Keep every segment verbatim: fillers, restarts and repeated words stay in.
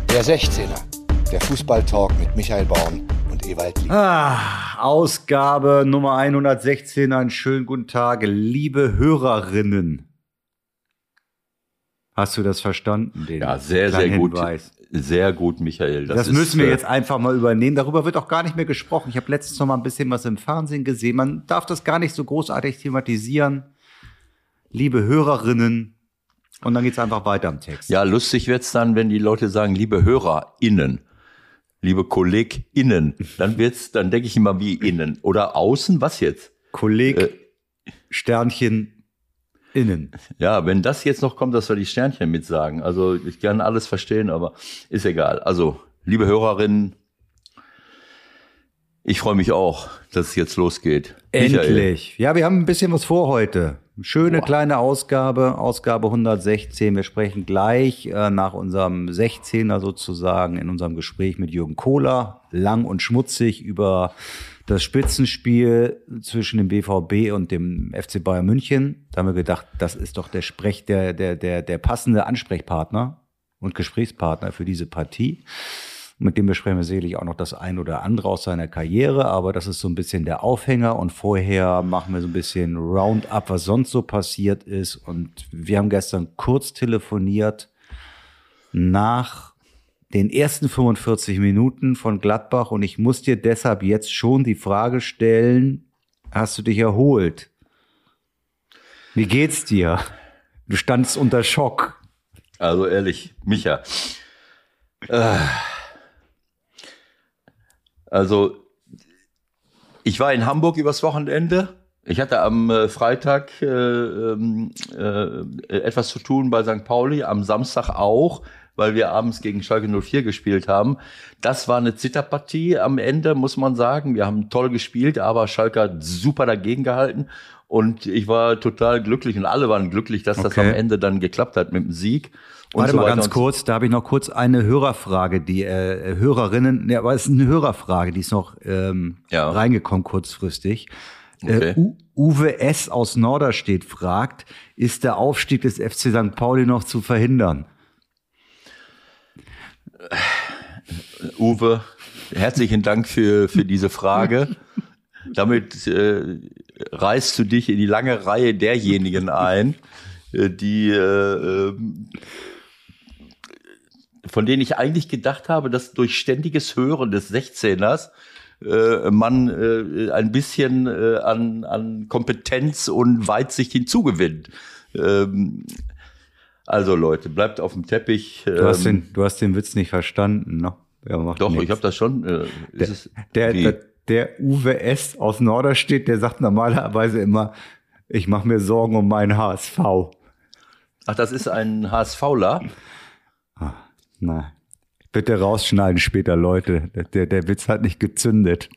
Der sechzehner, der Fußballtalk mit Michael Baum und Ewald Lien. Ah, Ausgabe Nummer hundertsechzehn. Einen schönen guten Tag, liebe Hörerinnen. Hast du das verstanden? Den ja, sehr, sehr gut. Hinweis? Sehr gut, Michael. Das, das müssen ist, wir jetzt einfach mal übernehmen. Darüber wird auch gar nicht mehr gesprochen. Ich habe letztens noch mal ein bisschen was im Fernsehen gesehen. Man darf das gar nicht so großartig thematisieren. Liebe Hörerinnen. Und dann geht's einfach weiter im Text. Ja, lustig wird's dann, wenn die Leute sagen, liebe HörerInnen, liebe KollegInnen. Dann wird's, dann denke ich immer wie innen. Oder außen, was jetzt? Kolleg, äh, Sternchen, innen. Ja, wenn das jetzt noch kommt, dass wir die Sternchen mitsagen. Also ich kann alles verstehen, aber ist egal. Also, liebe Hörerinnen, ich freue mich auch, dass es jetzt losgeht. Endlich. Michael. Ja, wir haben ein bisschen was vor heute. Schöne Boah. kleine Ausgabe, Ausgabe hundertsechzehn. Wir sprechen gleich äh, nach unserem sechzehner sozusagen in unserem Gespräch mit Jürgen Kohler, lang und schmutzig über das Spitzenspiel zwischen dem B V B und dem F C Bayern München. Da haben wir gedacht, das ist doch der Sprech, der, der, der, der passende Ansprechpartner und Gesprächspartner für diese Partie. Mit dem besprechen wir sicherlich auch noch das ein oder andere aus seiner Karriere, aber das ist so ein bisschen der Aufhänger und vorher machen wir so ein bisschen Roundup, was sonst so passiert ist. Und wir haben gestern kurz telefoniert nach den ersten fünfundvierzig Minuten von Gladbach und ich muss dir deshalb jetzt schon die Frage stellen, hast du dich erholt? Wie geht's dir? Du standst unter Schock. Also ehrlich, Micha, äh, Also, ich war in Hamburg übers Wochenende. Ich hatte am äh, Freitag äh, äh, etwas zu tun bei Sankt Pauli, am Samstag auch, weil wir abends gegen Schalke null vier gespielt haben. Das war eine Zitterpartie am Ende, muss man sagen. Wir haben toll gespielt, aber Schalke hat super dagegen gehalten. Und ich war total glücklich und alle waren glücklich, dass das Okay. am Ende dann geklappt hat mit dem Sieg. Und Warte so mal weiter ganz und kurz, da habe ich noch kurz eine Hörerfrage, die äh, Hörerinnen, ja, aber es ist eine Hörerfrage, die ist noch ähm, Ja. reingekommen kurzfristig. Okay. Äh, U- Uwe S. aus Norderstedt fragt, ist der Aufstieg des F C Sankt Pauli noch zu verhindern? Uwe, herzlichen Dank für, für diese Frage. Damit äh, reißt du dich in die lange Reihe derjenigen ein, äh, die äh, von denen ich eigentlich gedacht habe, dass durch ständiges Hören des sechzehners äh, man äh, ein bisschen äh, an, an Kompetenz und Weitsicht hinzugewinnt. Ähm, also Leute, bleibt auf dem Teppich. Du hast Ähm, den, du hast den Witz nicht verstanden, ne? Ja, macht Doch, nichts. ich habe das schon. Äh, Der, ist es, der, wie? der, der Uwe S. aus Norderstedt, der sagt normalerweise immer, ich mache mir Sorgen um meinen H S V. Ach, das ist ein HSVler. Na, bitte rausschneiden später, Leute. Der, der Witz hat nicht gezündet.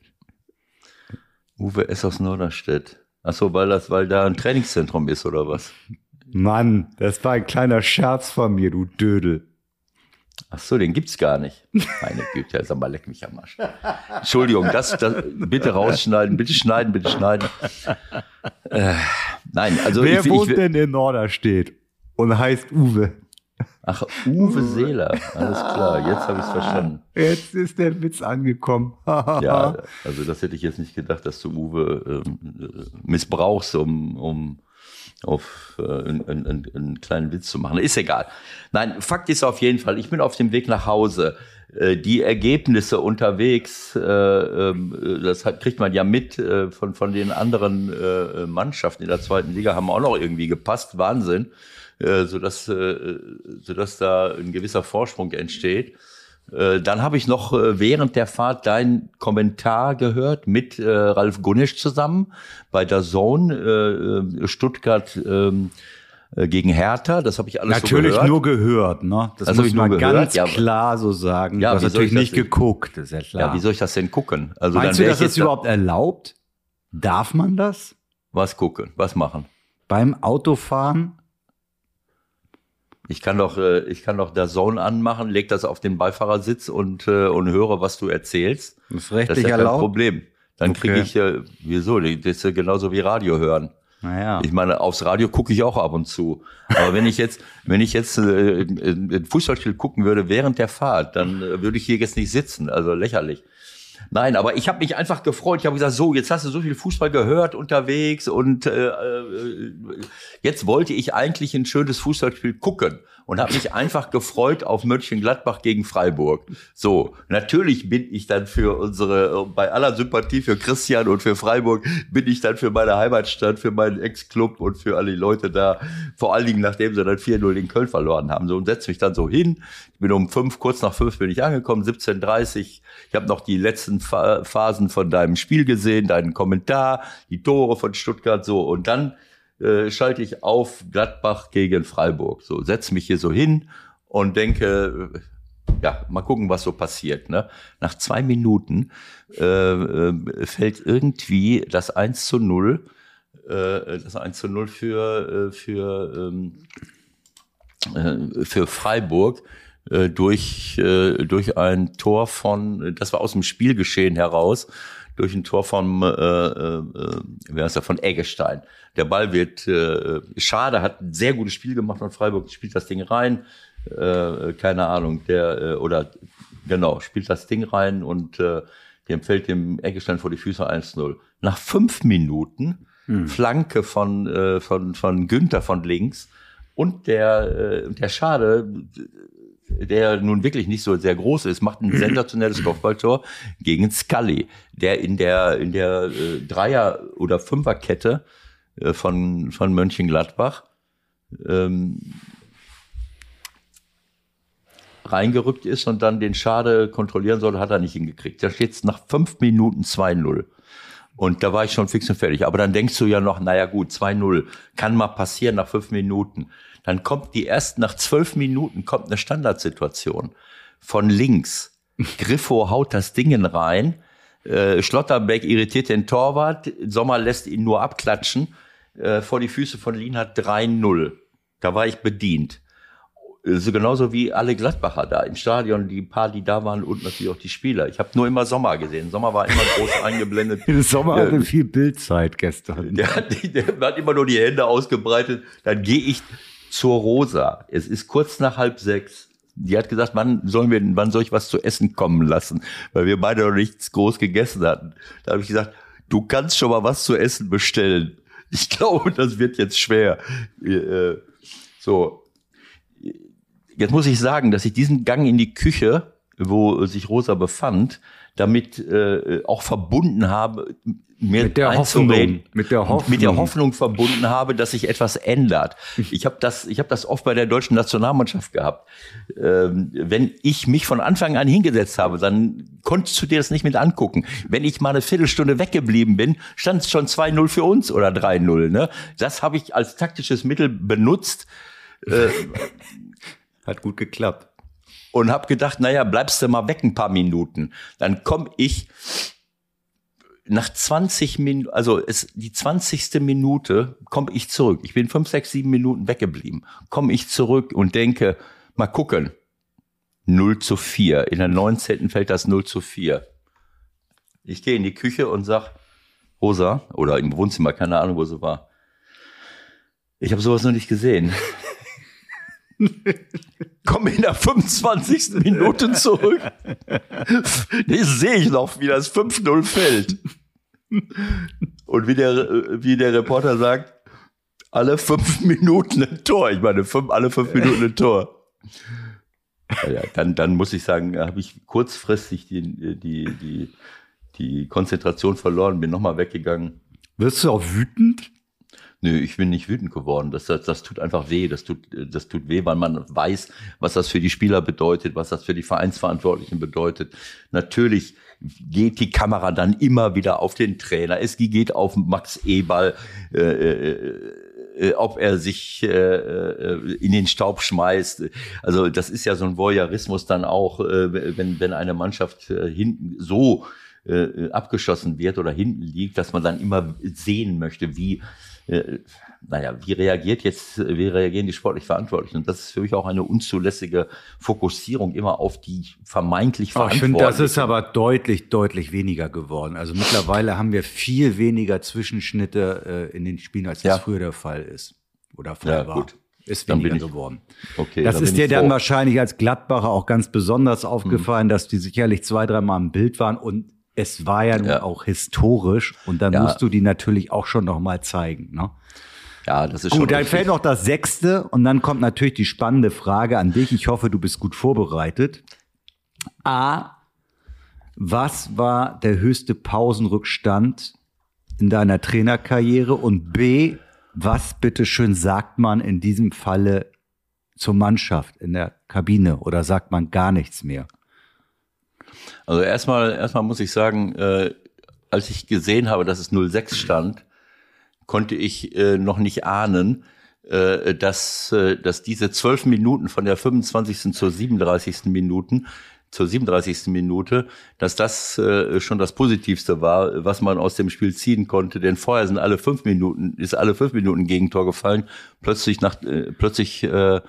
Uwe S. aus Norderstedt. Ach so, weil das, weil da ein Trainingszentrum ist oder was? Mann, das war ein kleiner Scherz von mir, du Dödel. Ach so, den gibt's gar nicht. Meine Güte, sag mal, leck mich am Arsch. Entschuldigung, das, das bitte rausschneiden, bitte schneiden, bitte schneiden. Äh, nein, also Wer ich, wohnt ich, denn in Norderstedt und heißt Uwe? Ach, Uwe Seeler, alles klar, jetzt habe ich es verstanden. Jetzt ist der Witz angekommen. Ja, also das hätte ich jetzt nicht gedacht, dass du Uwe ähm, missbrauchst, um, um auf äh, einen, einen, einen kleinen Witz zu machen. Ist egal. Nein, Fakt ist auf jeden Fall, ich bin auf dem Weg nach Hause. Äh, die Ergebnisse unterwegs, äh, äh, das hat, kriegt man ja mit äh, von, von den anderen äh, Mannschaften in der zweiten Liga, haben auch noch irgendwie gepasst. Wahnsinn. Äh, sodass, äh, sodass da ein gewisser Vorsprung entsteht. Äh, dann habe ich noch äh, während der Fahrt deinen Kommentar gehört mit äh, Ralf Gunnisch zusammen bei der Zone äh, Stuttgart ähm, äh, gegen Hertha. Das habe ich alles Natürlich so gehört. nur gehört, ne? Das, Das muss hab ich man nur gehört, ganz ja. klar so sagen. Ja, du hast wie soll natürlich ich das nicht denn- geguckt, das ist ja klar. Ja, wie soll ich das denn gucken? Also Meinst dann du, wär das ich ist jetzt da- überhaupt erlaubt? Darf man das? Was gucken? Was machen? Beim Autofahren? Ich kann doch, äh, ich kann doch der Zone anmachen, leg das auf den Beifahrersitz und und, äh, und höre, was du erzählst. Das ist Das ist rechtlich ja kein erlaubt? Problem. Dann kriege Okay. ich, äh, wieso? Das ist ja genauso wie Radio hören. Naja. Ich meine, aufs Radio gucke ich auch ab und zu. Aber wenn ich jetzt, wenn ich jetzt äh, ein Fußballspiel gucken würde während der Fahrt, dann äh, würde ich hier jetzt nicht sitzen. Also lächerlich. Nein, aber ich habe mich einfach gefreut. Ich habe gesagt, so, jetzt hast du so viel Fußball gehört unterwegs und äh, äh, jetzt wollte ich eigentlich ein schönes Fußballspiel gucken und habe mich einfach gefreut auf Mönchengladbach gegen Freiburg. So, natürlich bin ich dann für unsere, bei aller Sympathie für Christian und für Freiburg, bin ich dann für meine Heimatstadt, für meinen Ex-Club und für alle Leute da, vor allen Dingen nachdem sie dann vier null in Köln verloren haben. So, und setze mich dann so hin. Ich bin um fünf, kurz nach fünf bin ich angekommen, siebzehn Uhr dreißig. Ich habe noch die letzten Phasen von deinem Spiel gesehen, deinen Kommentar, die Tore von Stuttgart, so. Und dann äh, schalte ich auf Gladbach gegen Freiburg. So, setze mich hier so hin und denke, äh, ja, mal gucken, was so passiert. Ne? Nach zwei Minuten äh, äh, fällt irgendwie das eins zu null, äh, das eins zu null für, äh, für, ähm, äh, für Freiburg. Durch, äh, durch ein Tor von, das war aus dem Spielgeschehen heraus, durch ein Tor von, äh, äh, wer ist der, von Eggestein. Der Ball wird, äh, schade, hat ein sehr gutes Spiel gemacht von Freiburg, spielt das Ding rein, äh, keine Ahnung, der, äh, oder, genau, spielt das Ding rein und äh, dem fällt dem Eggestein vor die Füße eins null. Nach fünf Minuten, hm. Flanke von, äh, von, von Günther von links und der, äh, der Schade, der nun wirklich nicht so sehr groß ist, macht ein sensationelles Kopfballtor gegen Scully, der in der in der äh, Dreier- oder Fünferkette äh, von von Mönchengladbach ähm, reingerückt ist und dann den Schade kontrollieren soll, hat er nicht hingekriegt. Da steht es nach fünf Minuten zwei null. Und da war ich schon fix und fertig. Aber dann denkst du ja noch, naja gut, zwei null, kann mal passieren nach fünf Minuten. Dann kommt die erst nach zwölf Minuten kommt eine Standardsituation von links. Griffo haut das Ding rein. Äh, Schlotterbeck irritiert den Torwart. Sommer lässt ihn nur abklatschen. Äh, vor die Füße von Lienhardt drei null. Da war ich bedient. So genauso wie alle Gladbacher da im Stadion, die paar, die da waren und natürlich auch die Spieler. Ich habe nur immer Sommer gesehen. Sommer war immer groß eingeblendet. Sommer hatte äh, viel Bildzeit gestern. Der hat, der hat immer nur die Hände ausgebreitet. Dann gehe ich zur Rosa. Es ist kurz nach halb sechs. Die hat gesagt, wann sollen wir, wann soll ich was zu essen kommen lassen? Weil wir beide noch nichts groß gegessen hatten. Da habe ich gesagt, du kannst schon mal was zu essen bestellen. Ich glaube, das wird jetzt schwer. Äh, so. Jetzt muss ich sagen, dass ich diesen Gang in die Küche, wo sich Rosa befand, damit äh, auch verbunden habe, mir mit der Hoffnung, mit der Hoffnung, mit der Hoffnung verbunden habe, dass sich etwas ändert. Ich habe das, ich habe das oft bei der deutschen Nationalmannschaft gehabt. Ähm, wenn ich mich von Anfang an hingesetzt habe, dann konntest du dir das nicht mit angucken. Wenn ich mal eine Viertelstunde weggeblieben bin, stand es schon zwei null für uns oder drei null. Ne? Das habe ich als taktisches Mittel benutzt. Äh, Hat gut geklappt. Und hab gedacht, naja, bleibst du mal weg ein paar Minuten. Dann komme ich nach zwanzig Minuten, also es, die zwanzigste Minute komme ich zurück. Ich bin fünf, sechs, sieben Minuten weggeblieben. Komme ich zurück und denke, mal gucken. null zu vier. In der neunzehnten fällt das null zu vier. Ich gehe in die Küche und sag, Rosa, oder im Wohnzimmer, keine Ahnung, wo sie war. Ich habe sowas noch nicht gesehen. Komm in der fünfundzwanzigsten Minute zurück. Das sehe ich noch, wie das fünf null fällt. Und wie der, wie der Reporter sagt, alle fünf Minuten ein Tor. Ich meine, fünf, alle fünf Minuten ein Tor. Ja, dann, dann muss ich sagen, habe ich kurzfristig die, die, die, die Konzentration verloren, bin nochmal weggegangen. Wirst du auch wütend? Nö, ich bin nicht wütend geworden. Das, das, das tut einfach weh. Das tut, das tut weh, weil man weiß, was das für die Spieler bedeutet, was das für die Vereinsverantwortlichen bedeutet. Natürlich geht die Kamera dann immer wieder auf den Trainer. Es geht auf Max Eberl, äh, äh, ob er sich äh, in den Staub schmeißt. Also das ist ja so ein Voyeurismus dann auch, äh, wenn, wenn eine Mannschaft äh, hinten so äh, abgeschossen wird oder hinten liegt, dass man dann immer sehen möchte, wie äh, naja, wie reagiert jetzt, wie reagieren die sportlich Verantwortlichen? Und das ist für mich auch eine unzulässige Fokussierung immer auf die vermeintlich Oh, ich Verantwortlichen. finde, das ist aber deutlich, deutlich weniger geworden. Also mittlerweile haben wir viel weniger Zwischenschnitte äh, in den Spielen, als Ja. das früher der Fall ist. Oder Fall Ja, war. gut. Ist Dann weniger bin ich- geworden. Okay, Das dann ist bin dir ich dann froh. wahrscheinlich als Gladbacher auch ganz besonders aufgefallen, dass die sicherlich zwei, dreimal im Bild waren. Und es war ja nun Ja. auch historisch. Und dann Ja. musst du die natürlich auch schon noch mal zeigen. Ne? Ja, das ist schon Gut, dann richtig. fällt noch das Sechste. Und dann kommt natürlich die spannende Frage an dich. Ich hoffe, du bist gut vorbereitet. A, was war der höchste Pausenrückstand in deiner Trainerkarriere? Und B, was bitteschön sagt man in diesem Falle zur Mannschaft in der Kabine oder sagt man gar nichts mehr? Also erstmal, erstmal muss ich sagen, äh, als ich gesehen habe, dass es null sechs stand, konnte ich äh, noch nicht ahnen, äh, dass, äh, dass diese zwölf Minuten von der fünfundzwanzigsten zur siebenunddreißigsten Minuten, zur siebenunddreißigsten Minute, dass das äh, schon das Positivste war, was man aus dem Spiel ziehen konnte. Denn vorher sind alle fünf Minuten, ist alle fünf Minuten Gegentor gefallen. Plötzlich nach, äh, plötzlich äh,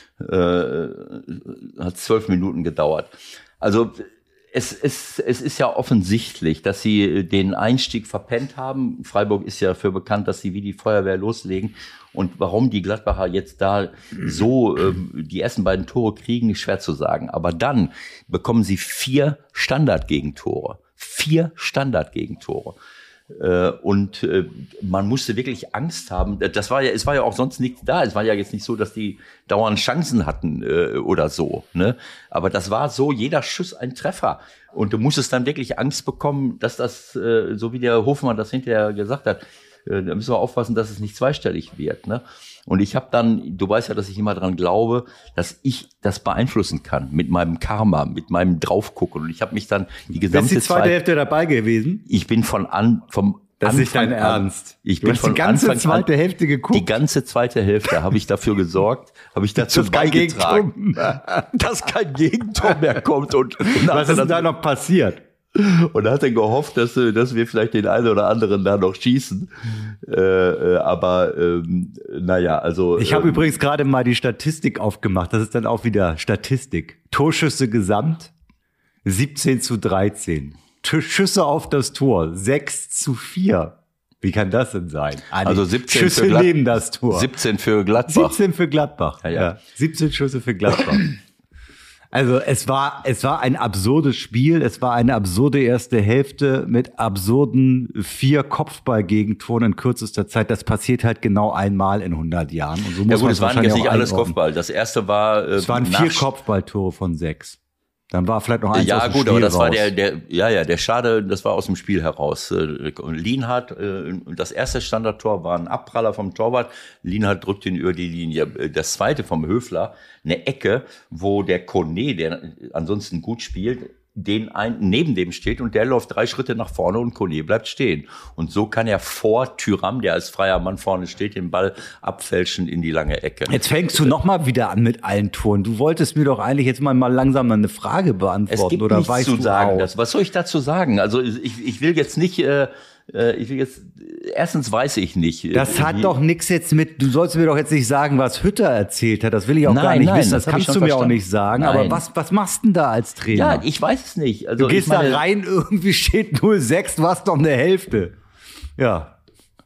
äh, hat zwölf Minuten gedauert. Also es, es, es ist ja offensichtlich, dass sie den Einstieg verpennt haben. Freiburg ist ja dafür bekannt, dass sie wie die Feuerwehr loslegen. Und warum die Gladbacher jetzt da so ähm, die ersten beiden Tore kriegen, ist schwer zu sagen. Aber dann bekommen sie vier Standardgegentore. Vier Standardgegentore. Äh, und äh, man musste wirklich Angst haben. Das war ja, es war ja auch sonst nichts da. Es war ja jetzt nicht so, dass die dauernd Chancen hatten äh, oder so. Ne? Aber das war so, jeder Schuss ein Treffer. Und du musstest dann wirklich Angst bekommen, dass das, äh, so wie der Hofmann das hinterher gesagt hat, äh, da müssen wir aufpassen, dass es nicht zweistellig wird. Ne? Und ich habe dann, du weißt ja, dass ich immer dran glaube, dass ich das beeinflussen kann mit meinem Karma, mit meinem Draufgucken. Und ich habe mich dann die gesamte Bist die zweite Zeit, Hälfte dabei gewesen? ich bin von an, vom Das ist Anfang nicht dein an, Ernst. Ich Du bin hast von die ganze Anfang zweite an, Hälfte geguckt. Die ganze zweite Hälfte habe ich dafür gesorgt, habe ich dazu Dass kein beigetragen, Gegentor- dass kein Gegentor mehr kommt. Und, und Was ist denn da noch passiert? und hatte gehofft, dass, äh, dass wir vielleicht den einen oder anderen da noch schießen. Äh, äh, aber ähm, naja, also. Ich habe ähm, übrigens gerade mal die Statistik aufgemacht. Das ist dann auch wieder Statistik. Torschüsse gesamt siebzehn zu dreizehn. T- Schüsse auf das Tor sechs zu vier. Wie kann das denn sein? Ah, nee. Also siebzehn Schüsse für Glad- neben das Tor. siebzehn für Gladbach. siebzehn für Gladbach. Ja, Ja, ja. siebzehn Schüsse für Gladbach. Also es war, es war ein absurdes Spiel. Es war eine absurde erste Hälfte mit absurden vier Kopfballgegentoren in kürzester Zeit. Das passiert halt genau einmal in hundert Jahren. Und so muss Ja gut, man es waren wahrscheinlich jetzt nicht auch alles einordnen. Kopfball. Das erste war. Äh, Es waren vier nach- Kopfballtore von sechs. Dann war vielleicht noch eins aus Ja dem gut, Spiel aber das raus. war der, der, ja ja, der Schade, das war aus dem Spiel heraus. Äh, Lienhardt, äh, das erste Standardtor war ein Abpraller vom Torwart. Lienhardt drückt ihn über die Linie. Das zweite vom Höfler, eine Ecke, wo der Kone, der ansonsten gut spielt, den ein, neben dem steht und der läuft drei Schritte nach vorne und Kone bleibt stehen. Und so kann er vor Thüram, der als freier Mann vorne steht, den Ball abfälschen in die lange Ecke. Jetzt fängst du noch mal wieder an mit allen Toren. Du wolltest mir doch eigentlich jetzt mal, mal langsam eine Frage Es beantworten. gibt oder nichts weißt zu du sagen. auch? Das, was soll ich dazu sagen? Also ich, ich will jetzt nicht, äh, äh, ich will jetzt, erstens weiß ich nicht. äh, Das hat wie- doch nichts jetzt mit, du sollst mir doch jetzt nicht sagen, was Hütter erzählt hat. Das will ich auch Nein, gar nicht nein, wissen. das Das hab ich kannst schon du mir auch verstanden. nicht sagen. Nein. Aber was, was machst du denn da als Trainer? Ja, ich weiß es nicht. Also du gehst ich meine, da rein, irgendwie steht null sechs, du hast doch eine Hälfte. Ja.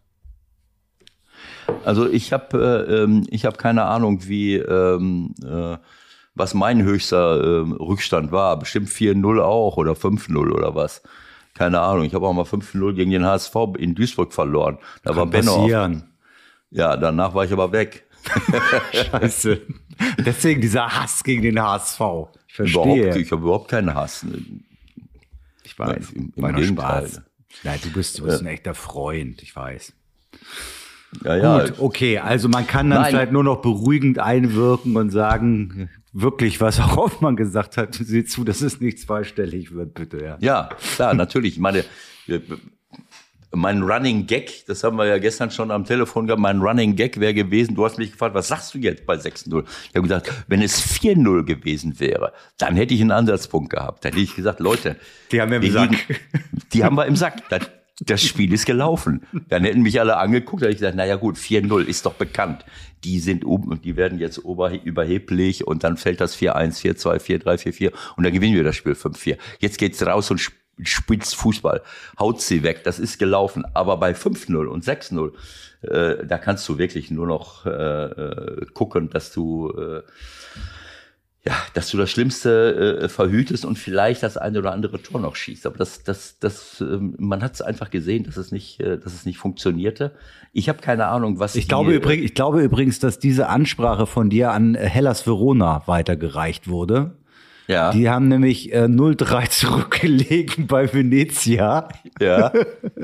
Also ich habe äh, ähm, ich habe keine Ahnung, wie ähm, äh, was mein höchster äh, Rückstand war. Bestimmt vier null auch oder fünf null oder was. Keine Ahnung. Ich habe auch mal fünf null gegen den H S V in Duisburg verloren. Da war Benno. Auf, Passieren. ja, danach war ich aber weg. Scheiße. Deswegen dieser Hass gegen den H S V. Ich verstehe. Überhaupt, ich habe überhaupt keinen Hass. Ich weiß. Im- im War nur Gegenteil. Spaß. Nein, du bist, du bist ein echter Freund, ich weiß. Ja, ja. Gut, okay, also man kann dann Nein. vielleicht nur noch beruhigend einwirken und sagen, wirklich, was auch Hoffmann gesagt hat, sieh zu, dass es nicht zweistellig wird, bitte. Ja. Ja, klar, natürlich. Ich meine, äh, mein Running Gag, das haben wir ja gestern schon am Telefon gehabt, mein Running Gag wäre gewesen, du hast mich gefragt, was sagst du jetzt bei sechs null? Ich habe gesagt, wenn es vier null gewesen wäre, dann hätte ich einen Ansatzpunkt gehabt. Dann hätte ich gesagt, Leute, Die haben wir im wir Sack. liegen- die haben wir im Sack. Das, das Spiel ist gelaufen. Dann hätten mich alle angeguckt, da hätte ich gesagt, naja gut, vier null ist doch bekannt. Die sind oben und die werden jetzt ober, überheblich und dann fällt das vier eins, vier zwei, vier drei, vier vier und dann gewinnen wir das Spiel fünf vier. Jetzt geht's raus und spitzt Fußball, haut sie weg, das ist gelaufen. Aber bei fünf null und sechs null, äh, da kannst du wirklich nur noch äh, gucken, dass du äh, ja, dass du das Schlimmste äh, verhütest und vielleicht das eine oder andere Tor noch schießt. Aber das, das, das, äh, man hat es einfach gesehen, dass es nicht, äh, dass es nicht funktionierte. Ich habe keine Ahnung, was. Ich die, glaube übrigens, ich glaube übrigens, dass diese Ansprache von dir an Hellas Verona weitergereicht wurde. Ja. Die haben nämlich äh, null drei zurückgelegen bei Venezia. Ja.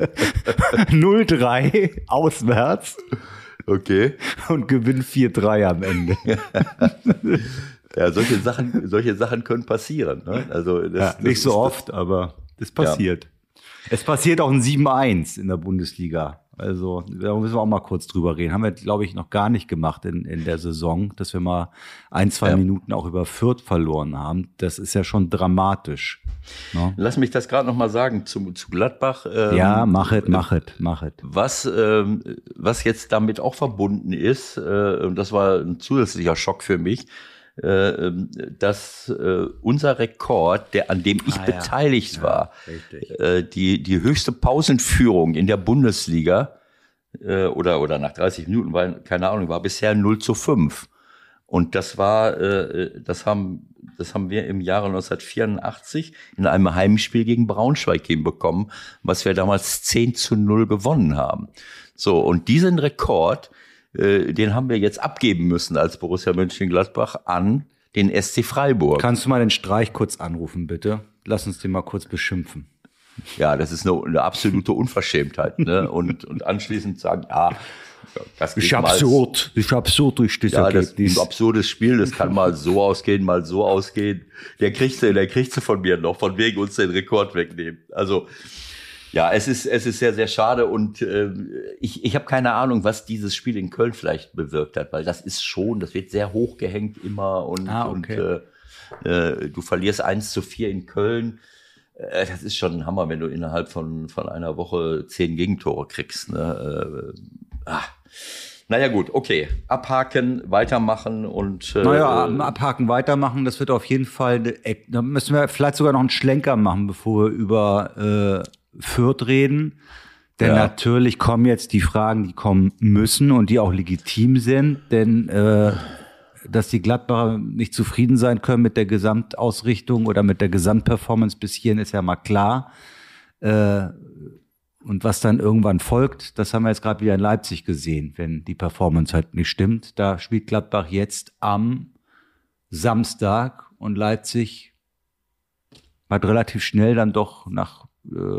null drei auswärts. Okay. Und gewinnen vier drei am Ende. Ja, solche Sachen, solche Sachen können passieren. Ne? Also das, ja, das nicht so ist, oft, aber es passiert. Ja. Es passiert auch ein sieben eins in der Bundesliga. Also da müssen wir auch mal kurz drüber reden. Haben wir, glaube ich, noch gar nicht gemacht in, in der Saison, dass wir mal ein, zwei ja. Minuten auch über Fürth verloren haben. Das ist ja schon dramatisch. No? Lass mich das gerade noch mal sagen zu, zu Gladbach. Ähm, ja, mach es, mach es, mach es. Was, ähm, was jetzt damit auch verbunden ist, äh, und das war ein zusätzlicher Schock für mich, äh, dass äh, unser Rekord, der an dem ich ah, beteiligt ja. war, ja, äh, die die höchste Pausenführung in der Bundesliga äh, oder oder nach dreißig Minuten war, keine Ahnung, war bisher null zu fünf. Und das war, äh, das haben das haben wir im Jahre neunzehnhundertvierundachtzig in einem Heimspiel gegen Braunschweig hinbekommen, was wir damals zehn zu null gewonnen haben. So, und diesen Rekord, den haben wir jetzt abgeben müssen als Borussia Mönchengladbach an den S C Freiburg. Kannst du mal den Streich kurz anrufen, bitte? Lass uns den mal kurz beschimpfen. Ja, das ist eine, eine absolute Unverschämtheit. Ne? Und, und anschließend sagen, ja, das ist absurd. Das ist absurd durch das ja, Ergebnis. Das ist ein absurdes Spiel. Das kann mal so ausgehen, mal so ausgehen. Der kriegst du, der kriegst du von mir noch, von wegen uns den Rekord wegnehmen. Also, ja, es ist es ist sehr, sehr schade und äh, ich ich habe keine Ahnung, was dieses Spiel in Köln vielleicht bewirkt hat, weil das ist schon, das wird sehr hoch gehängt immer und, ah, okay. und äh, äh, du verlierst eins zu vier in Köln. Äh, das ist schon ein Hammer, wenn du innerhalb von von einer Woche zehn Gegentore kriegst. Ne? Äh, ah. Naja gut, okay, abhaken, weitermachen und äh, naja, abhaken, weitermachen, das wird auf jeden Fall, da müssen wir vielleicht sogar noch einen Schlenker machen, bevor wir über äh, Fürth reden, denn ja. natürlich kommen jetzt die Fragen, die kommen müssen und die auch legitim sind, denn äh, dass die Gladbacher nicht zufrieden sein können mit der Gesamtausrichtung oder mit der Gesamtperformance bis hierhin ist ja mal klar. Äh, und was dann irgendwann folgt, das haben wir jetzt gerade wieder in Leipzig gesehen, wenn die Performance halt nicht stimmt. Da spielt Gladbach jetzt am Samstag und Leipzig hat relativ schnell dann doch nach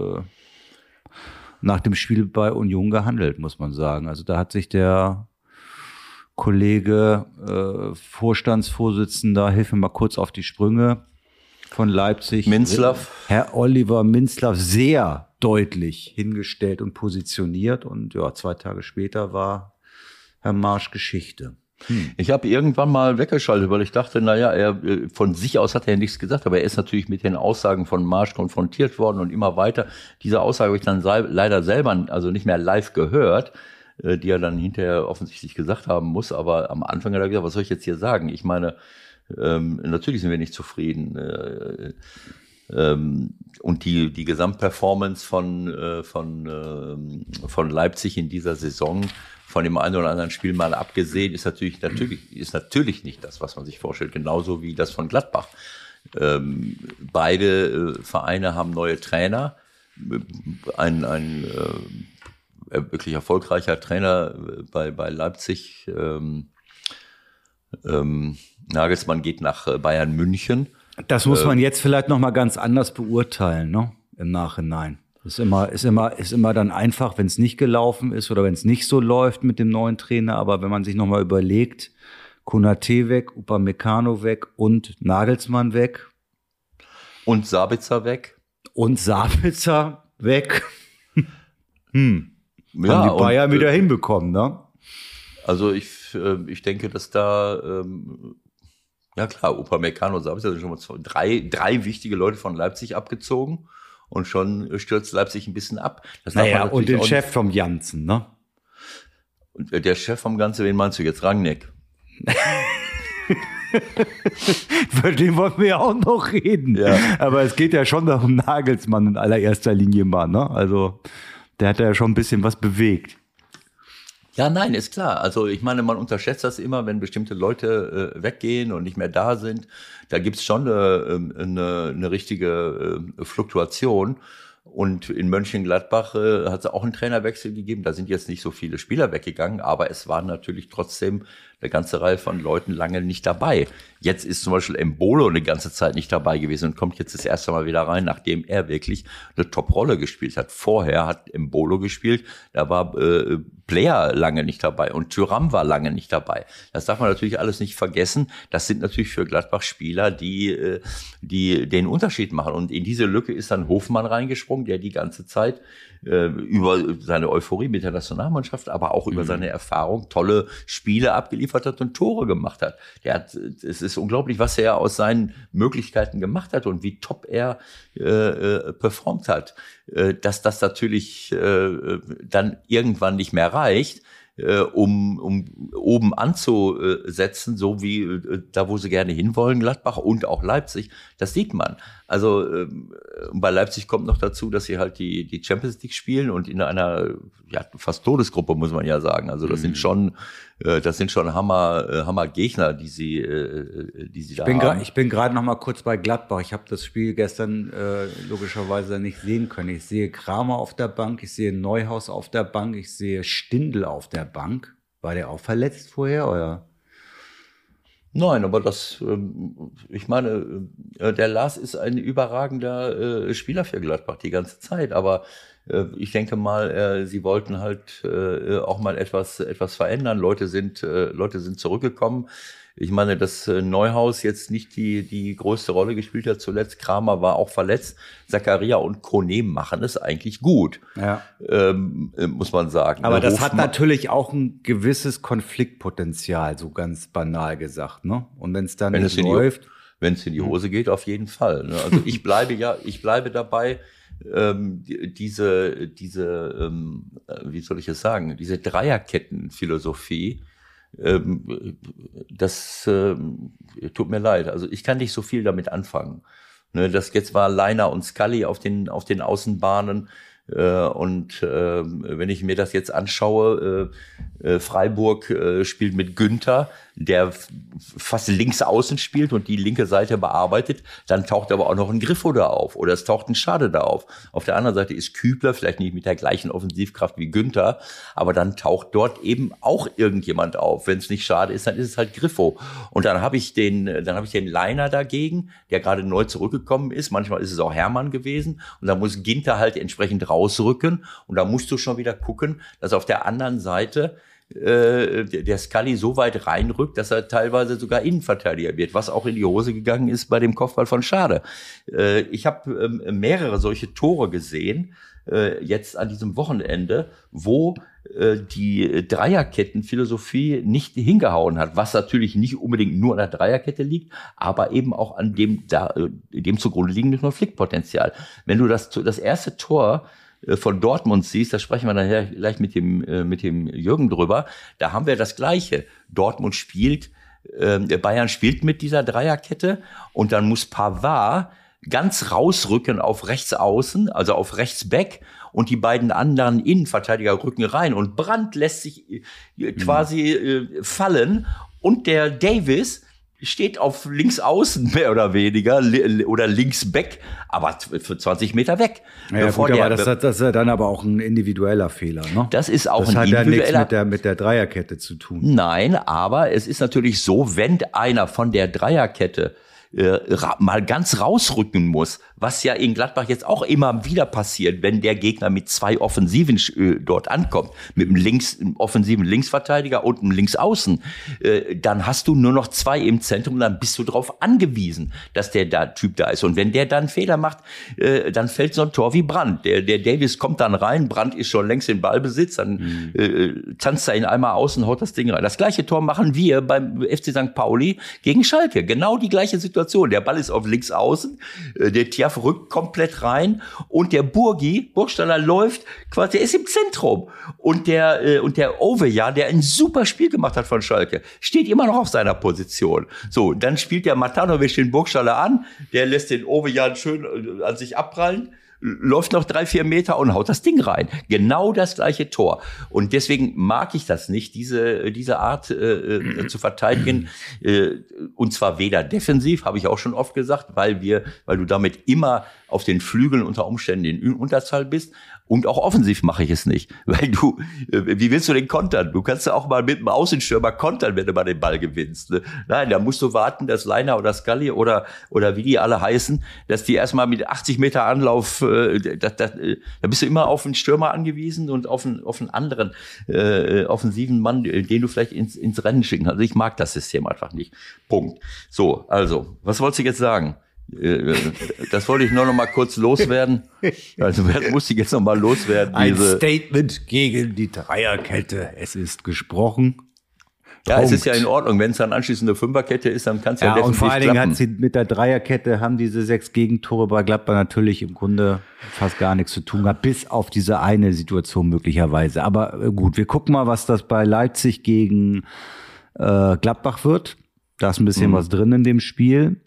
nach dem Spiel bei Union gehandelt, muss man sagen. Also da hat sich der Kollege, äh, Vorstandsvorsitzender, hilf mir mal kurz auf die Sprünge, von Leipzig, Minzlaff, Herr Oliver Minzlaff, sehr deutlich hingestellt und positioniert. Und ja, zwei Tage später war Herr Marsch Geschichte. Hm. Ich habe irgendwann mal weggeschaltet, weil ich dachte, naja, er von sich aus hat er ja nichts gesagt, aber er ist natürlich mit den Aussagen von Marsch konfrontiert worden und immer weiter. Diese Aussage habe ich dann sei, leider selber also nicht mehr live gehört, äh, die er dann hinterher offensichtlich gesagt haben muss, aber am Anfang hat er gesagt, was soll ich jetzt hier sagen? Ich meine, ähm, natürlich sind wir nicht zufrieden. Äh, ähm, und die die Gesamtperformance von äh, von äh, von Leipzig in dieser Saison, von dem einen oder anderen Spiel mal abgesehen, ist natürlich, natürlich, ist natürlich nicht das, was man sich vorstellt, genauso wie das von Gladbach. Ähm, beide äh, Vereine haben neue Trainer. Ein, ein äh, wirklich erfolgreicher Trainer bei, bei Leipzig, ähm, ähm, Nagelsmann geht nach Bayern München. Das muss man jetzt vielleicht noch mal ganz anders beurteilen, ne? Im Nachhinein. Ist immer, ist immer, ist immer dann einfach, wenn es nicht gelaufen ist oder wenn es nicht so läuft mit dem neuen Trainer. Aber wenn man sich nochmal überlegt, Konate weg, Upamecano weg und Nagelsmann weg. Und Sabitzer weg. Und Sabitzer weg. hm. Ja, haben die Bayern und, wieder hinbekommen, ne? Also ich, äh, ich denke, dass da, ähm, ja klar, Upamecano und Sabitzer sind schon mal zwei, drei, drei wichtige Leute von Leipzig abgezogen. und schon stürzt Leipzig ein bisschen ab. Das darf Naja, man und den auch Chef nicht- vom Janssen, ne? Und der Chef vom Ganzen, wen meinst du jetzt? Rangnick? Über den wollen wir ja auch noch reden. Ja. Aber es geht ja schon noch um Nagelsmann in allererster Linie mal, ne? Also, der hat ja schon ein bisschen was bewegt. Ja, nein, ist klar. Also ich meine, man unterschätzt das immer, wenn bestimmte Leute äh, weggehen und nicht mehr da sind. Da gibt's schon eine, eine, eine richtige äh, Fluktuation. Und in Mönchengladbach äh, hat es auch einen Trainerwechsel gegeben. Da sind jetzt nicht so viele Spieler weggegangen, aber es waren natürlich trotzdem eine ganze Reihe von Leuten lange nicht dabei. Jetzt ist zum Beispiel Embolo eine ganze Zeit nicht dabei gewesen und kommt jetzt das erste Mal wieder rein, nachdem er wirklich eine Top-Rolle gespielt hat. Vorher hat Embolo gespielt, da war äh, Player lange nicht dabei und Thuram war lange nicht dabei. Das darf man natürlich alles nicht vergessen. Das sind natürlich für Gladbach Spieler, die äh, die den Unterschied machen. Und in diese Lücke ist dann Hofmann reingesprungen, der die ganze Zeit äh, über seine Euphorie mit der Nationalmannschaft, aber auch über mhm. seine Erfahrung tolle Spiele abgeliefert hat und Tore gemacht hat. Der hat, es ist unglaublich, was er aus seinen Möglichkeiten gemacht hat und wie top er äh, äh, performt hat. Äh, dass das natürlich äh, dann irgendwann nicht mehr reicht, äh, um, um oben anzusetzen, so wie äh, da, wo sie gerne hinwollen, Gladbach und auch Leipzig. Das sieht man. Also äh, bei Leipzig kommt noch dazu, dass sie halt die, die Champions League spielen und in einer ja, fast Todesgruppe, muss man ja sagen. Also das mhm. sind schon äh, das sind schon Hammer, äh, Hammer Gegner, die sie, äh, die sie da ich bin haben. Ich bin gerade noch mal kurz bei Gladbach. Ich habe das Spiel gestern äh, logischerweise nicht sehen können. Ich sehe Kramer auf der Bank, ich sehe Neuhaus auf der Bank, ich sehe Stindl auf der Bank. War der auch verletzt vorher, oder? Nein, aber das, ich meine, der Lars ist ein überragender Spieler für Gladbach die ganze Zeit, aber ich denke mal, sie wollten halt auch mal etwas, etwas verändern. Leute sind, Leute sind zurückgekommen. Ich meine, dass Neuhaus jetzt nicht die, die größte Rolle gespielt hat zuletzt. Kramer war auch verletzt. Zakaria und Kone machen es eigentlich gut, ja. ähm, muss man sagen. Aber das Hofmann, hat natürlich auch ein gewisses Konfliktpotenzial, so ganz banal gesagt, ne? Und wenn es dann wenn nicht es läuft. Wenn es in die Hose geht, auf jeden Fall. Ne? Also ich bleibe ja, ich bleibe dabei, ähm, die, diese, diese, ähm, wie soll ich es sagen, diese Dreierkettenphilosophie, ähm, das ähm, tut mir leid. Also ich kann nicht so viel damit anfangen. Ne, das jetzt war Leiner und Scully auf den auf den Außenbahnen. Äh, und äh, wenn ich mir das jetzt anschaue, äh, äh, Freiburg äh, spielt mit Günther, der f- fast links außen spielt und die linke Seite bearbeitet, dann taucht aber auch noch ein Griffo da auf oder es taucht ein Schade da auf. Auf der anderen Seite ist Kübler, vielleicht nicht mit der gleichen Offensivkraft wie Günther, aber dann taucht dort eben auch irgendjemand auf. Wenn es nicht Schade ist, dann ist es halt Griffo. Und dann habe ich den, dann habe ich den Leiner dagegen, der gerade neu zurückgekommen ist. Manchmal ist es auch Hermann gewesen und dann muss Ginter halt entsprechend rausrücken und da musst du schon wieder gucken, dass auf der anderen Seite äh, der Scully so weit reinrückt, dass er teilweise sogar Innenverteidiger wird, was auch in die Hose gegangen ist bei dem Kopfball von Schade. Äh, ich habe äh, mehrere solche Tore gesehen, äh, jetzt an diesem Wochenende, wo äh, die Dreierkettenphilosophie nicht hingehauen hat, was natürlich nicht unbedingt nur an der Dreierkette liegt, aber eben auch an dem, da, äh, dem zugrunde liegenden Konfliktpotenzial. Wenn du das, das erste Tor von Dortmund siehst, da sprechen wir nachher gleich mit dem, mit dem Jürgen drüber, da haben wir das Gleiche. Dortmund spielt, äh, Bayern spielt mit dieser Dreierkette und dann muss Pavard ganz rausrücken auf rechts außen, also auf rechts Back und die beiden anderen Innenverteidiger rücken rein und Brandt lässt sich äh, quasi äh, fallen und der Davis steht auf links außen mehr oder weniger li- oder links back, aber für zwanzig Meter weg. Ja, bevor gut, der, aber das, das ist ja dann aber auch ein individueller Fehler, ne? Das ist auch das ein hat ja nichts individueller. mit der, mit der Dreierkette zu tun. Nein, aber es ist natürlich so, wenn einer von der Dreierkette äh, ra- mal ganz rausrücken muss, was ja in Gladbach jetzt auch immer wieder passiert, wenn der Gegner mit zwei Offensiven äh, dort ankommt, mit einem, links, einem offensiven Linksverteidiger und einem Linksaußen, äh, dann hast du nur noch zwei im Zentrum, dann bist du darauf angewiesen, dass der da, Typ da ist. Und wenn der dann einen Fehler macht, äh, dann fällt so ein Tor wie Brandt. Der, der Davis kommt dann rein, Brandt ist schon längst in Ballbesitz, dann mhm. äh, tanzt er ihn einmal aus und haut das Ding rein. Das gleiche Tor machen wir beim F C Sankt Pauli gegen Schalke. Genau die gleiche Situation. Situation. Der Ball ist auf links außen, äh, der Tiaf rückt komplett rein und der Burgi, Burgstaller läuft quasi, der ist im Zentrum. Und der, äh, und der Overjan, der ein super Spiel gemacht hat von Schalke, steht immer noch auf seiner Position. So, dann spielt der Matanovic den Burgstaller an, der lässt den Overjan schön äh, an sich abprallen, läuft noch drei, vier Meter und haut das Ding rein. Genau das gleiche Tor. Und deswegen mag ich das nicht, diese, diese Art äh, zu verteidigen. Äh, und zwar weder defensiv, habe ich auch schon oft gesagt, weil wir, weil du damit immer auf den Flügeln unter Umständen in Unterzahl bist. Und auch offensiv mache ich es nicht. Weil du, wie willst du den kontern? Du kannst ja auch mal mit einem Außenstürmer kontern, wenn du mal den Ball gewinnst. Ne? Nein, da musst du warten, dass Leiner oder Scully oder, oder wie die alle heißen, dass die erstmal mit achtzig Meter Anlauf, äh, da, da, da bist du immer auf einen Stürmer angewiesen und auf einen, auf einen anderen äh, offensiven Mann, den du vielleicht ins, ins Rennen schicken kannst. Also ich mag das System einfach nicht. Punkt. So, also, was wolltest du jetzt sagen? Das wollte ich nur noch mal kurz loswerden. Also muss ich jetzt noch mal loswerden. Ein diese Statement gegen die Dreierkette. Es ist gesprochen. Ja, Punkt. Es ist ja in Ordnung. Wenn es dann anschließend eine Fünferkette ist, dann kann es ja, ja definitiv klappen. Und vor allen Dingen hat sie mit der Dreierkette haben diese sechs Gegentore bei Gladbach natürlich im Grunde fast gar nichts zu tun gehabt, bis auf diese eine Situation möglicherweise. Aber gut, wir gucken mal, was das bei Leipzig gegen äh, Gladbach wird. Da ist ein bisschen mhm. was drin in dem Spiel.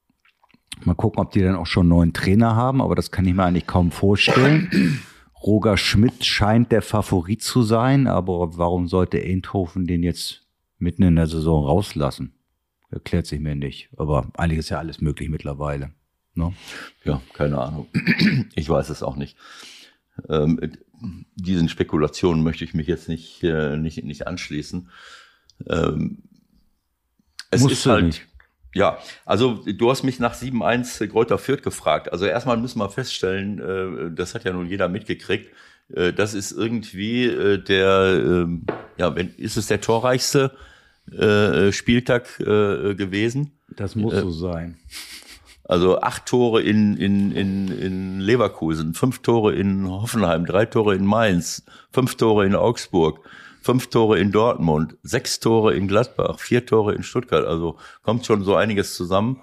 Mal gucken, ob die dann auch schon einen neuen Trainer haben, aber das kann ich mir eigentlich kaum vorstellen. Roger Schmidt scheint der Favorit zu sein, aber warum sollte Eindhoven den jetzt mitten in der Saison rauslassen? Erklärt sich mir nicht. Aber eigentlich ist ja alles möglich mittlerweile. Ne? Ja, keine Ahnung. Ich weiß es auch nicht. Ähm, diesen Spekulationen möchte ich mich jetzt nicht, äh, nicht, nicht anschließen. Ähm, es Musst ist du halt. Nicht. Ja, also du hast mich nach sieben eins Greuther Fürth gefragt. Also erstmal müssen wir feststellen, äh, das hat ja nun jeder mitgekriegt, äh, das ist irgendwie äh, der, äh, ja, wenn, ist es der torreichste äh, Spieltag äh, gewesen? Das muss äh, so sein. Also acht Tore in, in, in, in Leverkusen, fünf Tore in Hoffenheim, drei Tore in Mainz, fünf Tore in Augsburg. Fünf Tore in Dortmund, sechs Tore in Gladbach, vier Tore in Stuttgart. Also kommt schon so einiges zusammen.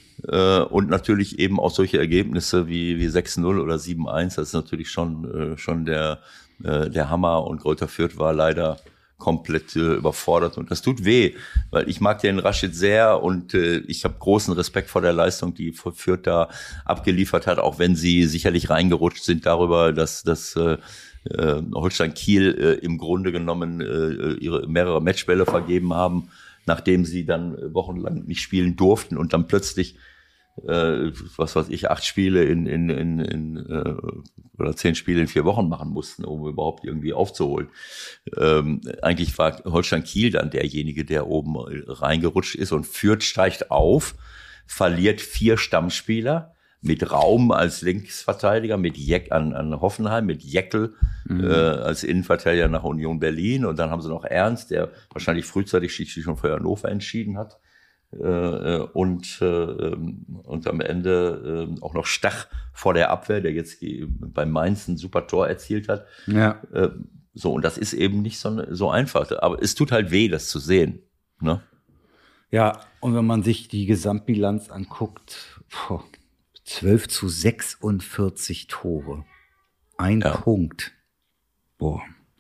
Und natürlich eben auch solche Ergebnisse wie, wie sechs null oder sieben eins. Das ist natürlich schon, schon der, der Hammer. Und Greuther Fürth war leider komplett überfordert. Und das tut weh, weil ich mag den Rashid sehr und ich habe großen Respekt vor der Leistung, die Fürth da abgeliefert hat, auch wenn sie sicherlich reingerutscht sind darüber, dass das Äh, Holstein Kiel äh, im Grunde genommen äh, ihre mehrere Matchbälle vergeben haben, nachdem sie dann wochenlang nicht spielen durften und dann plötzlich äh, was weiß ich acht Spiele in in in, in äh, oder zehn Spiele in vier Wochen machen mussten, um überhaupt irgendwie aufzuholen. Ähm, eigentlich war Holstein Kiel dann derjenige, der oben reingerutscht ist und Fürth steigt auf, verliert vier Stammspieler. Mit Raum als Linksverteidiger, mit Jeck an, an Hoffenheim, mit Jeckel mhm. äh, als Innenverteidiger nach Union Berlin. Und dann haben sie noch Ernst, der wahrscheinlich frühzeitig sich schon für Hannover entschieden hat. Äh, und, äh, und am Ende äh, auch noch Stach vor der Abwehr, der jetzt bei Mainz ein super Tor erzielt hat. Ja. Äh, so, und das ist eben nicht so, so einfach. Aber es tut halt weh, das zu sehen. Ne? Ja, und wenn man sich die Gesamtbilanz anguckt, boah, zwölf zu sechsundvierzig Tore. Ein ja. Punkt. Boah.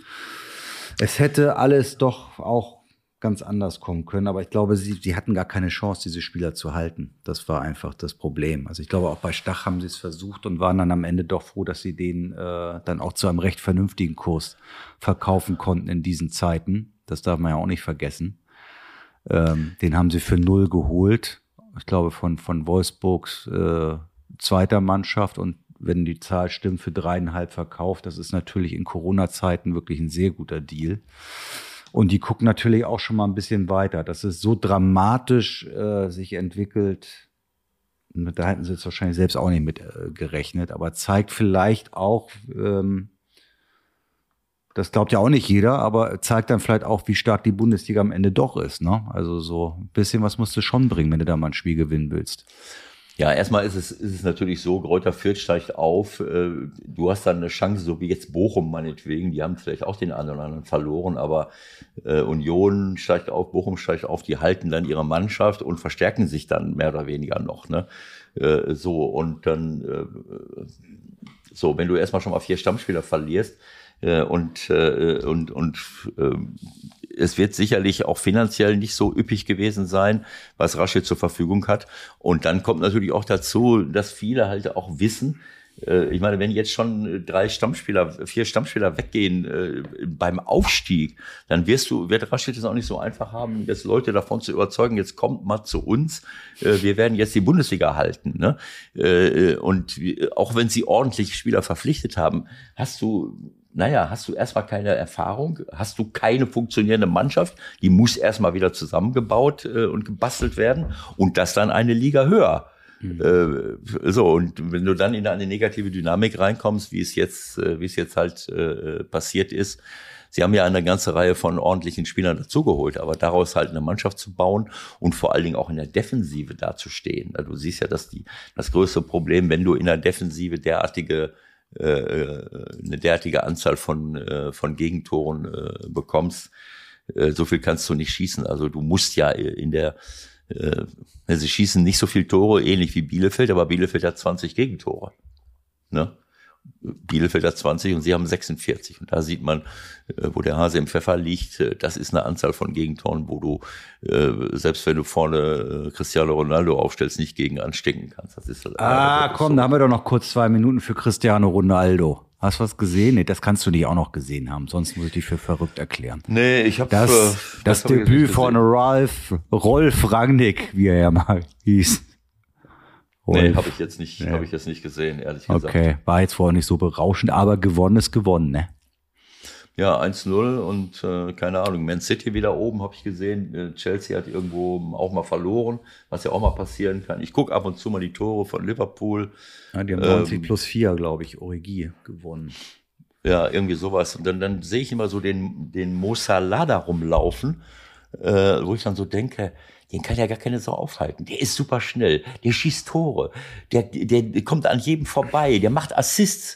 Es hätte alles doch auch ganz anders kommen können, aber ich glaube, sie, sie hatten gar keine Chance, diese Spieler zu halten. Das war einfach das Problem. Also ich glaube, auch bei Stach haben sie es versucht und waren dann am Ende doch froh, dass sie den äh, dann auch zu einem recht vernünftigen Kurs verkaufen konnten in diesen Zeiten. Das darf man ja auch nicht vergessen. Ähm, den haben sie für null geholt. Ich glaube, von, von Wolfsburgs äh, zweiter Mannschaft und wenn die Zahl stimmt, für dreieinhalb verkauft. Das ist natürlich in Corona-Zeiten wirklich ein sehr guter Deal. Und die gucken natürlich auch schon mal ein bisschen weiter. Dass es so dramatisch äh, sich entwickelt, da hätten sie jetzt wahrscheinlich selbst auch nicht mit äh, gerechnet, aber zeigt vielleicht auch, ähm, das glaubt ja auch nicht jeder, aber zeigt dann vielleicht auch, wie stark die Bundesliga am Ende doch ist. Ne? Also so ein bisschen was musst du schon bringen, wenn du da mal ein Spiel gewinnen willst. Ja, erstmal ist es, ist es natürlich so, Greuther Fürth steigt auf, äh, du hast dann eine Chance, so wie jetzt Bochum meinetwegen, die haben vielleicht auch den einen oder anderen verloren, aber äh, Union steigt auf, Bochum steigt auf, die halten dann ihre Mannschaft und verstärken sich dann mehr oder weniger noch, ne? Äh, so, und dann, äh, so, wenn du erstmal schon mal vier Stammspieler verlierst, äh, und, äh, und, und, äh, es wird sicherlich auch finanziell nicht so üppig gewesen sein, was Rashid zur Verfügung hat. Und dann kommt natürlich auch dazu, dass viele halt auch wissen, äh, ich meine, wenn jetzt schon drei Stammspieler, vier Stammspieler weggehen äh, beim Aufstieg, dann wirst du, wird Rashid es auch nicht so einfach haben, jetzt Leute davon zu überzeugen, jetzt kommt mal zu uns, äh, wir werden jetzt die Bundesliga halten. Ne? Äh, und auch wenn sie ordentlich Spieler verpflichtet haben, hast du Naja, hast du erstmal keine Erfahrung, hast du keine funktionierende Mannschaft, die muss erstmal wieder zusammengebaut äh, und gebastelt werden und das dann eine Liga höher. Mhm. Äh, so, und wenn du dann in eine negative Dynamik reinkommst, wie es jetzt, äh, wie es jetzt halt äh, passiert ist, sie haben ja eine ganze Reihe von ordentlichen Spielern dazugeholt, aber daraus halt eine Mannschaft zu bauen und vor allen Dingen auch in der Defensive dazustehen. Also du siehst ja, dass die, das größte Problem, wenn du in der Defensive derartige eine derartige Anzahl von von Gegentoren äh, bekommst, äh, so viel kannst du nicht schießen. Also du musst ja in der, äh, sie schießen nicht so viel Tore, ähnlich wie Bielefeld, aber Bielefeld hat zwanzig Gegentore. Ne? Bielefeld hat zwanzig und sie haben sechsundvierzig. Und da sieht man, wo der Hase im Pfeffer liegt, das ist eine Anzahl von Gegentoren, wo du, selbst wenn du vorne Cristiano Ronaldo aufstellst, nicht gegen anstinken kannst. Das ist ah, komm, so. Da haben wir doch noch kurz zwei Minuten für Cristiano Ronaldo. Hast du was gesehen? Nee, das kannst du nicht auch noch gesehen haben, sonst muss ich dich für verrückt erklären. Nee, ich habe das, äh, das, das Debüt von Ralf, Rolf Rangnick, wie er ja mal hieß. Rolf. Nee, habe ich jetzt nicht, nee. habe ich jetzt nicht gesehen, ehrlich gesagt. Okay, war jetzt vorher nicht so berauschend, aber gewonnen ist gewonnen, ne? Ja, eins null und äh, keine Ahnung, Man City wieder oben, habe ich gesehen. Äh, Chelsea hat irgendwo auch mal verloren, was ja auch mal passieren kann. Ich gucke ab und zu mal die Tore von Liverpool. Ja, die haben neunzig ähm, plus vier, glaube ich, Origi gewonnen. Ja, irgendwie sowas. Und dann, dann sehe ich immer so den, den Mo Salah da rumlaufen, äh, wo ich dann so denke, den kann ja gar keine Sau aufhalten. Der ist super schnell, der schießt Tore, der, der, der kommt an jedem vorbei, der macht Assists.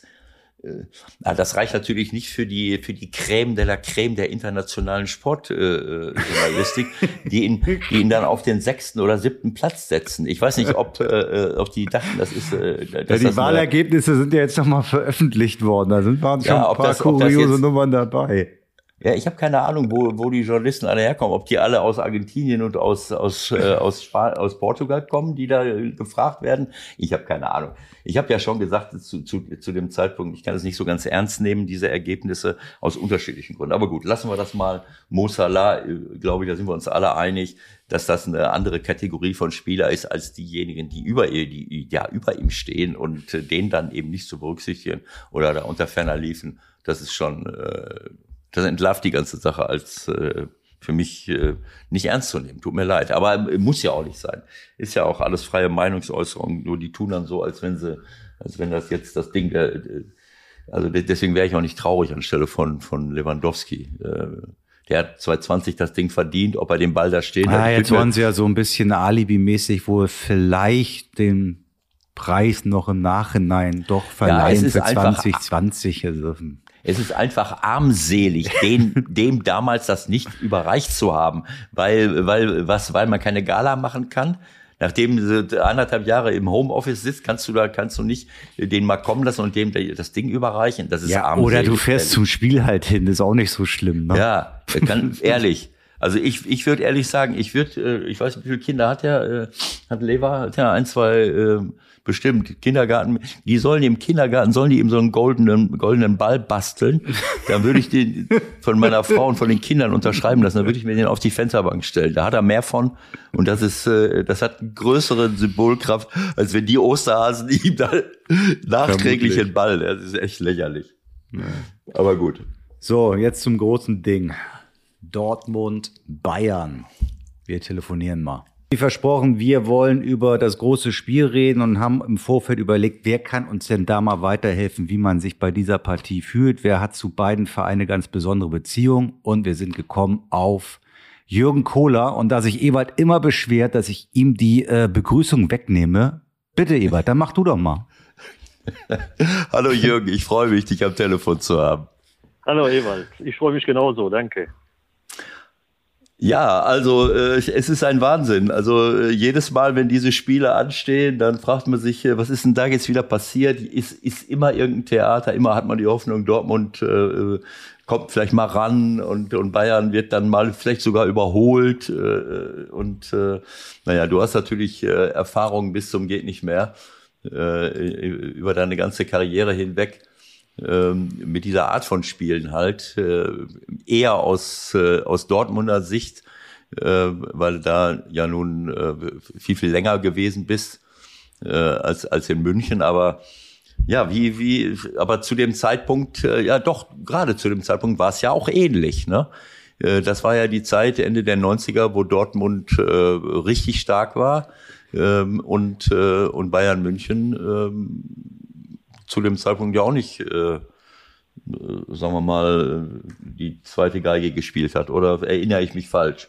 Das reicht natürlich nicht für die für die Crème de la Crème der internationalen Sportjournalistik, äh, die ihn die ihn dann auf den sechsten oder siebten Platz setzen. Ich weiß nicht, ob äh, ob die dachten, das ist. Äh, ja, die das Wahlergebnisse eine, sind ja jetzt nochmal veröffentlicht worden. Da sind waren schon ja, ein paar das, kuriose jetzt, Nummern dabei. Ja, ich habe keine Ahnung, wo wo die Journalisten alle herkommen, ob die alle aus Argentinien und aus aus äh, aus Sp- aus Portugal kommen, die da gefragt werden. Ich habe keine Ahnung. Ich habe ja schon gesagt zu, zu zu dem Zeitpunkt, ich kann es nicht so ganz ernst nehmen, diese Ergebnisse aus unterschiedlichen Gründen. Aber gut, lassen wir das mal. Mo Salah, glaube ich, da sind wir uns alle einig, dass das eine andere Kategorie von Spieler ist als diejenigen, die über die ja über ihm stehen und äh, den dann eben nicht zu berücksichtigen oder da unter ferner liefen. Das ist schon äh, Das entlarvt die ganze Sache als äh, für mich äh, nicht ernst zu nehmen. Tut mir leid. Aber äh, muss ja auch nicht sein. Ist ja auch alles freie Meinungsäußerung. Nur die tun dann so, als wenn sie, als wenn das jetzt das Ding, äh, also deswegen wäre ich auch nicht traurig anstelle von von Lewandowski. Äh, der hat zwanzig zwanzig das Ding verdient, ob er den Ball da steht. Ah, jetzt waren sie ja so ein bisschen alibimäßig, wo vielleicht den Preis noch im Nachhinein doch verleihen ja, für zwanzig zwanzig. Also, es ist einfach armselig, den, dem damals das nicht überreicht zu haben, weil, weil, was, weil man keine Gala machen kann. Nachdem du anderthalb Jahre im Homeoffice sitzt, kannst du da, kannst du nicht den mal kommen lassen und dem das Ding überreichen. Das ist ja, armselig. Oder du fährst zum Spiel halt hin, ist auch nicht so schlimm, ne? Ja, kann, ehrlich. Also ich, ich würde ehrlich sagen, ich würde, ich weiß nicht, wie viele Kinder hat er, hat Lever, hat ja ein, zwei, bestimmt Kindergarten, die sollen im Kindergarten, sollen die ihm so einen goldenen, goldenen Ball basteln. Dann würde ich den von meiner Frau und von den Kindern unterschreiben lassen. Dann würde ich mir den auf die Fensterbank stellen. Da hat er mehr von. Und das ist, das hat eine größere Symbolkraft, als wenn die Osterhasen ihm da nachträglich den Ball. Das ist echt lächerlich. Ja. Aber gut. So, jetzt zum großen Ding. Dortmund, Bayern. Wir telefonieren mal. Wie versprochen, wir wollen über das große Spiel reden und haben im Vorfeld überlegt, wer kann uns denn da mal weiterhelfen, wie man sich bei dieser Partie fühlt. Wer hat zu beiden Vereinen eine ganz besondere Beziehung? Und wir sind gekommen auf Jürgen Kohler. Und da sich Ewald immer beschwert, dass ich ihm die äh, Begrüßung wegnehme, Bitte, Ewald, dann mach du doch mal. Hallo Jürgen, ich freue mich, dich am Telefon zu haben. Hallo Ewald, ich freue mich genauso, danke. Ja, also äh, es ist ein Wahnsinn. Also äh, jedes Mal, wenn diese Spiele anstehen, dann fragt man sich, äh, was ist denn da jetzt wieder passiert? Ist, ist immer irgendein Theater, immer hat man die Hoffnung, Dortmund äh, kommt vielleicht mal ran und, und Bayern wird dann mal vielleicht sogar überholt. Äh, und äh, naja, du hast natürlich äh, Erfahrung bis zum geht nicht mehr äh, über deine ganze Karriere hinweg. Ähm, mit dieser Art von Spielen halt, äh, eher aus, äh, aus Dortmunder Sicht, äh, weil du da ja nun äh, viel, viel länger gewesen bist äh, als, als in München. Aber ja, wie, wie, aber zu dem Zeitpunkt, äh, ja doch, gerade zu dem Zeitpunkt war es ja auch ähnlich, ne? Äh, das war ja die Zeit, Ende der neunziger, wo Dortmund äh, richtig stark war ähm, und, äh, und Bayern München ähm, zu dem Zeitpunkt ja auch nicht, äh, sagen wir mal, die zweite Geige gespielt hat. Oder erinnere ich mich falsch?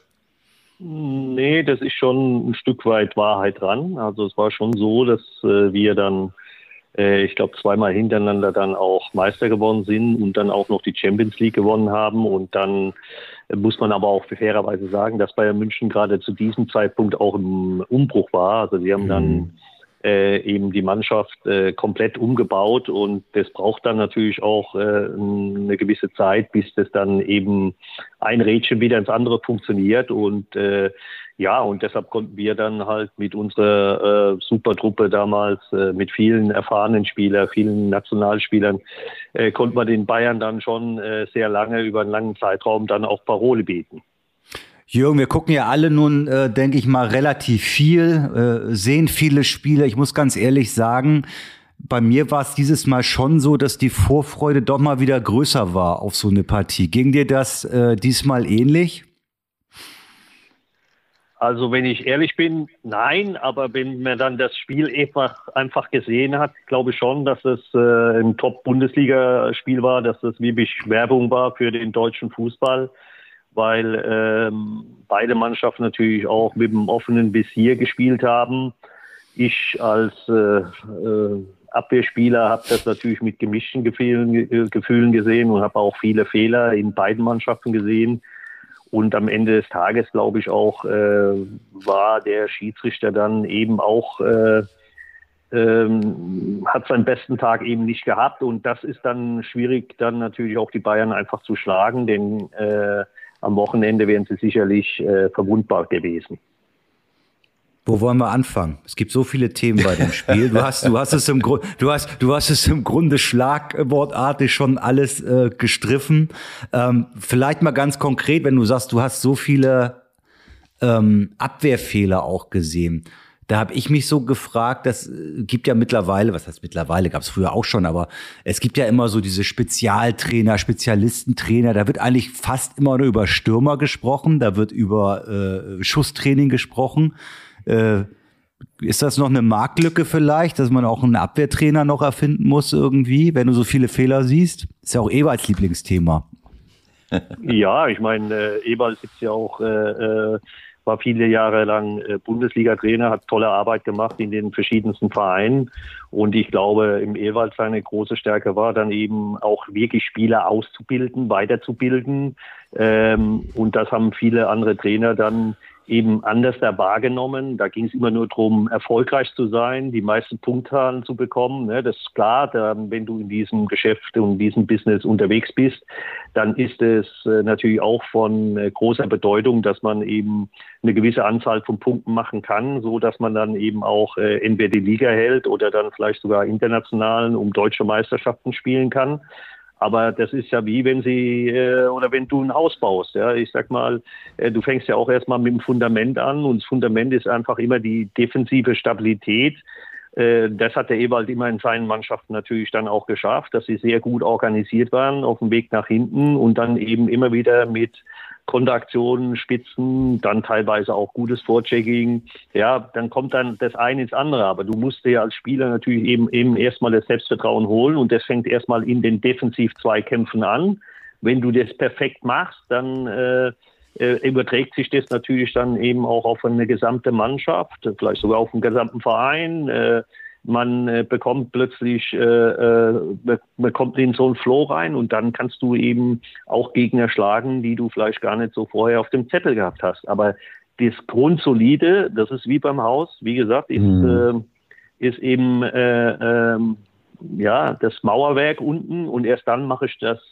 Nee, das ist schon ein Stück weit Wahrheit dran. Also es war schon so, dass äh, wir dann, äh, ich glaube, zweimal hintereinander dann auch Meister geworden sind und dann auch noch die Champions League gewonnen haben. Und dann äh, muss man aber auch fairerweise sagen, dass Bayern München gerade zu diesem Zeitpunkt auch im Umbruch war. Also sie haben mhm. dann Äh, eben die Mannschaft äh, komplett umgebaut und das braucht dann natürlich auch äh, eine gewisse Zeit, bis das dann eben ein Rädchen wieder ins andere funktioniert und äh, ja, und deshalb konnten wir dann halt mit unserer äh, Supertruppe damals äh, mit vielen erfahrenen Spielern, vielen Nationalspielern, äh, konnten wir den Bayern dann schon äh, sehr lange, über einen langen Zeitraum dann auch Parole bieten. Jürgen, wir gucken ja alle nun, äh, denke ich mal, relativ viel, äh, sehen viele Spiele. Ich muss ganz ehrlich sagen, bei mir war es dieses Mal schon so, dass die Vorfreude doch mal wieder größer war auf so eine Partie. Ging dir das äh, diesmal ähnlich? Also wenn ich ehrlich bin, nein, aber wenn man dann das Spiel einfach, einfach gesehen hat, glaube ich schon, dass es äh, ein Top-Bundesliga-Spiel war, dass das wirklich Werbung war für den deutschen Fußball. Weil ähm, beide Mannschaften natürlich auch mit dem offenen Visier gespielt haben. Ich als äh, äh, Abwehrspieler habe das natürlich mit gemischten Gefühlen, Gefühlen gesehen und habe auch viele Fehler in beiden Mannschaften gesehen. Und am Ende des Tages, glaube ich, auch äh, war der Schiedsrichter dann eben auch, äh, ähm, hat seinen besten Tag eben nicht gehabt. Und das ist dann schwierig, dann natürlich auch die Bayern einfach zu schlagen, denn äh, am Wochenende wären sie sicherlich äh, verwundbar gewesen. Wo wollen wir anfangen? Es gibt so viele Themen bei dem Spiel. Du hast, du hast es im Grunde, du hast, du hast es im Grunde schlagwortartig schon alles äh, gestriffen. Ähm, vielleicht mal ganz konkret, wenn du sagst, du hast so viele ähm, Abwehrfehler auch gesehen. Da habe ich mich so gefragt, das gibt ja mittlerweile, was heißt mittlerweile, gab es früher auch schon, aber es gibt ja immer so diese Spezialtrainer, Spezialistentrainer, da wird eigentlich fast immer nur über Stürmer gesprochen, da wird über äh, Schusstraining gesprochen. Äh, ist das noch eine Marktlücke vielleicht, dass man auch einen Abwehrtrainer noch erfinden muss irgendwie, wenn du so viele Fehler siehst? Ist ja auch Evalds Lieblingsthema. Ja, ich meine, äh, Ewald ist ja auch äh, äh, war viele Jahre lang Bundesliga-Trainer, hat tolle Arbeit gemacht in den verschiedensten Vereinen. Und ich glaube, im Ewald seine große Stärke war dann eben auch wirklich Spieler auszubilden, weiterzubilden. Ähm, und das haben viele andere Trainer dann eben anders da wahrgenommen. Da ging es immer nur darum, erfolgreich zu sein, die meisten Punktzahlen zu bekommen. Das ist klar, da, wenn du in diesem Geschäft und in diesem Business unterwegs bist, dann ist es natürlich auch von großer Bedeutung, dass man eben eine gewisse Anzahl von Punkten machen kann, so dass man dann eben auch entweder die Liga hält oder dann vielleicht sogar internationalen um deutsche Meisterschaften spielen kann. Aber das ist ja wie wenn sie äh, oder wenn du ein Haus baust. Ja, ich sag mal, äh, du fängst ja auch erstmal mit dem Fundament an und das Fundament ist einfach immer die defensive Stabilität. Äh, das hat der Ewald immer in seinen Mannschaften natürlich dann auch geschafft, dass sie sehr gut organisiert waren auf dem Weg nach hinten und dann eben immer wieder mit Konteraktionen, Spitzen, dann teilweise auch gutes Vorchecking. Ja, dann kommt dann das eine ins andere. Aber du musst dir als Spieler natürlich eben, eben erstmal das Selbstvertrauen holen und das fängt erstmal in den Defensiv-Zweikämpfen an. Wenn du das perfekt machst, dann äh, äh, überträgt sich das natürlich dann eben auch auf eine gesamte Mannschaft, vielleicht sogar auf einen gesamten Verein. Äh, man äh, bekommt plötzlich, äh, äh, bekommt in so einen Flow rein und dann kannst du eben auch Gegner schlagen, die du vielleicht gar nicht so vorher auf dem Zettel gehabt hast. Aber das Grundsolide, das ist wie beim Haus, wie gesagt, ist, mhm. äh, ist eben äh, äh, ja, das Mauerwerk unten und erst dann mache ich das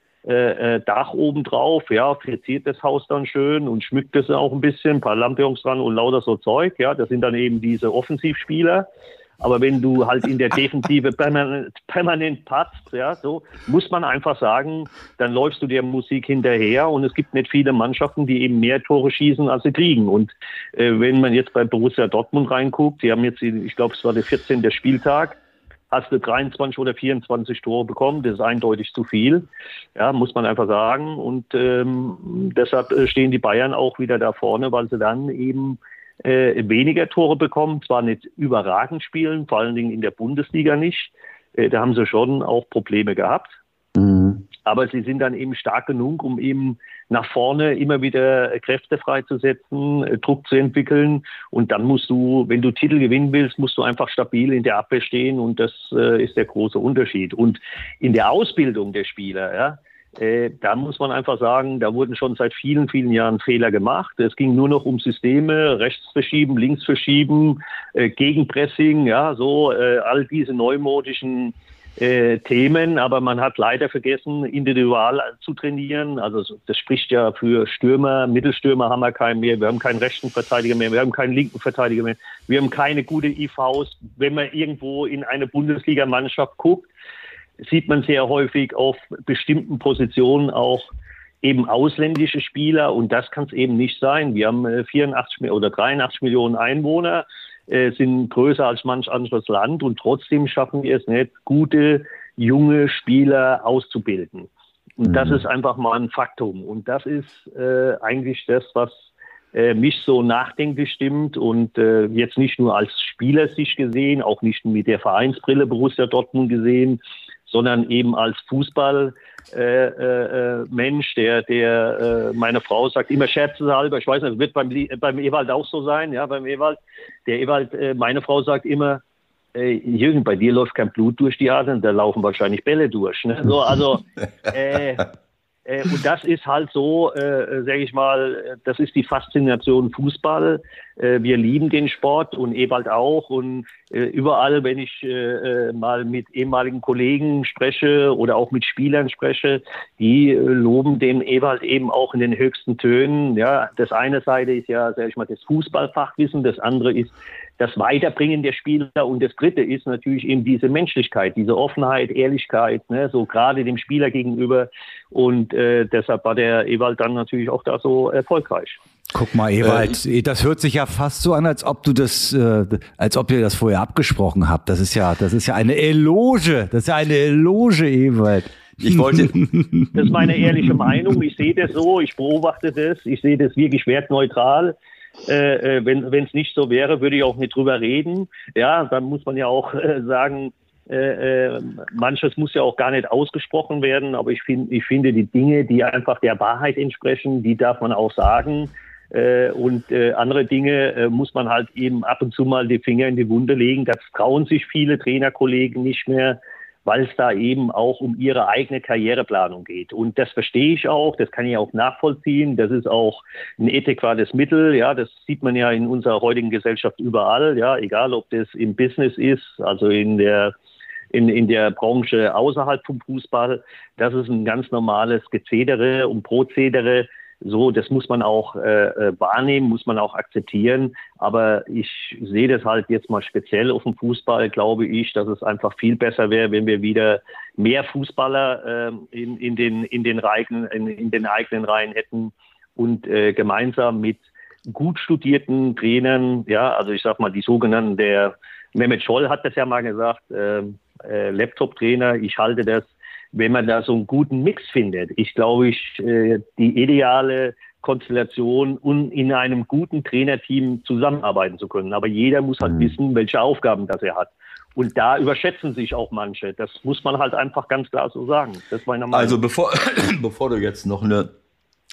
äh, äh, Dach oben drauf, ja, verziert das Haus dann schön und schmückt es auch ein bisschen, ein paar Lampions dran und lauter so Zeug, ja, das sind dann eben diese Offensivspieler. Aber wenn du halt in der Defensive permanent, permanent patzt, ja, so, muss man einfach sagen, dann läufst du der Musik hinterher und es gibt nicht viele Mannschaften, die eben mehr Tore schießen, als sie kriegen. Und äh, wenn man jetzt bei Borussia Dortmund reinguckt, die haben jetzt, ich glaube, es war der vierzehnte Spieltag, hast du dreiundzwanzig oder vierundzwanzig Tore bekommen, das ist eindeutig zu viel, ja, muss man einfach sagen. Und ähm, deshalb stehen die Bayern auch wieder da vorne, weil sie dann eben Äh, weniger Tore bekommen, zwar nicht überragend spielen, vor allen Dingen in der Bundesliga nicht. Äh, da haben sie schon auch Probleme gehabt. Mhm. Aber sie sind dann eben stark genug, um eben nach vorne immer wieder Kräfte freizusetzen, äh, Druck zu entwickeln. Und dann musst du, wenn du Titel gewinnen willst, musst du einfach stabil in der Abwehr stehen. Und das äh, ist der große Unterschied. Und in der Ausbildung der Spieler, ja, Äh, da muss man einfach sagen, da wurden schon seit vielen, vielen Jahren Fehler gemacht. Es ging nur noch um Systeme, rechts verschieben, links verschieben, äh, Gegenpressing, ja, so äh, all diese neumodischen äh, Themen. Aber man hat leider vergessen, individual zu trainieren. Also das spricht ja für Stürmer, Mittelstürmer haben wir keinen mehr. Wir haben keinen rechten Verteidiger mehr, wir haben keinen linken Verteidiger mehr. Wir haben keine gute I Vs. Wenn man irgendwo in eine Bundesliga-Mannschaft guckt, sieht man sehr häufig auf bestimmten Positionen auch eben ausländische Spieler und das kann es eben nicht sein. Wir haben vierundachtzig oder dreiundachtzig Millionen Einwohner, äh, sind größer als manch anderes Land und trotzdem schaffen wir es nicht, gute, junge Spieler auszubilden. Und mhm. das ist einfach mal ein Faktum und das ist äh, eigentlich das, was äh, mich so nachdenklich stimmt und äh, jetzt nicht nur als Spielersicht gesehen, auch nicht mit der Vereinsbrille Borussia Dortmund gesehen, sondern eben als Fußball äh, äh, Mensch, der, der äh, meine Frau sagt immer scherzhalber, ich weiß nicht, wird beim, beim Ewald auch so sein, ja, beim Ewald, der Ewald, äh, meine Frau sagt immer, äh, Jürgen, bei dir läuft kein Blut durch die Adern, da laufen wahrscheinlich Bälle durch, ne? So, also, äh, äh, und das ist halt so, äh, sage ich mal, das ist die Faszination Fußball. Äh, wir lieben den Sport und Ewald auch. Und äh, überall, wenn ich äh, mal mit ehemaligen Kollegen spreche oder auch mit Spielern spreche, die äh, loben den Ewald eben auch in den höchsten Tönen. Ja, das eine Seite ist ja, sage ich mal, das Fußballfachwissen, das andere ist das Weiterbringen der Spieler und das dritte ist natürlich eben diese Menschlichkeit, diese Offenheit, Ehrlichkeit, ne, so gerade dem Spieler gegenüber und äh, deshalb war der Ewald dann natürlich auch da so erfolgreich. Guck mal, Ewald, äh, das hört sich ja fast so an, als ob du das, äh, als ob ihr das vorher abgesprochen habt. Das ist ja, das ist ja eine Eloge, das ist ja eine Eloge, Ewald. Ich wollte. Das ist meine ehrliche Meinung. Ich sehe das so, ich beobachte das, ich sehe das wirklich wertneutral. Äh, wenn es nicht so wäre, würde ich auch nicht drüber reden. Ja, dann muss man ja auch äh, sagen, äh, äh, manches muss ja auch gar nicht ausgesprochen werden, aber ich, find, ich finde die Dinge, die einfach der Wahrheit entsprechen, die darf man auch sagen. Äh, und äh, andere Dinge äh, muss man halt eben ab und zu mal die Finger in die Wunde legen. Das trauen sich viele Trainerkollegen nicht mehr, weil es da eben auch um ihre eigene Karriereplanung geht. Und das verstehe ich auch, das kann ich auch nachvollziehen. Das ist auch ein adäquates Mittel. Ja, das sieht man ja in unserer heutigen Gesellschaft überall. Ja, egal ob das im Business ist, also in der in, in der Branche außerhalb vom Fußball. Das ist ein ganz normales Gezedere und Prozedere. So, das muss man auch äh, wahrnehmen, muss man auch akzeptieren. Aber ich sehe das halt jetzt mal speziell auf dem Fußball, glaube ich, dass es einfach viel besser wäre, wenn wir wieder mehr Fußballer äh, in, in, den, in, den Reihen, in, in den eigenen Reihen hätten und äh, gemeinsam mit gut studierten Trainern, ja, also ich sag mal, die sogenannten, der Mehmet Scholl hat das ja mal gesagt, äh, äh, Laptop-Trainer, ich halte das, wenn man da so einen guten Mix findet. Ich glaube, ich, äh, die ideale Konstellation, um in einem guten Trainerteam zusammenarbeiten zu können. Aber jeder muss halt mhm. wissen, welche Aufgaben das er hat. Und da überschätzen sich auch manche. Das muss man halt einfach ganz klar so sagen. Das ist meine Meinung. Also bevor, bevor du jetzt noch eine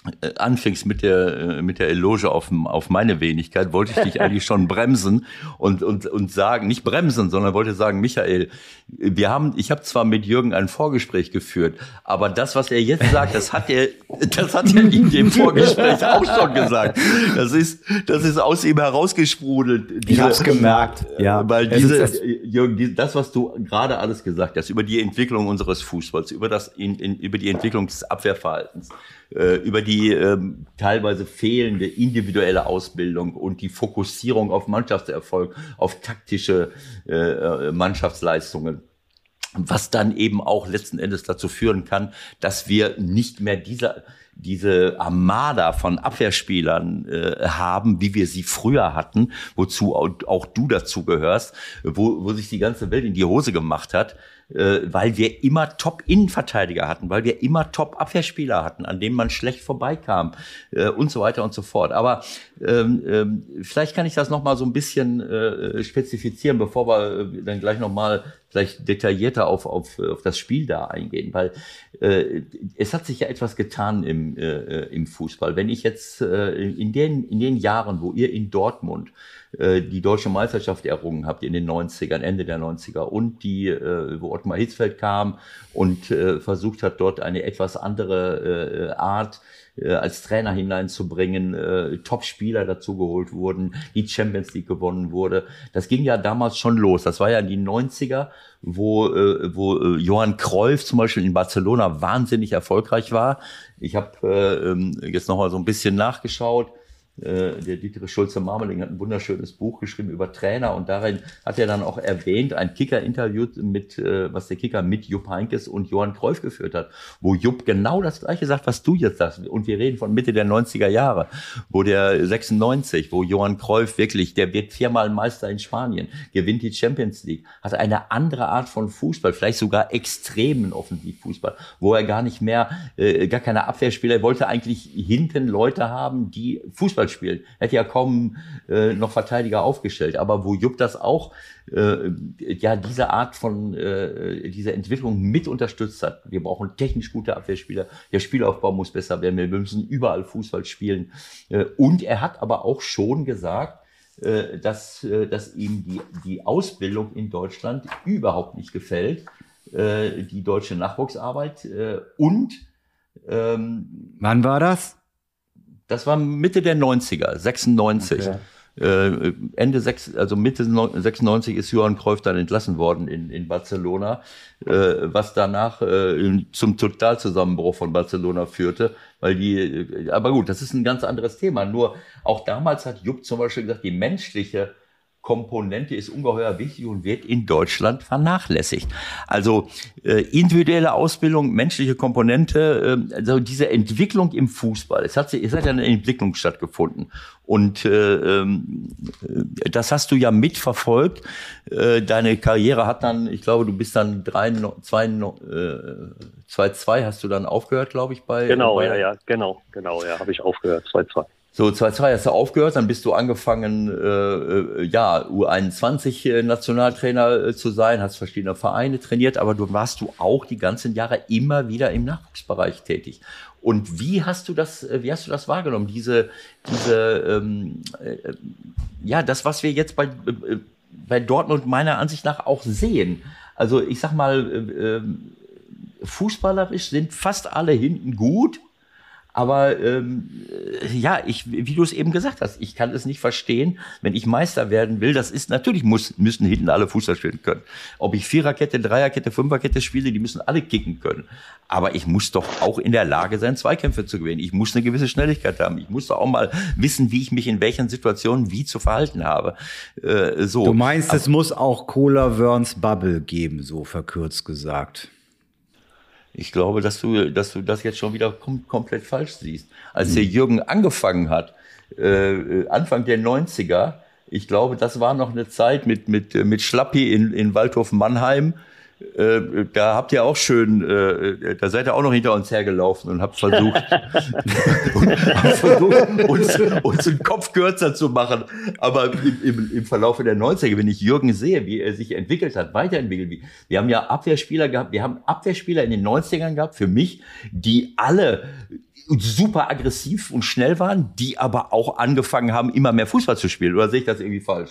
anfingst mit der mit der Eloge auf auf meine Wenigkeit, wollte ich dich eigentlich schon bremsen und und und sagen, nicht bremsen, sondern wollte sagen, Michael, wir haben, ich habe zwar mit Jürgen ein Vorgespräch geführt, aber das, was er jetzt sagt, das hat er, das hat er in dem Vorgespräch auch schon gesagt. Das ist, das ist aus ihm herausgesprudelt. Ich hab's gemerkt, ja. Weil diese, Jürgen, das, was du gerade alles gesagt hast, über die Entwicklung unseres Fußballs, über das, in, in, über die Entwicklung des Abwehrverhaltens, äh, über die ähm, teilweise fehlende individuelle Ausbildung und die Fokussierung auf Mannschaftserfolg, auf taktische äh, Mannschaftsleistungen, was dann eben auch letzten Endes dazu führen kann, dass wir nicht mehr diese, diese Armada von Abwehrspielern äh, haben, wie wir sie früher hatten, wozu auch, auch du dazu gehörst, wo, wo sich die ganze Welt in die Hose gemacht hat, äh, weil wir immer Top-Innenverteidiger hatten, weil wir immer Top-Abwehrspieler hatten, an denen man schlecht vorbeikam äh, und so weiter und so fort. Aber ähm, ähm, vielleicht kann ich das nochmal so ein bisschen äh, spezifizieren, bevor wir äh, dann gleich nochmal vielleicht detaillierter auf, auf, auf das Spiel da eingehen, weil äh, es hat sich ja etwas getan im, äh, im Fußball. Wenn ich jetzt äh, in, den, in den Jahren, wo ihr in Dortmund äh, die deutsche Meisterschaft errungen habt, in den neunzigern, Ende der neunziger und die, äh, wo Ottmar Hitzfeld kam und äh, versucht hat, dort eine etwas andere äh, Art als Trainer hineinzubringen, äh, Top-Spieler dazu geholt wurden, die Champions League gewonnen wurde. Das ging ja damals schon los. Das war ja in die neunziger, wo, äh, wo äh, Johann Cruyff zum Beispiel in Barcelona wahnsinnig erfolgreich war. Ich habe äh, jetzt noch mal so ein bisschen nachgeschaut. Der Dietrich Schulze-Marmeling hat ein wunderschönes Buch geschrieben über Trainer und darin hat er dann auch erwähnt, ein Kicker-Interview mit, was der Kicker mit Jupp Heynckes und Johann Cruyff geführt hat, wo Jupp genau das Gleiche sagt, was du jetzt sagst. Und wir reden von Mitte der neunziger Jahre, wo der sechsundneunzig, wo Johann Cruyff wirklich, der wird viermal Meister in Spanien, gewinnt die Champions League, hat eine andere Art von Fußball, vielleicht sogar extremen Offensivfußball, wo er gar nicht mehr, äh, gar keine Abwehrspieler, er wollte eigentlich hinten Leute haben, die Fußball spielen. Er hätte ja kaum äh, noch Verteidiger aufgestellt, aber wo Jupp das auch, äh, ja, diese Art von, äh, diese Entwicklung mit unterstützt hat. Wir brauchen technisch gute Abwehrspieler, der Spielaufbau muss besser werden, wir müssen überall Fußball spielen. Äh, und er hat aber auch schon gesagt, äh, dass, äh, dass ihm die, die Ausbildung in Deutschland überhaupt nicht gefällt, äh, die deutsche Nachwuchsarbeit äh, und ähm, wann war das? Das war Mitte der neunziger, sechsundneunzig. Okay. Äh, Ende sechs, also Mitte sechsundneunzig ist Johann Cruyff dann entlassen worden in, in Barcelona, äh, was danach äh, zum Totalzusammenbruch von Barcelona führte, weil die, aber gut, das ist ein ganz anderes Thema. Nur auch damals hat Jupp zum Beispiel gesagt, die menschliche Komponente ist ungeheuer wichtig und wird in Deutschland vernachlässigt. Also äh, individuelle Ausbildung, menschliche Komponente, äh, also diese Entwicklung im Fußball. Es hat, es hat ja eine Entwicklung stattgefunden und äh, äh, das hast du ja mitverfolgt. Äh, deine Karriere hat dann, ich glaube, du bist dann drei, zwei, zwei, zwei hast du dann aufgehört, glaube ich, bei. Genau, bei, ja, ja, genau, genau, ja, habe ich aufgehört, zwei, zwei. So, zwei zwei hast du aufgehört, dann bist du angefangen, äh, ja, U einundzwanzig Nationaltrainer äh, zu sein, hast verschiedene Vereine trainiert, aber du warst du auch die ganzen Jahre immer wieder im Nachwuchsbereich tätig. Und wie hast du das, wie hast du das wahrgenommen? Diese, diese, ähm, äh, ja, das, was wir jetzt bei, äh, bei Dortmund meiner Ansicht nach auch sehen. Also ich sag mal, äh, äh, fußballerisch sind fast alle hinten gut. Aber ähm, ja, ich, wie du es eben gesagt hast, ich kann es nicht verstehen, wenn ich Meister werden will. Das ist natürlich muss müssen hinten alle Fußball spielen können. Ob ich Viererkette, Dreierkette, Fünferkette spiele, die müssen alle kicken können. Aber ich muss doch auch in der Lage sein, Zweikämpfe zu gewinnen. Ich muss eine gewisse Schnelligkeit haben. Ich muss doch auch mal wissen, wie ich mich in welchen Situationen wie zu verhalten habe. Äh, so. Du meinst, Aber, es muss auch Cola Wörns Bubble geben, so verkürzt gesagt. Ich glaube, dass du, dass du das jetzt schon wieder kom- komplett falsch siehst. Als der Jürgen angefangen hat, äh, Anfang der neunziger, ich glaube, das war noch eine Zeit mit, mit, mit Schlappi in, in Waldhof Mannheim, Äh, da habt ihr auch schön, äh, da seid ihr auch noch hinter uns hergelaufen und habt versucht, und, habt versucht uns, uns den Kopf kürzer zu machen. Aber im, im, im Verlauf der neunziger, wenn ich Jürgen sehe, wie er sich entwickelt hat, weiterentwickelt, wie, wir haben ja Abwehrspieler gehabt, wir haben Abwehrspieler in den neunzigern gehabt, für mich, die alle super aggressiv und schnell waren, die aber auch angefangen haben, immer mehr Fußball zu spielen. Oder sehe ich das irgendwie falsch?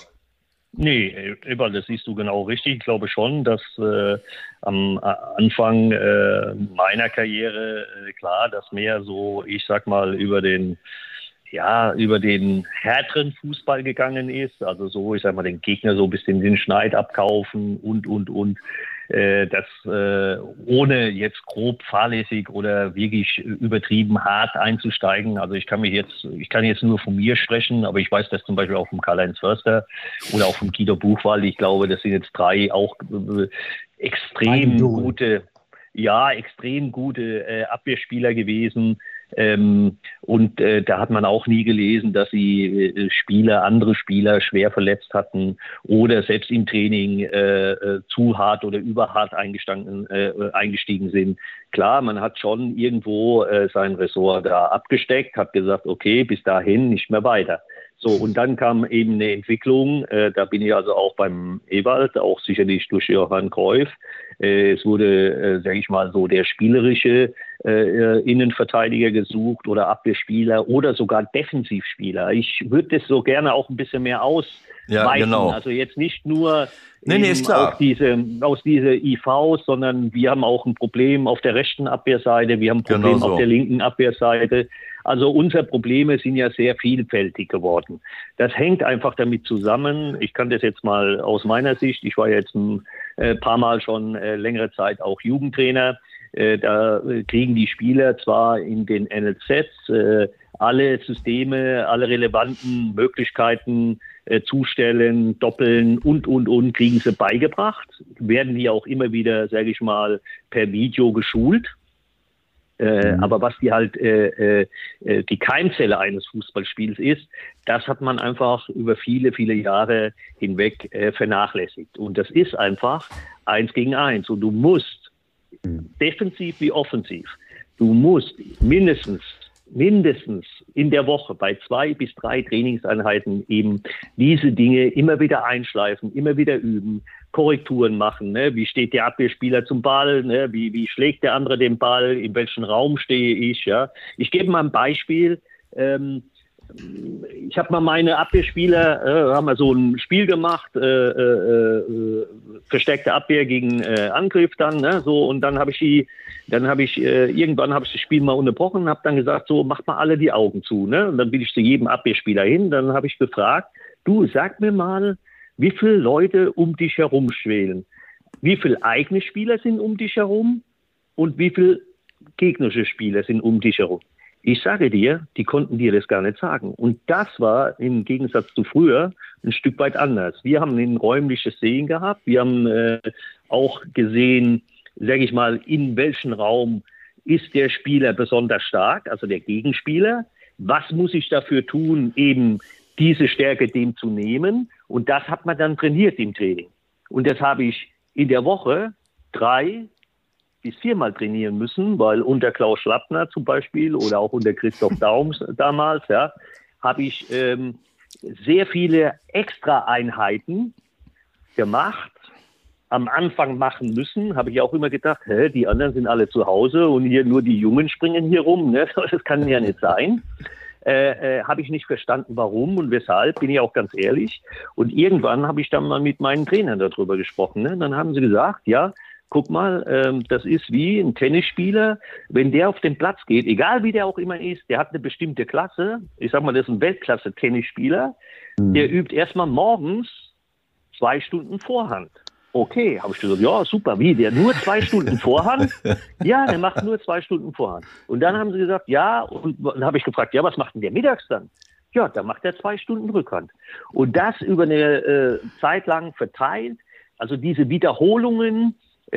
Nee, Eberl, das siehst du genau richtig. Ich glaube schon, dass äh, am Anfang äh, meiner Karriere, äh, klar, dass mehr so, ich sag mal, über den, ja, über den härteren Fußball gegangen ist. Also so, ich sag mal, den Gegner so ein bisschen den Schneid abkaufen und, und, und. Äh, das äh, ohne jetzt grob fahrlässig oder wirklich übertrieben hart einzusteigen. Also ich kann mich jetzt, ich kann jetzt nur von mir sprechen, aber ich weiß das zum Beispiel auch vom Karl-Heinz Förster oder auch vom Guido Buchwald. Ich glaube, das sind jetzt drei auch äh, extrem gute, ja, extrem gute äh, Abwehrspieler gewesen. Ähm, und äh, da hat man auch nie gelesen, dass sie äh, Spieler, andere Spieler schwer verletzt hatten oder selbst im Training äh, äh, zu hart oder überhart eingestanden, äh, eingestiegen sind. Klar, man hat schon irgendwo äh, sein Ressort da abgesteckt, hat gesagt, okay, bis dahin nicht mehr weiter. So, und dann kam eben eine Entwicklung, äh, da bin ich also auch beim Ewald, auch sicherlich durch Johann Cruyff. Äh, es wurde, äh, sage ich mal, so der spielerische äh, Innenverteidiger gesucht oder Abwehrspieler oder sogar Defensivspieler. Ich würde das so gerne auch ein bisschen mehr ausweiten. Ja, genau. Also jetzt nicht nur nee, nee, ist klar. Aus, diese, aus diese I Vs, sondern wir haben auch ein Problem auf der rechten Abwehrseite, wir haben ein Problem genau so. auf der linken Abwehrseite. Also unsere Probleme sind ja sehr vielfältig geworden. Das hängt einfach damit zusammen. Ich kann das jetzt mal aus meiner Sicht, ich war jetzt ein äh, paar Mal schon äh, längere Zeit auch Jugendtrainer. Äh, da kriegen die Spieler zwar in den N L Zs äh, alle Systeme, alle relevanten Möglichkeiten äh, zustellen, doppeln und, und, und, kriegen sie beigebracht. Werden die auch immer wieder, sage ich mal, per Video geschult. Äh, mhm. Aber was die halt äh, äh, die Keimzelle eines Fußballspiels ist, das hat man einfach über viele, viele Jahre hinweg äh, vernachlässigt. Und das ist einfach eins gegen eins. Und du musst, mhm. defensiv wie offensiv, du musst mindestens, mindestens in der Woche bei zwei bis drei Trainingseinheiten eben diese Dinge immer wieder einschleifen, immer wieder üben, Korrekturen machen, ne? Wie steht der Abwehrspieler zum Ball, ne? Wie, wie schlägt der andere den Ball, in welchem Raum stehe ich, ja? Ich gebe mal ein Beispiel. Ähm, ich habe mal meine Abwehrspieler, äh, haben wir so ein Spiel gemacht, äh, äh, verstärkte Abwehr gegen äh, Angriff dann, ne? So, und dann habe ich die, dann habe ich, äh, irgendwann habe ich das Spiel mal unterbrochen und habe dann gesagt, so, macht mal alle die Augen zu, ne? Und dann bin ich zu jedem Abwehrspieler hin, dann habe ich gefragt, du, sag mir mal, wie viele Leute um dich herum schwelen? Wie viele eigene Spieler sind um dich herum? Und wie viele gegnerische Spieler sind um dich herum? Ich sage dir, die konnten dir das gar nicht sagen. Und das war im Gegensatz zu früher ein Stück weit anders. Wir haben ein räumliches Sehen gehabt. Wir haben äh, auch gesehen, sage ich mal, in welchem Raum ist der Spieler besonders stark, also der Gegenspieler. Was muss ich dafür tun, eben diese Stärke dem zu nehmen? Und das hat man dann trainiert im Training. Und das habe ich in der Woche drei bis viermal trainieren müssen, weil unter Klaus Schlappner zum Beispiel oder auch unter Christoph Daums damals, ja, habe ich ähm, sehr viele Extra-Einheiten gemacht, am Anfang machen müssen, habe ich auch immer gedacht, hä, die anderen sind alle zu Hause und hier nur die Jungen springen hier rum, ne? Das kann ja nicht sein. Äh, äh, habe ich nicht verstanden, warum und weshalb, bin ich auch ganz ehrlich. Und irgendwann habe ich dann mal mit meinen Trainern darüber gesprochen. Ne? Dann haben sie gesagt, ja, guck mal, ähm, das ist wie ein Tennisspieler, wenn der auf den Platz geht, egal wie der auch immer ist, der hat eine bestimmte Klasse. Ich sag mal, das ist ein Weltklasse-Tennisspieler. Mhm. Der übt erstmal morgens zwei Stunden Vorhand. Okay, habe ich gesagt, ja, super, wie, der nur zwei Stunden Vorhand? Ja, der macht nur zwei Stunden Vorhand. Und dann haben sie gesagt, ja, und dann habe ich gefragt, ja, was macht denn der mittags dann? Ja, dann macht er zwei Stunden Rückhand. Und das über eine äh, Zeit lang verteilt, also diese Wiederholungen,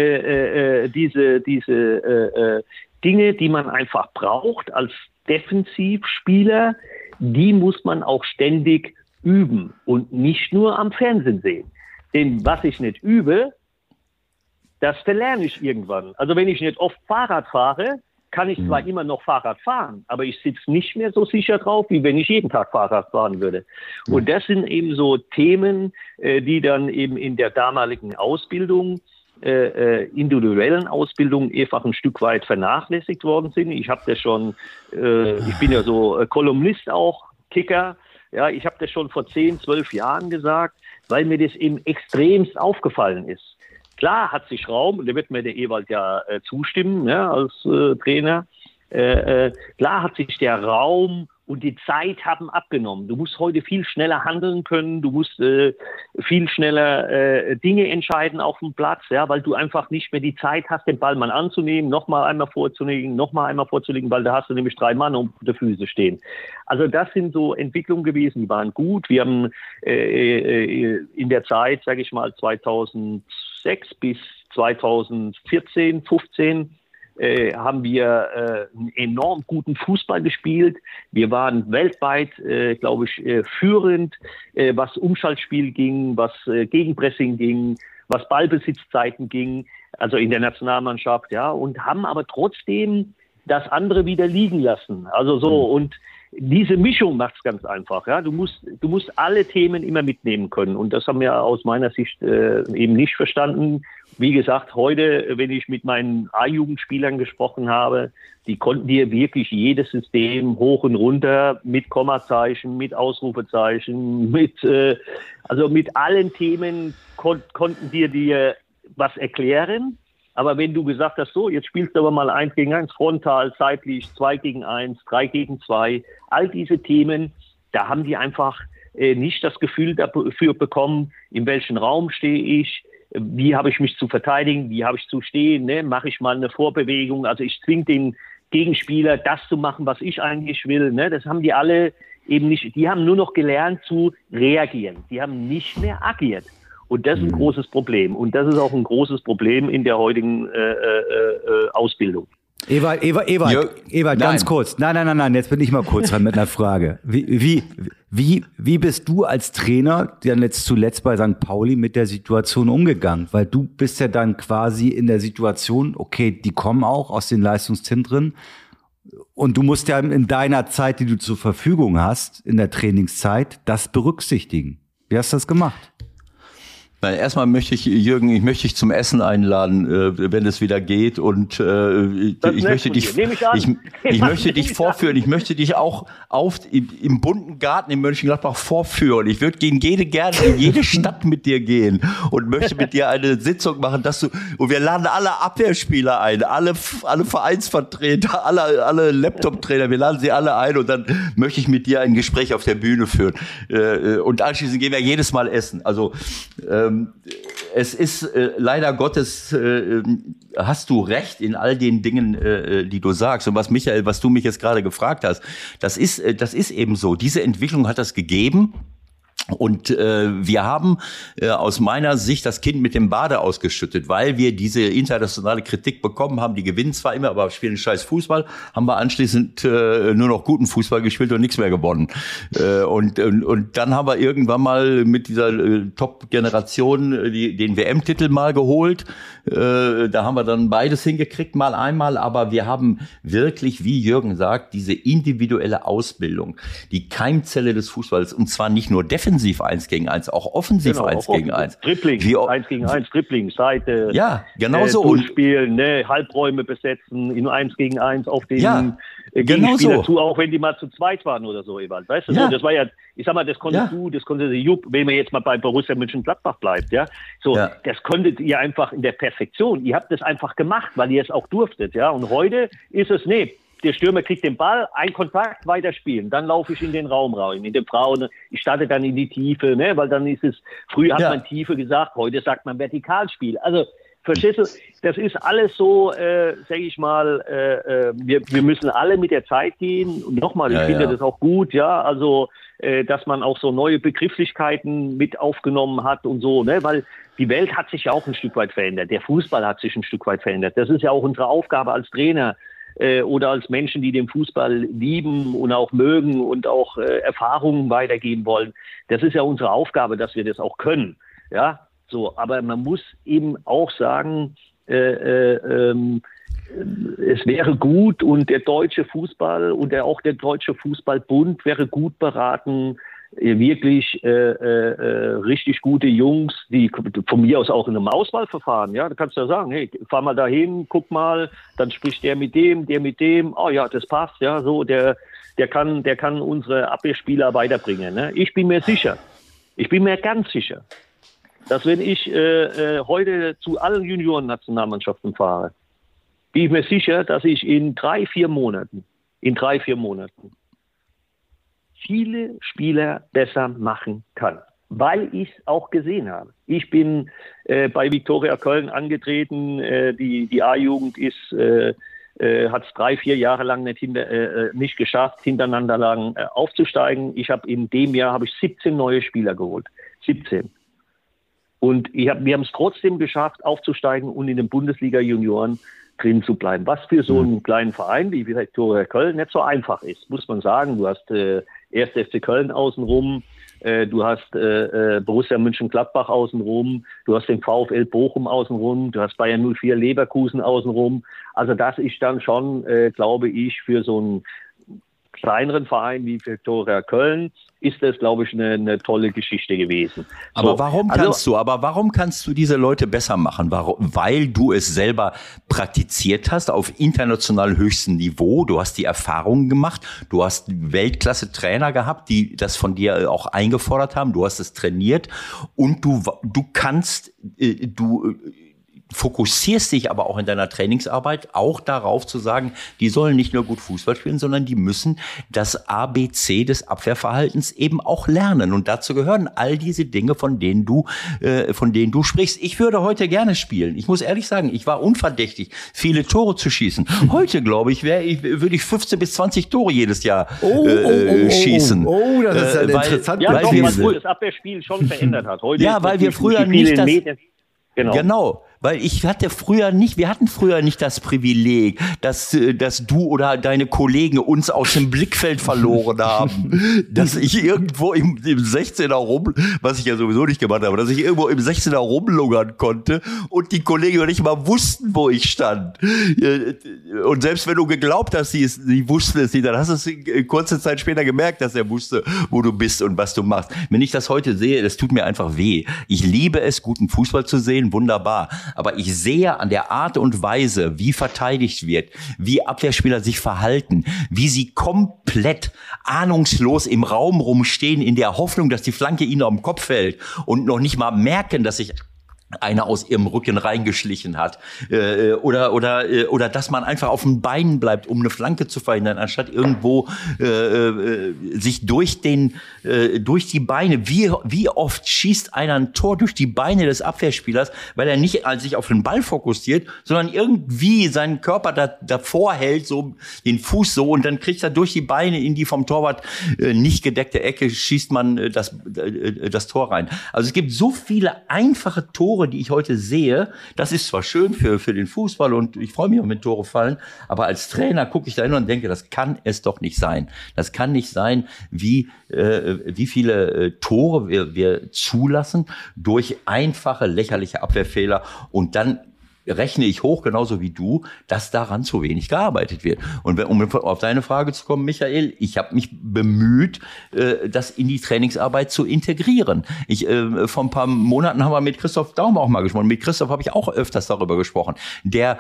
äh, äh, diese, diese äh, äh, Dinge, die man einfach braucht als Defensivspieler, die muss man auch ständig üben und nicht nur am Fernsehen sehen. Denn was ich nicht übe, das verlerne ich irgendwann. Also wenn ich nicht oft Fahrrad fahre, kann ich zwar immer noch Fahrrad fahren, aber ich sitze nicht mehr so sicher drauf, wie wenn ich jeden Tag Fahrrad fahren würde. Und das sind eben so Themen, äh, die dann eben in der damaligen Ausbildung, äh, individuellen Ausbildung einfach ein Stück weit vernachlässigt worden sind. Ich habe das schon, äh, ich bin ja so äh, Kolumnist auch, Kicker, ja, ich habe das schon vor zehn, zwölf Jahren gesagt, weil mir das eben extremst aufgefallen ist. Klar hat sich Raum, und da wird mir der Ewald ja äh, zustimmen, ja, als äh, Trainer, äh, äh, klar hat sich der Raum und die Zeit haben abgenommen. Du musst heute viel schneller handeln können, du musst äh, viel schneller äh, Dinge entscheiden auf dem Platz, ja, weil du einfach nicht mehr die Zeit hast, den Ball mal anzunehmen, nochmal einmal vorzulegen, nochmal einmal vorzulegen, weil da hast du nämlich drei Mann um die Füße stehen. Also das sind so Entwicklungen gewesen, die waren gut. Wir haben äh, äh, in der Zeit, sage ich mal, zweitausendsechs bis zweitausendvierzehn, fünfzehn, Äh, haben wir äh, einen enorm guten Fußball gespielt. Wir waren weltweit, äh, glaube ich, äh, führend, äh, was Umschaltspiel ging, was äh, Gegenpressing ging, was Ballbesitzzeiten ging, also in der Nationalmannschaft, ja, und haben aber trotzdem das andere wieder liegen lassen. Also so, und diese Mischung macht es ganz einfach. Ja? Du musst, du musst alle Themen immer mitnehmen können. Und das haben wir aus meiner Sicht äh, eben nicht verstanden. Wie gesagt, heute, wenn ich mit meinen A-Jugendspielern gesprochen habe, die konnten dir wirklich jedes System hoch und runter mit Kommazeichen, mit Ausrufezeichen, mit, äh, also mit allen Themen kon- konnten dir dir was erklären. Aber wenn du gesagt hast, so, jetzt spielst du aber mal eins gegen eins, frontal, seitlich, zwei gegen eins, drei gegen zwei, all diese Themen, da haben die einfach äh, nicht das Gefühl dafür bekommen, in welchem Raum stehe ich, wie habe ich mich zu verteidigen, wie habe ich zu stehen, ne? Mache ich mal eine Vorbewegung, also ich zwinge den Gegenspieler, das zu machen, was ich eigentlich will. Ne? Das haben die alle eben nicht, die haben nur noch gelernt zu reagieren, die haben nicht mehr agiert. Und das ist ein großes Problem. Und das ist auch ein großes Problem in der heutigen äh, äh, Ausbildung. Ewald, Ewald, Ewald, Jo, Ewald ganz kurz. Nein, nein, nein, nein, jetzt bin ich mal kurz dran mit einer Frage. Wie, wie, wie, wie bist du als Trainer dann jetzt zuletzt bei Sankt Pauli mit der Situation umgegangen? Weil du bist ja dann quasi in der Situation, okay, die kommen auch aus den Leistungszentren und du musst ja in deiner Zeit, die du zur Verfügung hast, in der Trainingszeit, das berücksichtigen. Wie hast du das gemacht? Na, erstmal möchte ich, Jürgen, ich möchte dich zum Essen einladen, äh, wenn es wieder geht. Und äh, ich, ich möchte dich, ich, ich, ich möchte dich vorführen. Ich möchte dich auch auf im, im bunten Garten in Mönchengladbach vorführen. Ich würde gegen jede gerne in jede Stadt mit dir gehen und möchte mit dir eine Sitzung machen, dass du und wir laden alle Abwehrspieler ein, alle alle Vereinsvertreter, alle alle Laptop-Trainer. Wir laden sie alle ein und dann möchte ich mit dir ein Gespräch auf der Bühne führen. Äh, und anschließend gehen wir jedes Mal essen. Also äh, es ist äh, leider Gottes, äh, hast du recht in all den Dingen, äh, die du sagst. Und was Michael, was du mich jetzt gerade gefragt hast, das ist, äh, das ist eben so. Diese Entwicklung hat das gegeben. Und äh, wir haben äh, aus meiner Sicht das Kind mit dem Bade ausgeschüttet, weil wir diese internationale Kritik bekommen haben. Die gewinnen zwar immer, aber spielen scheiß Fußball, haben wir anschließend äh, nur noch guten Fußball gespielt und nichts mehr gewonnen. Äh, und, und und dann haben wir irgendwann mal mit dieser äh, Top-Generation äh, die, den W M-Titel mal geholt. Äh, da haben wir dann beides hingekriegt, mal einmal. Aber wir haben wirklich, wie Jürgen sagt, diese individuelle Ausbildung, die Keimzelle des Fußballs, und zwar nicht nur defensiv eins gegen eins, auch offensiv genau, eins gegen eins. Dribbling, wie, eins gegen eins, Dribbling, Seite. Ja, genau äh, so. Und spielen, ne, Halbräume besetzen, in eins gegen eins auf den ja, äh, genau Gegenspieler so. zu, auch wenn die mal zu zweit waren oder so, Ewald. Weißt du, ja. so, das war ja, ich sag mal, das konntest ja. du, das konnte der Jupp, wenn man jetzt mal bei Borussia Mönchengladbach bleibt, ja, so, ja. das konntet ihr einfach in der Perfektion. Ihr habt das einfach gemacht, weil ihr es auch durftet, ja. Und heute ist es, nee, der Stürmer kriegt den Ball, ein Kontakt, weiterspielen. Dann laufe ich in den Raum rein, in den Frauen. Ich starte dann in die Tiefe, ne? Weil dann ist es, früher hat ja. man Tiefe gesagt, heute sagt man Vertikalspiel. Also, verstehst du, das ist alles so, äh, sag ich mal, äh, wir, wir müssen alle mit der Zeit gehen. Und nochmal, ich ja, finde ja. das auch gut, ja, also, äh, dass man auch so neue Begrifflichkeiten mit aufgenommen hat und so, ne? Weil die Welt hat sich ja auch ein Stück weit verändert. Der Fußball hat sich ein Stück weit verändert. Das ist ja auch unsere Aufgabe als Trainer. Oder als Menschen, die den Fußball lieben und auch mögen und auch äh, Erfahrungen weitergeben wollen. Das ist ja unsere Aufgabe, dass wir das auch können. Ja, so. Aber man muss eben auch sagen, äh, äh, ähm, es wäre gut und der deutsche Fußball und der, auch der deutsche Fußballbund wäre gut beraten, wirklich äh, äh, richtig gute Jungs, die von mir aus auch in einem Auswahlverfahren, ja, da kannst du ja sagen, hey, fahr mal dahin, guck mal, dann spricht der mit dem, der mit dem, oh ja, das passt, ja, so, der, der kann, der kann unsere Abwehrspieler weiterbringen, ne? Ich bin mir sicher, ich bin mir ganz sicher, dass wenn ich äh, heute zu allen Junioren-Nationalmannschaften fahre, bin ich mir sicher, dass ich in drei, vier Monaten, in drei, vier Monaten viele Spieler besser machen kann, weil ich es auch gesehen habe. Ich bin äh, bei Viktoria Köln angetreten, äh, die, die A-Jugend ist, äh, äh, hat es drei, vier Jahre lang nicht, hinter, äh, nicht geschafft, hintereinander lang äh, aufzusteigen. Ich habe in dem Jahr habe ich siebzehn neue Spieler geholt. siebzehn. Und ich hab, wir haben es trotzdem geschafft, aufzusteigen und in den Bundesliga-Junioren drin zu bleiben. Was für so einen kleinen Verein wie Viktoria Köln nicht so einfach ist, muss man sagen. Du hast äh, erster F C Köln außenrum, äh, du hast äh, Borussia Mönchengladbach außenrum, du hast den VfL Bochum außenrum, du hast Bayern null vier Leverkusen außenrum. Also das ist dann schon, äh, glaube ich, für so einen kleineren Verein wie Viktoria Köln ist das, glaube ich, eine, eine tolle Geschichte gewesen. Aber so, warum also, kannst du, aber warum kannst du diese Leute besser machen? Warum? Weil du es selber praktiziert hast auf international höchstem Niveau. Du hast die Erfahrungen gemacht. Du hast Weltklasse-Trainer gehabt, die das von dir auch eingefordert haben. Du hast es trainiert und du, du kannst, äh, du, fokussierst dich aber auch in deiner Trainingsarbeit auch darauf zu sagen, die sollen nicht nur gut Fußball spielen, sondern die müssen das A B C des Abwehrverhaltens eben auch lernen. Und dazu gehören all diese Dinge, von denen du, äh, von denen du sprichst. Ich würde heute gerne spielen. Ich muss ehrlich sagen, ich war unverdächtig, viele Tore zu schießen. Heute, glaube ich, wäre ich, würde ich fünfzehn bis zwanzig Tore jedes Jahr äh, oh, oh, oh, schießen. Oh, oh, das ist ja äh, interessant. Ja, weil doch, wir weil das Abwehrspiel schon verändert hat. Heute ja, weil wir früher nicht das... Genau. genau. Weil ich hatte früher nicht, wir hatten früher nicht das Privileg, dass, dass du oder deine Kollegen uns aus dem Blickfeld verloren haben. Dass ich irgendwo im, im sechzehner rum, was ich ja sowieso nicht gemacht habe, dass ich irgendwo im sechzehner rumlungern konnte und die Kollegen nicht mal wussten, wo ich stand. Und selbst wenn du geglaubt hast, sie, ist, sie wussten es nicht, dann hast du es kurze Zeit später gemerkt, dass er wusste, wo du bist und was du machst. Wenn ich das heute sehe, das tut mir einfach weh. Ich liebe es, guten Fußball zu sehen, wunderbar. Aber ich sehe an der Art und Weise, wie verteidigt wird, wie Abwehrspieler sich verhalten, wie sie komplett ahnungslos im Raum rumstehen in der Hoffnung, dass die Flanke ihnen am Kopf fällt und noch nicht mal merken, dass sich einer aus ihrem Rücken reingeschlichen hat äh, oder oder äh, oder dass man einfach auf den Beinen bleibt, um eine Flanke zu verhindern, anstatt irgendwo äh, äh, sich durch den äh, durch die Beine, wie wie oft schießt einer ein Tor durch die Beine des Abwehrspielers, weil er nicht als sich auf den Ball fokussiert, sondern irgendwie seinen Körper da, davor hält, so den Fuß so, und dann kriegt er durch die Beine in die vom Torwart äh, nicht gedeckte Ecke, schießt man äh, das äh, das Tor rein. Also es gibt so viele einfache Tore, die ich heute sehe. Das ist zwar schön für, für den Fußball und ich freue mich auch, wenn Tore fallen, aber als Trainer gucke ich da hin und denke, das kann es doch nicht sein. Das kann nicht sein, wie, äh, wie viele äh, Tore wir, wir zulassen durch einfache, lächerliche Abwehrfehler, und dann rechne ich hoch, genauso wie du, dass daran zu wenig gearbeitet wird. Und um auf deine Frage zu kommen, Michael, ich habe mich bemüht, das in die Trainingsarbeit zu integrieren. Ich, vor ein paar Monaten haben wir mit Christoph Daum auch mal gesprochen. Mit Christoph habe ich auch öfters darüber gesprochen, der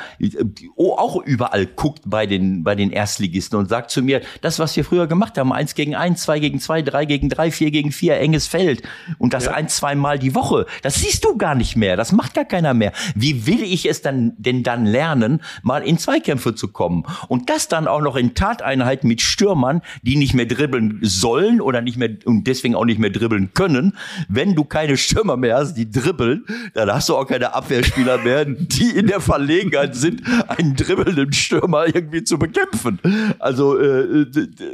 auch überall guckt bei den, bei den Erstligisten und sagt zu mir, das, was wir früher gemacht haben, eins gegen eins, zwei gegen zwei, drei gegen drei, vier gegen vier, enges Feld, und das ja. ein, zweimal die Woche, das siehst du gar nicht mehr, das macht gar keiner mehr. Wie will ich es dann, denn dann lernen, mal in Zweikämpfe zu kommen? Und das dann auch noch in Tateinheiten mit Stürmern, die nicht mehr dribbeln sollen oder nicht mehr und deswegen auch nicht mehr dribbeln können. Wenn du keine Stürmer mehr hast, die dribbeln, dann hast du auch keine Abwehrspieler mehr, die in der Verlegenheit sind, einen dribbelnden Stürmer irgendwie zu bekämpfen. Also äh,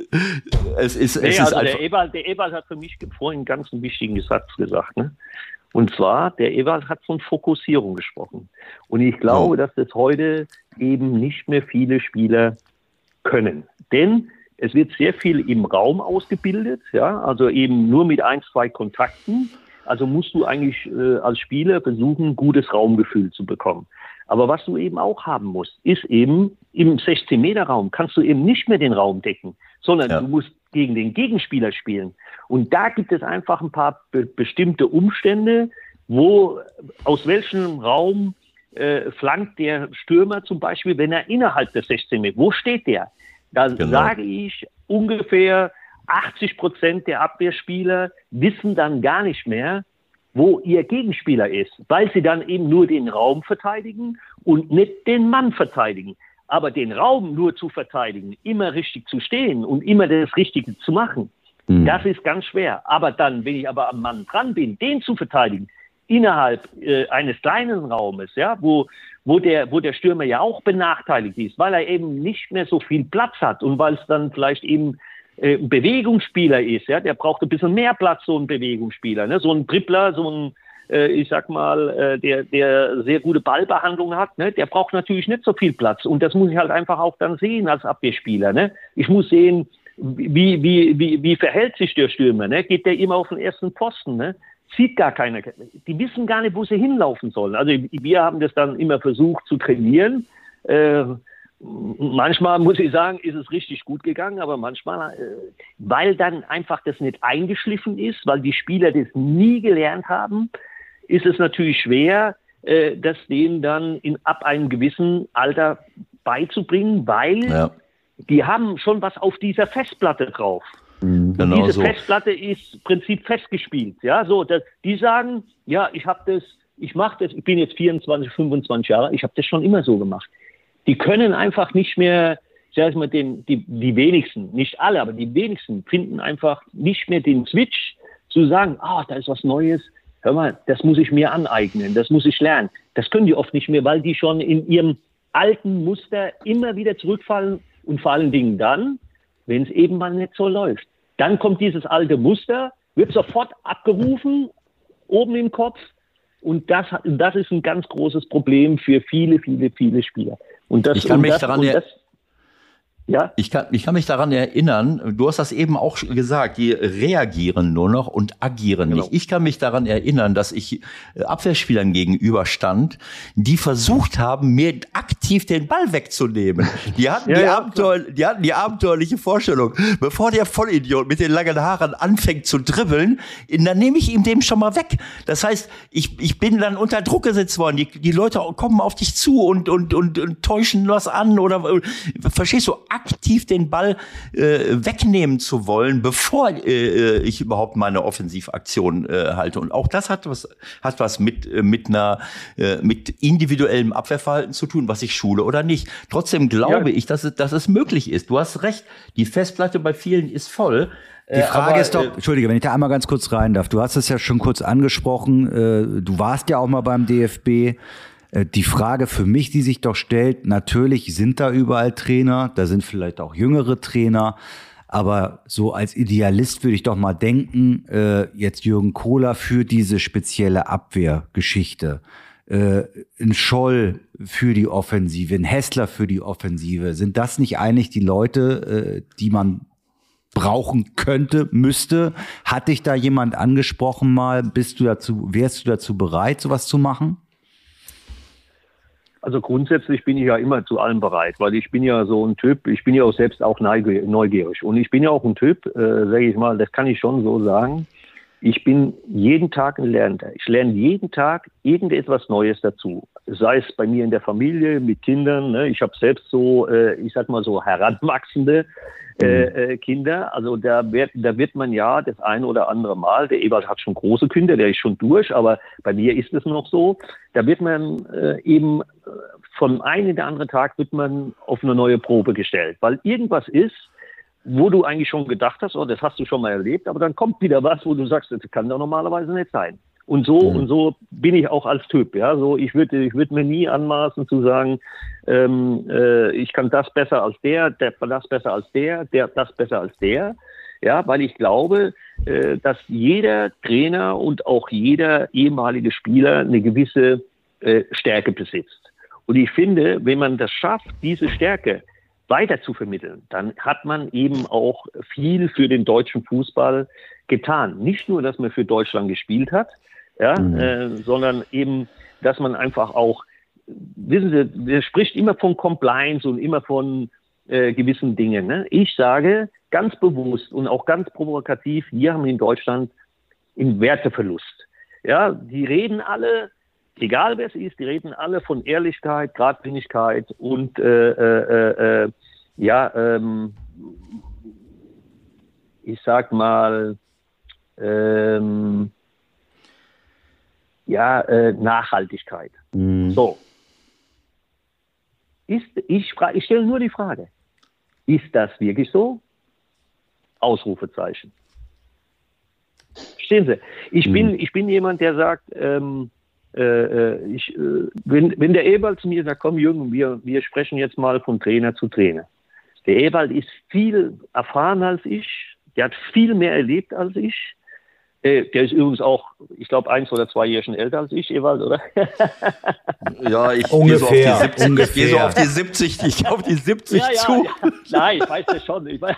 es ist, es nee, ist also einfach... Der Ewald, der Ewald hat für mich vorhin einen ganz wichtigen Satz gesagt, ne? Und zwar, der Ewald hat von Fokussierung gesprochen. Und ich glaube, oh. dass das heute eben nicht mehr viele Spieler können. Denn es wird sehr viel im Raum ausgebildet, ja, also eben nur mit ein, zwei Kontakten. Also musst du eigentlich äh, als Spieler versuchen, gutes Raumgefühl zu bekommen. Aber was du eben auch haben musst, ist eben im sechzehn-Meter-Raum kannst du eben nicht mehr den Raum decken, sondern ja. du musst gegen den Gegenspieler spielen. Und da gibt es einfach ein paar be- bestimmte Umstände, wo aus welchem Raum äh, flankt der Stürmer zum Beispiel, wenn er innerhalb des sechzehn Meter, wo steht der? Da genau. sage ich, ungefähr achtzig Prozent der Abwehrspieler wissen dann gar nicht mehr, wo ihr Gegenspieler ist, weil sie dann eben nur den Raum verteidigen und nicht den Mann verteidigen. Aber den Raum nur zu verteidigen, immer richtig zu stehen und immer das Richtige zu machen, mhm. das ist ganz schwer. Aber dann, wenn ich aber am Mann dran bin, den zu verteidigen, innerhalb äh, eines kleinen Raumes, ja, wo, wo, der, wo der Stürmer ja auch benachteiligt ist, weil er eben nicht mehr so viel Platz hat und weil es dann vielleicht eben äh, ein Bewegungsspieler ist, ja, der braucht ein bisschen mehr Platz, so ein Bewegungsspieler, ne? So ein Dribbler, so ein ich sag mal, äh, der, der sehr gute Ballbehandlung hat, ne, der braucht natürlich nicht so viel Platz. Und das muss ich halt einfach auch dann sehen als Abwehrspieler. Ne? Ich muss sehen, wie, wie, wie, wie verhält sich der Stürmer. Ne? Geht der immer auf den ersten Pfosten? Ne? Sieht gar keiner. Die wissen gar nicht, wo sie hinlaufen sollen. Also wir haben das dann immer versucht zu trainieren. Äh, manchmal, muss ich sagen, ist es richtig gut gegangen, aber manchmal, äh, weil dann einfach das nicht eingeschliffen ist, weil die Spieler das nie gelernt haben, ist es natürlich schwer, äh, das denen dann in, ab einem gewissen Alter beizubringen, weil ja. die haben schon was auf dieser Festplatte drauf. Mhm, genau diese so. Festplatte ist im Prinzip festgespielt. Ja, so, dass die sagen, ja, ich habe das, ich mache das, ich bin jetzt vierundzwanzig, fünfundzwanzig Jahre, ich habe das schon immer so gemacht. Die können einfach nicht mehr, sag ich mal, den, die, die wenigsten, nicht alle, aber die wenigsten finden einfach nicht mehr den Switch zu sagen, ah, da ist was Neues. Hör mal, das muss ich mir aneignen, das muss ich lernen. Das können die oft nicht mehr, weil die schon in ihrem alten Muster immer wieder zurückfallen und vor allen Dingen dann, wenn es eben mal nicht so läuft. Dann kommt dieses alte Muster, wird sofort abgerufen, oben im Kopf und das, das ist ein ganz großes Problem für viele, viele, viele Spieler. Und das, ich kann und mich das, daran und das, Ja. Ich kann, ich kann mich daran erinnern, du hast das eben auch gesagt, die reagieren nur noch und agieren genau. nicht. Ich kann mich daran erinnern, dass ich Abwehrspielern gegenüberstand, die versucht haben, mir aktiv den Ball wegzunehmen. Die hatten, ja, die, ja, Abenteuer, die hatten die abenteuerliche Vorstellung, bevor der Vollidiot mit den langen Haaren anfängt zu dribbeln, dann nehme ich ihm den schon mal weg. Das heißt, ich, ich bin dann unter Druck gesetzt worden. Die, die Leute kommen auf dich zu und, und, und, und täuschen was an oder, verstehst du, aktiv den Ball äh, wegnehmen zu wollen, bevor äh, ich überhaupt meine Offensivaktion äh, halte. Und auch das hat was hat was mit äh, mit einer äh, mit individuellem Abwehrverhalten zu tun, was ich schule oder nicht. Trotzdem glaube ja. ich, dass es dass es möglich ist. Du hast recht, die Festplatte bei vielen ist voll. Die Frage aber, ist doch, äh, Entschuldige, wenn ich da einmal ganz kurz rein darf. Du hast es ja schon kurz angesprochen. Äh, du warst ja auch mal beim D F B. Die Frage für mich, die sich doch stellt, natürlich sind da überall Trainer, da sind vielleicht auch jüngere Trainer, aber so als Idealist würde ich doch mal denken, äh, jetzt Jürgen Kohler für diese spezielle Abwehrgeschichte, äh, ein Scholl für die Offensive, ein Hässler für die Offensive, sind das nicht eigentlich die Leute, äh, die man brauchen könnte, müsste? Hat dich da jemand angesprochen mal? Bist du dazu, wärst du dazu bereit, sowas zu machen? Also grundsätzlich bin ich ja immer zu allem bereit, weil ich bin ja so ein Typ, ich bin ja auch selbst auch neugierig und ich bin ja auch ein Typ, äh, sage ich mal, das kann ich schon so sagen, ich bin jeden Tag ein Lernender. Ich lerne jeden Tag irgendetwas Neues dazu, sei es bei mir in der Familie, mit Kindern, ne? Ich habe selbst so, äh, ich sag mal so heranwachsende äh, äh, Kinder, also da wird, da wird man ja das eine oder andere Mal, der Ewald hat schon große Kinder, der ist schon durch, aber bei mir ist es noch so, da wird man äh, eben von einem in den anderen Tag wird man auf eine neue Probe gestellt, weil irgendwas ist, wo du eigentlich schon gedacht hast, oh, das hast du schon mal erlebt, aber dann kommt wieder was, wo du sagst, das kann doch normalerweise nicht sein. Und so mhm. und so bin ich auch als Typ, ja. So ich würde ich würde mir nie anmaßen zu sagen, ähm, äh, ich kann das besser als der, der das besser als der, der das besser als der, ja, weil ich glaube, äh, dass jeder Trainer und auch jeder ehemalige Spieler eine gewisse äh, Stärke besitzt. Und ich finde, wenn man das schafft, diese Stärke weiter zu vermitteln, dann hat man eben auch viel für den deutschen Fußball getan. Nicht nur, dass man für Deutschland gespielt hat, ja, mhm. äh, sondern eben, dass man einfach auch, wissen Sie, der spricht immer von Compliance und immer von äh, gewissen Dingen. Ne? Ich sage ganz bewusst und auch ganz provokativ, wir haben in Deutschland einen Werteverlust. Ja, die reden alle, egal wer es ist, die reden alle von Ehrlichkeit, Gradlinigkeit und äh, äh, äh, ja, ähm, ich sag mal, ähm, ja, äh, Nachhaltigkeit. Mhm. So. Ist, ich, fra- ich stelle nur die Frage, ist das wirklich so? Ausrufezeichen. Verstehen Sie? Ich, mhm. bin, ich bin jemand, der sagt, ähm, äh, ich, äh, wenn, wenn der Ewald zu mir sagt, komm Jürgen, wir, wir sprechen jetzt mal von Trainer zu Trainer. Der Ewald ist viel erfahrener als ich, der hat viel mehr erlebt als ich. Äh, der ist übrigens auch, ich glaube, eins oder zwei Jahre schon älter als ich, Ewald, oder? Ja, ich ungefähr, gehe so auf die siebzig, ich gehe so auf die siebzig, ich auf die siebzig ja, ja, zu. Ja. Nein, ich weiß das schon. Ich weiß,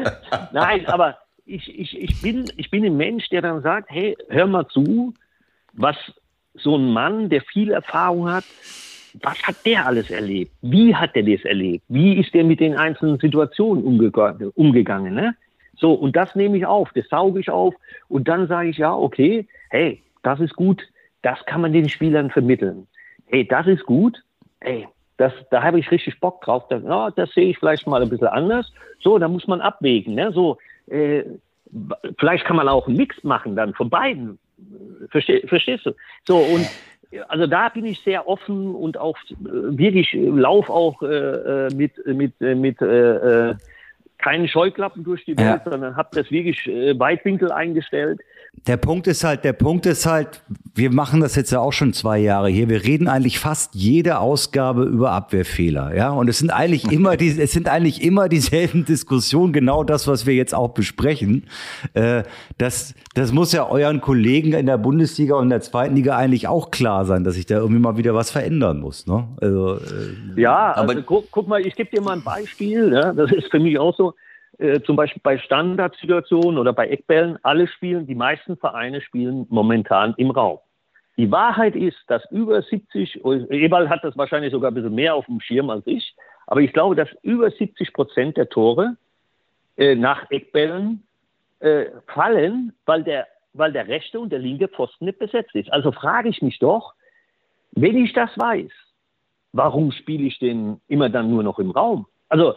nein, aber ich, ich, ich, bin, ich bin ein Mensch, der dann sagt, hey, hör mal zu, was so ein Mann, der viel Erfahrung hat, was hat der alles erlebt? Wie hat der das erlebt? Wie ist der mit den einzelnen Situationen umge- umgegangen? Ne? So, und das nehme ich auf, das sauge ich auf und dann sage ich, ja, okay, hey, das ist gut, das kann man den Spielern vermitteln. Hey, das ist gut, hey, das, da habe ich richtig Bock drauf, das, ja, das sehe ich vielleicht mal ein bisschen anders. So, da muss man abwägen. Ne? So, äh, vielleicht kann man auch einen Mix machen dann von beiden. Versteh, verstehst du? So, und also da bin ich sehr offen und auch äh, wirklich lauf auch äh, mit, mit, mit äh, keinen Scheuklappen durch die Welt, ja. sondern habe das wirklich äh, Weitwinkel eingestellt. Der Punkt ist halt, der Punkt ist halt, wir machen das jetzt ja auch schon zwei Jahre hier. Wir reden eigentlich fast jede Ausgabe über Abwehrfehler, ja. Und es sind eigentlich immer die, es sind eigentlich immer dieselben Diskussionen, genau das, was wir jetzt auch besprechen. Äh, das, das muss ja euren Kollegen in der Bundesliga und in der zweiten Liga eigentlich auch klar sein, dass sich da irgendwie mal wieder was verändern muss, ne? Also, äh, ja, also aber guck, guck mal, ich gebe dir mal ein Beispiel, ja? Das ist für mich auch so. Äh, zum Beispiel bei Standardsituationen oder bei Eckbällen, alle spielen, die meisten Vereine spielen momentan im Raum. Die Wahrheit ist, dass über siebzig, Eberl hat das wahrscheinlich sogar ein bisschen mehr auf dem Schirm als ich, aber ich glaube, dass über siebzig Prozent der Tore äh, nach Eckbällen äh, fallen, weil der, weil der rechte und der linke Pfosten nicht besetzt ist. Also frage ich mich doch, wenn ich das weiß, warum spiele ich den immer dann nur noch im Raum? Also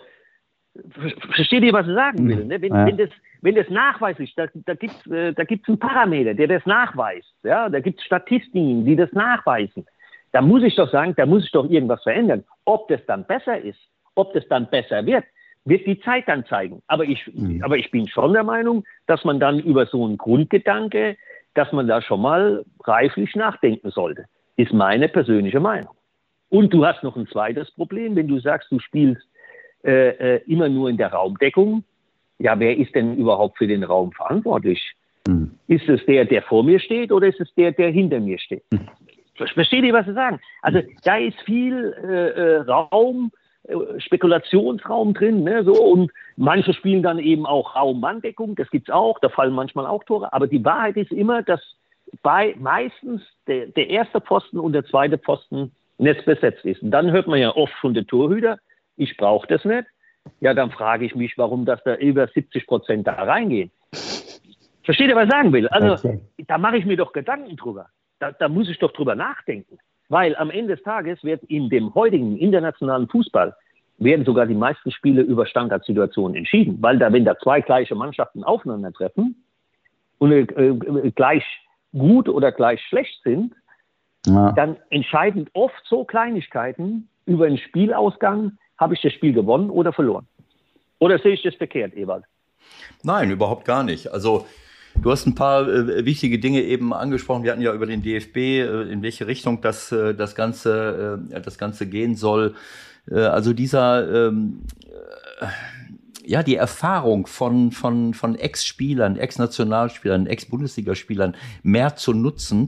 versteht ihr, was ich sagen will? Ne? Wenn, ja. wenn, das, wenn das nachweislich, da, da gibt es äh, da gibt's einen Parameter, der das nachweist. Ja? Da gibt es Statistiken, die das nachweisen. Da muss ich doch sagen, da muss ich doch irgendwas verändern. Ob das dann besser ist, ob das dann besser wird, wird die Zeit dann zeigen. Aber ich, mhm. aber ich bin schon der Meinung, dass man dann über so einen Grundgedanke, dass man da schon mal reiflich nachdenken sollte. Ist meine persönliche Meinung. Und du hast noch ein zweites Problem, wenn du sagst, du spielst Äh, immer nur in der Raumdeckung. Ja, wer ist denn überhaupt für den Raum verantwortlich? Mhm. Ist es der, der vor mir steht, oder ist es der, der hinter mir steht? Mhm. Versteht ihr, was Sie sagen? Also da ist viel äh, Raum, äh, Spekulationsraum drin, ne, so, und manche spielen dann eben auch Raum-Manndeckung, das gibt's auch, da fallen manchmal auch Tore, aber die Wahrheit ist immer, dass bei meistens der, der erste Pfosten und der zweite Pfosten nicht besetzt ist. Und dann hört man ja oft von den Torhüter, ich brauche das nicht. Ja, dann frage ich mich, warum das da über siebzig Prozent da reingehen. Versteht ihr, was ich sagen will? Also, okay. Da mache ich mir doch Gedanken drüber. Da, da muss ich doch drüber nachdenken. Weil am Ende des Tages wird in dem heutigen internationalen Fußball werden sogar die meisten Spiele über Standardsituationen entschieden. Weil da, wenn da zwei gleiche Mannschaften aufeinandertreffen und äh, gleich gut oder gleich schlecht sind, ja. dann entscheiden oft so Kleinigkeiten über den Spielausgang. Habe ich das Spiel gewonnen oder verloren? Oder sehe ich das verkehrt, Ewald? Nein, überhaupt gar nicht. Also du hast ein paar äh, wichtige Dinge eben angesprochen. Wir hatten ja über den D F B, äh, in welche Richtung das, äh, das, Ganze, äh, das Ganze gehen soll. Äh, also dieser, ähm, äh, ja, die Erfahrung von, von, von Ex-Spielern, Ex-Nationalspielern, Ex-Bundesligaspielern mehr zu nutzen,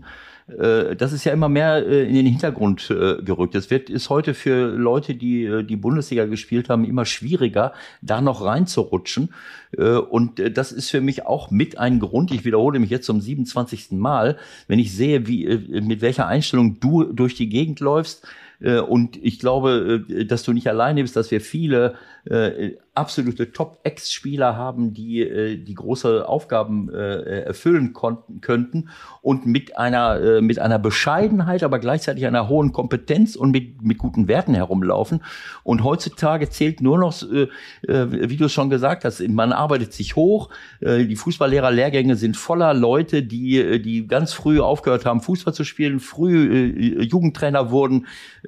äh, das ist ja immer mehr äh, in den Hintergrund äh, gerückt. Es wird ist heute für Leute, die äh, die Bundesliga gespielt haben, immer schwieriger, da noch reinzurutschen. Äh, und äh, das ist für mich auch mit ein Grund. Ich wiederhole mich jetzt zum siebenundzwanzigsten Mal, wenn ich sehe, wie äh, mit welcher Einstellung du durch die Gegend läufst. Äh, und ich glaube, äh, dass du nicht alleine bist, dass wir viele äh, absolute Top-Ex-Spieler haben, die äh, die große Aufgaben äh, erfüllen konnten, könnten und mit einer äh, mit einer Bescheidenheit, aber gleichzeitig einer hohen Kompetenz und mit mit guten Werten herumlaufen. Und heutzutage zählt nur noch, äh, äh, wie du es schon gesagt hast, man arbeitet sich hoch. Äh, die Fußballlehrer-Lehrgänge sind voller Leute, die die ganz früh aufgehört haben, Fußball zu spielen, früh äh, Jugendtrainer wurden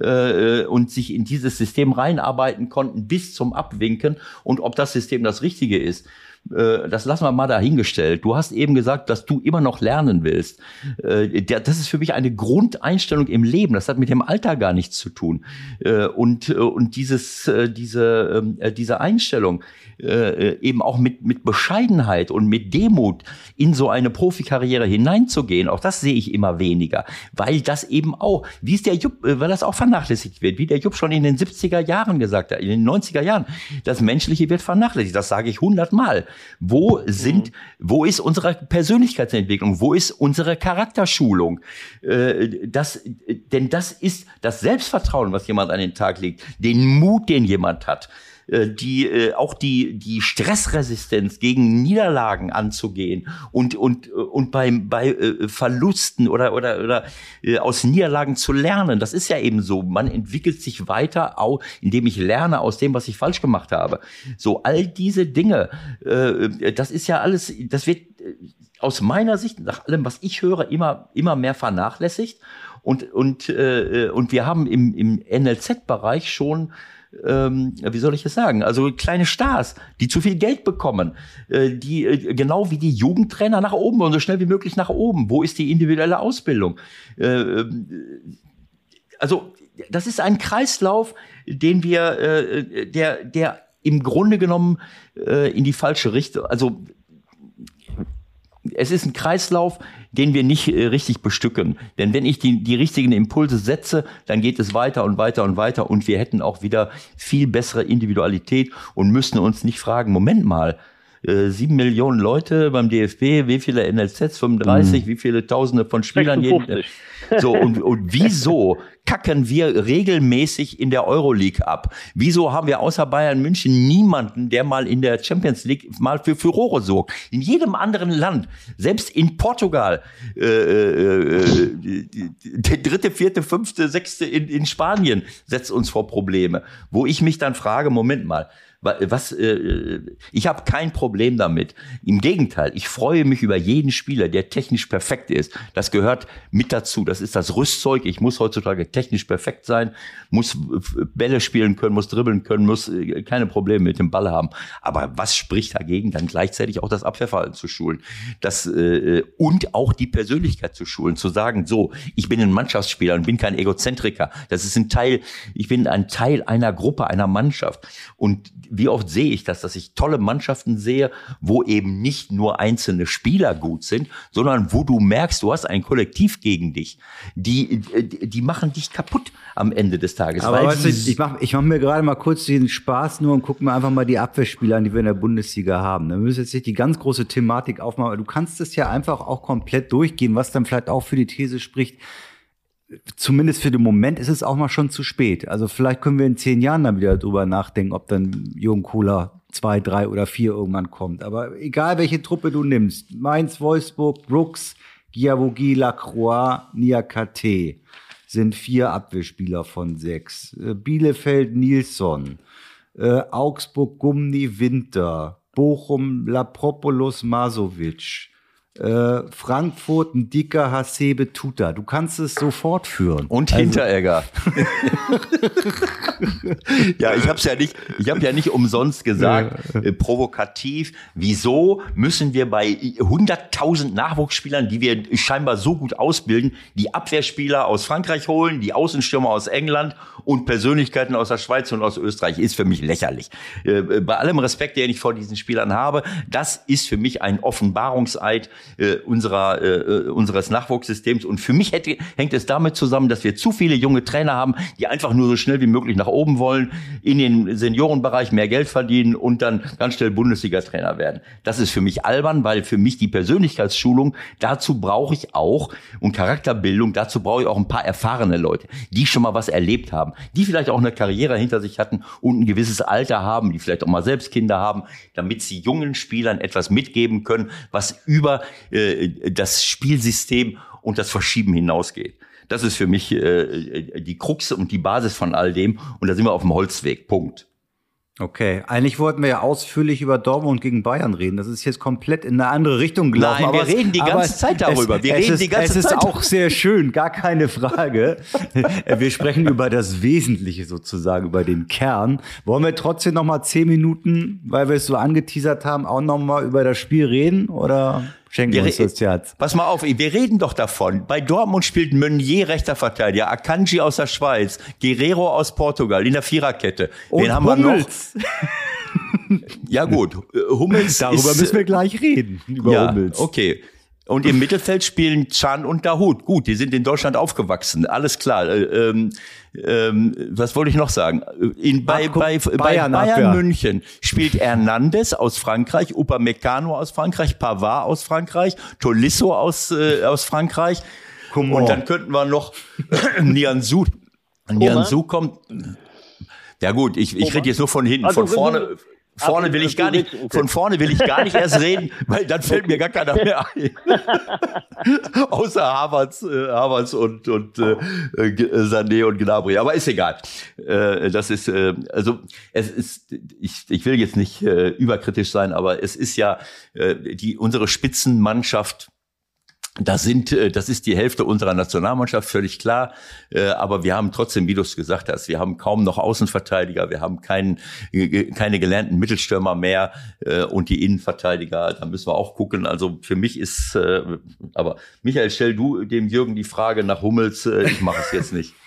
äh, und sich in dieses System reinarbeiten konnten bis zum Abwinken. Und ob das System das Richtige ist, äh, das lassen wir mal dahingestellt. Du hast eben gesagt, dass du immer noch lernen willst. Äh, der, das ist für mich eine Grundeinstellung im Leben. Das hat mit dem Alter gar nichts zu tun. Äh, und, äh, und dieses, äh, diese, äh, diese Einstellung, äh, eben auch mit, mit Bescheidenheit und mit Demut in so eine Profikarriere hineinzugehen, auch das sehe ich immer weniger. Weil das eben auch, wie es der Jupp, äh, weil das auch vernachlässigt wird, wie der Jupp schon in den siebziger Jahren gesagt hat, in den neunziger Jahren, das Menschliche wird vernachlässigt. Das sage ich hundertmal. Wo sind, mhm. wo ist unsere Persönlichkeitsentwicklung? Wo ist unsere Charakterschulung? Äh, das, denn das ist das Selbstvertrauen, was jemand an den Tag legt, den Mut, den jemand hat, äh, die äh, auch die die Stressresistenz gegen Niederlagen anzugehen und und und beim bei äh, Verlusten oder oder oder äh, aus Niederlagen zu lernen. Das ist ja eben so. Man entwickelt sich weiter, auch indem ich lerne aus dem, was ich falsch gemacht habe. So all diese Dinge, äh, das ist ja alles, das wird äh, aus meiner Sicht, nach allem, was ich höre, immer immer mehr vernachlässigt. Und und äh, und wir haben im im N L Z-Bereich schon, ähm, wie soll ich es sagen, also kleine Stars, die zu viel Geld bekommen, äh, die äh, genau wie die Jugendtrainer nach oben und so schnell wie möglich nach oben. Wo ist die individuelle Ausbildung? Äh, also das ist ein Kreislauf, den wir, äh, der der im Grunde genommen äh, in die falsche Richtung, also es ist ein Kreislauf, den wir nicht äh, richtig bestücken. Denn wenn ich die, die richtigen Impulse setze, dann geht es weiter und weiter und weiter und wir hätten auch wieder viel bessere Individualität und müssten uns nicht fragen, Moment mal, äh, sieben Millionen Leute beim D F B, wie viele N L Zs, fünfunddreißig, mhm. wie viele Tausende von Spielern jeden, so und, und wieso kacken wir regelmäßig in der Euroleague ab? Wieso haben wir außer Bayern München niemanden, der mal in der Champions League mal für Furore sorgt? In jedem anderen Land, selbst in Portugal, äh, äh, der dritte, vierte, fünfte, sechste in, in Spanien setzt uns vor Probleme, wo ich mich dann frage, Moment mal, was, äh, ich habe kein Problem damit. Im Gegenteil, ich freue mich über jeden Spieler, der technisch perfekt ist. Das gehört mit dazu. Das ist das Rüstzeug. Ich muss heutzutage technisch perfekt sein, muss Bälle spielen können, muss dribbeln können, muss äh, keine Probleme mit dem Ball haben. Aber was spricht dagegen, dann gleichzeitig auch das Abwehrverhalten zu schulen? Das, äh, und auch die Persönlichkeit zu schulen, zu sagen, so, ich bin ein Mannschaftsspieler und bin kein Egozentriker. Das ist ein Teil, ich bin ein Teil einer Gruppe, einer Mannschaft. Und wie oft sehe ich das, dass ich tolle Mannschaften sehe, wo eben nicht nur einzelne Spieler gut sind, sondern wo du merkst, du hast ein Kollektiv gegen dich. Die, die machen dich kaputt am Ende des Tages. Aber weißt du, ich mache ich mach mir gerade mal kurz den Spaß nur und gucke mir einfach mal die Abwehrspieler an, die wir in der Bundesliga haben. Da müssen wir jetzt nicht die ganz große Thematik aufmachen, aber du kannst es ja einfach auch komplett durchgehen, was dann vielleicht auch für die These spricht, zumindest für den Moment ist es auch mal schon zu spät. Also vielleicht können wir in zehn Jahren dann wieder drüber nachdenken, ob dann Jürgen Kohler zwei, drei oder vier irgendwann kommt. Aber egal, welche Truppe du nimmst, Mainz, Wolfsburg, Brooks, Guiavogi, Lacroix, Niakate sind vier Abwehrspieler von sechs. Bielefeld, Nilsson, äh, Augsburg, Gumni, Winter, Bochum, Lapropoulos, Masovic, Äh, Frankfurt, ein dicker Hasebe Tuta. Du kannst es so fortführen. Und also Hinteregger. Ja, ich habe ja nicht, ich habe ja nicht umsonst gesagt, äh, provokativ. Wieso müssen wir bei hunderttausend Nachwuchsspielern, die wir scheinbar so gut ausbilden, die Abwehrspieler aus Frankreich holen, die Außenstürmer aus England und Persönlichkeiten aus der Schweiz und aus Österreich? Ist für mich lächerlich. Äh, bei allem Respekt, den ich vor diesen Spielern habe, das ist für mich ein Offenbarungseid äh, unserer, äh, unseres Nachwuchssystems. Und für mich hätte, hängt es damit zusammen, dass wir zu viele junge Trainer haben, die einfach nur so schnell wie möglich nach oben wollen, in den Seniorenbereich mehr Geld verdienen und dann ganz schnell Bundesliga-Trainer werden. Das ist für mich albern, weil für mich die Persönlichkeitsschulung, dazu brauche ich auch, und Charakterbildung, dazu brauche ich auch ein paar erfahrene Leute, die schon mal was erlebt haben, die vielleicht auch eine Karriere hinter sich hatten und ein gewisses Alter haben, die vielleicht auch mal selbst Kinder haben, damit sie jungen Spielern etwas mitgeben können, was über äh, das Spielsystem und das Verschieben hinausgeht. Das ist für mich äh, die Krux und die Basis von all dem. Und da sind wir auf dem Holzweg. Punkt. Okay, eigentlich wollten wir ja ausführlich über Dortmund gegen Bayern reden. Das ist jetzt komplett in eine andere Richtung gelaufen. Nein, wir aber reden die ganze es, Zeit darüber. Es, wir es reden ist, die ganze es Zeit. ist auch sehr schön, gar keine Frage. Wir sprechen über das Wesentliche sozusagen, über den Kern. Wollen wir trotzdem noch mal zehn Minuten, weil wir es so angeteasert haben, auch noch mal über das Spiel reden? Oder schenken wir uns das Herz? Pass mal auf, wir reden doch davon. Bei Dortmund spielt Meunier rechter Verteidiger, Akanji aus der Schweiz, Guerreiro aus Portugal in der Viererkette. Und Wen haben Hummels. wir noch? Ja gut, Hummels Darüber ist, müssen wir gleich reden, über ja, Hummels. Okay. Und im Mittelfeld spielen Can und Dahoud. Gut, die sind in Deutschland aufgewachsen, alles klar. Ähm, ähm, was wollte ich noch sagen? In, bei, bei, bei Bayern, Bayern München spielt Hernandez aus Frankreich, Upamecano aus Frankreich, Pavard aus Frankreich, Tolisso aus, äh, aus Frankreich. Come und on. dann könnten wir noch Nianzou. Nianzou kommt... Ja gut, ich, ich rede jetzt nur von hinten. Also, von vorne, vorne will ich gar nicht, von vorne will ich gar nicht erst reden, weil dann fällt mir gar keiner mehr ein. Außer Havertz, äh, Havertz und, und äh, Sané und Gnabry. Aber ist egal. Äh, das ist, äh, also, es ist, ich, ich will jetzt nicht äh, überkritisch sein, aber es ist ja, äh, die, unsere Spitzenmannschaft, Das sind, das ist die Hälfte unserer Nationalmannschaft, völlig klar. Aber wir haben trotzdem, wie du es gesagt hast, wir haben kaum noch Außenverteidiger, wir haben keinen, keine gelernten Mittelstürmer mehr und die Innenverteidiger, da müssen wir auch gucken. Also für mich ist, aber Michael, stell du dem Jürgen die Frage nach Hummels, ich mache es jetzt nicht.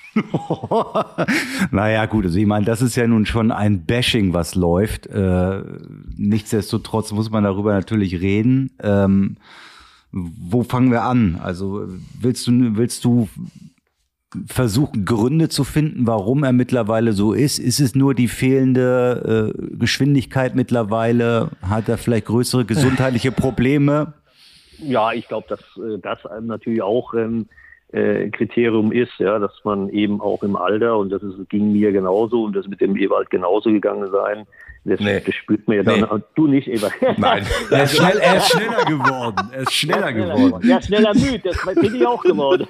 Naja, gut, also ich meine, das ist ja nun schon ein Bashing, was läuft. Äh, nichtsdestotrotz muss man darüber natürlich reden. Ähm, Wo fangen wir an? Also willst du, willst du versuchen, Gründe zu finden, warum er mittlerweile so ist? Ist es nur die fehlende äh, Geschwindigkeit mittlerweile? Hat er vielleicht größere gesundheitliche Probleme? Ja, ich glaube, dass äh, das natürlich auch ein äh, Kriterium ist, ja, dass man eben auch im Alter, und das ist, ging mir genauso und das mit dem Ewald genauso gegangen sein, Das, nee. das spürt man ja dann. Nee. Du nicht, Eva. Nein. Er ist, schnell, er ist schneller geworden. Er ist schneller, schneller geworden. Ja, schneller müde. Das bin ich auch geworden.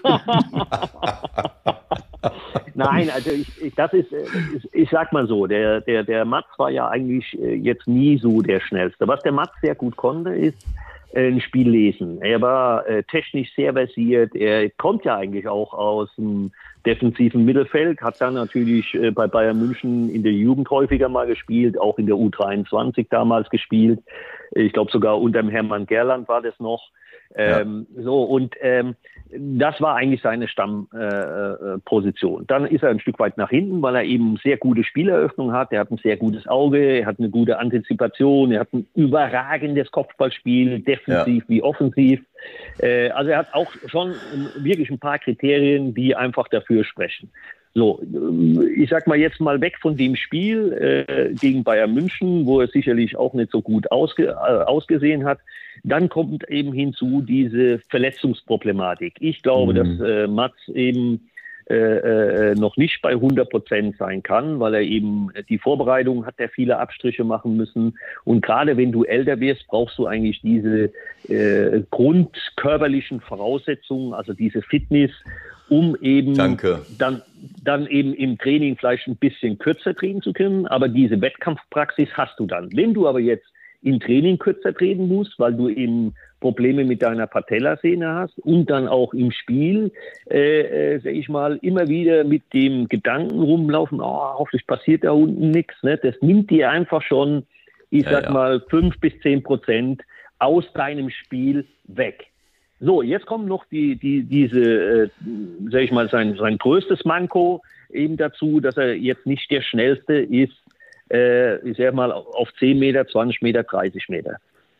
Nein, also ich, ich, das ist, ich, ich sag mal so, der, der, der Mats war ja eigentlich jetzt nie so der Schnellste. Was der Mats sehr gut konnte, ist ein Spiel lesen. Er war äh, technisch sehr versiert. Er kommt ja eigentlich auch aus dem defensiven Mittelfeld, hat dann natürlich äh, bei Bayern München in der Jugend häufiger mal gespielt, auch in der U dreiundzwanzig damals gespielt. Ich glaube sogar unter dem Hermann Gerland war das noch. Ähm, ja. So, und ähm, das war eigentlich seine Stammposition. Äh, Dann ist er ein Stück weit nach hinten, weil er eben sehr gute Spieleröffnung hat. Er hat ein sehr gutes Auge, er hat eine gute Antizipation, er hat ein überragendes Kopfballspiel, defensiv ja. wie offensiv. Äh, also er hat auch schon wirklich ein paar Kriterien, die einfach dafür sprechen. So, ich sag mal jetzt mal weg von dem Spiel äh, gegen Bayern München, wo er sicherlich auch nicht so gut ausge, äh, ausgesehen hat. Dann kommt eben hinzu diese Verletzungsproblematik. Ich glaube, mhm. dass äh, Mats eben äh, äh, noch nicht bei hundert Prozent sein kann, weil er eben die Vorbereitung hat, er viele Abstriche machen müssen. Und gerade wenn du älter wirst, brauchst du eigentlich diese äh, grundkörperlichen Voraussetzungen, also diese Fitness, um eben Danke. dann dann eben im Training vielleicht ein bisschen kürzer treten zu können, aber diese Wettkampfpraxis hast du dann. Wenn du aber jetzt im Training kürzer treten musst, weil du eben Probleme mit deiner Patellasehne hast und dann auch im Spiel, äh, äh, sag ich mal, immer wieder mit dem Gedanken rumlaufen, oh, hoffentlich passiert da unten nichts. Ne? Das nimmt dir einfach schon, ich ja, sag ja. mal, fünf bis zehn Prozent aus deinem Spiel weg. So, jetzt kommt noch die, die, diese, äh, sag ich mal, sein, sein größtes Manko eben dazu, dass er jetzt nicht der Schnellste ist, äh, ich sag mal, auf zehn Meter, zwanzig Meter, dreißig Meter.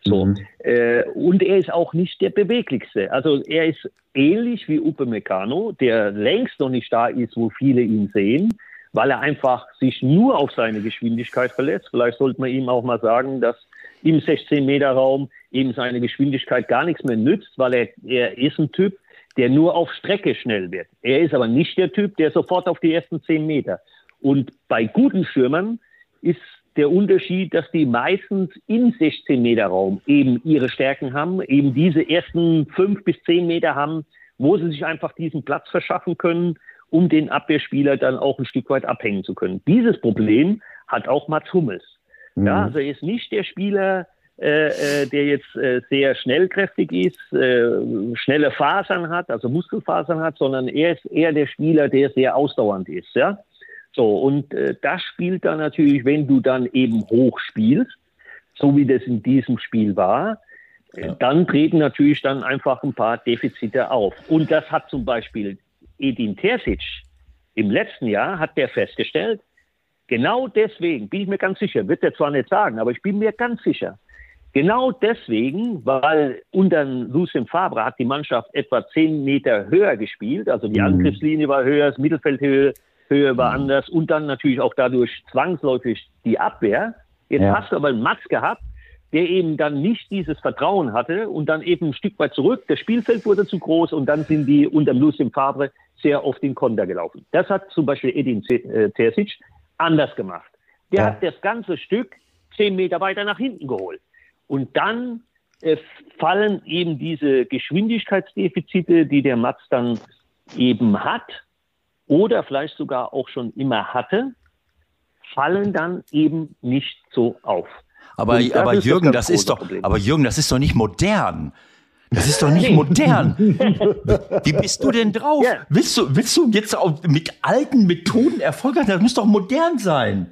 So. Mhm. Äh, und er ist auch nicht der beweglichste. Also er ist ähnlich wie Upamecano, der längst noch nicht da ist, wo viele ihn sehen, weil er einfach sich nur auf seine Geschwindigkeit verlässt. Vielleicht sollte man ihm auch mal sagen, dass im sechzehn-Meter-Raum eben seine Geschwindigkeit gar nichts mehr nützt, weil er, er ist ein Typ, der nur auf Strecke schnell wird. Er ist aber nicht der Typ, der sofort auf die ersten zehn Meter. Und bei guten Stürmern ist der Unterschied, dass die meistens im sechzehn-Meter-Raum eben ihre Stärken haben, eben diese ersten fünf bis zehn Meter haben, wo sie sich einfach diesen Platz verschaffen können, um den Abwehrspieler dann auch ein Stück weit abhängen zu können. Dieses Problem hat auch Mats Hummels. Mhm. Ja, also er ist nicht der Spieler, äh, der jetzt äh, sehr schnellkräftig ist, äh, schnelle Fasern hat, also Muskelfasern hat, sondern er ist eher der Spieler, der sehr ausdauernd ist, ja. So, und äh, das spielt dann natürlich, wenn du dann eben hoch spielst, so wie das in diesem Spiel war, äh, ja. dann treten natürlich dann einfach ein paar Defizite auf. Und das hat zum Beispiel Edin Terzic im letzten Jahr, hat der festgestellt, genau deswegen, bin ich mir ganz sicher, wird er zwar nicht sagen, aber ich bin mir ganz sicher, genau deswegen, weil unter Lucien Favre hat die Mannschaft etwa zehn Meter höher gespielt, also die mhm. Angriffslinie war höher, das Mittelfeldhöhe Höhe war anders und dann natürlich auch dadurch zwangsläufig die Abwehr. Jetzt ja. hast du aber einen Mats gehabt, der eben dann nicht dieses Vertrauen hatte und dann eben ein Stück weit zurück. Das Spielfeld wurde zu groß und dann sind die unter Lucien Favre sehr oft den Konter gelaufen. Das hat zum Beispiel Edin Terzic anders gemacht. Der ja. hat das ganze Stück zehn Meter weiter nach hinten geholt. Und dann äh, fallen eben diese Geschwindigkeitsdefizite, die der Mats dann eben hat, oder vielleicht sogar auch schon immer hatte, fallen dann eben nicht so auf. Aber, aber Jürgen, das, das ist doch, Problem. aber Jürgen, das ist doch nicht modern. Das ist doch nicht modern. Wie bist du denn drauf? Ja. Willst du, willst du jetzt auch mit alten Methoden Erfolg haben? Das muss doch modern sein.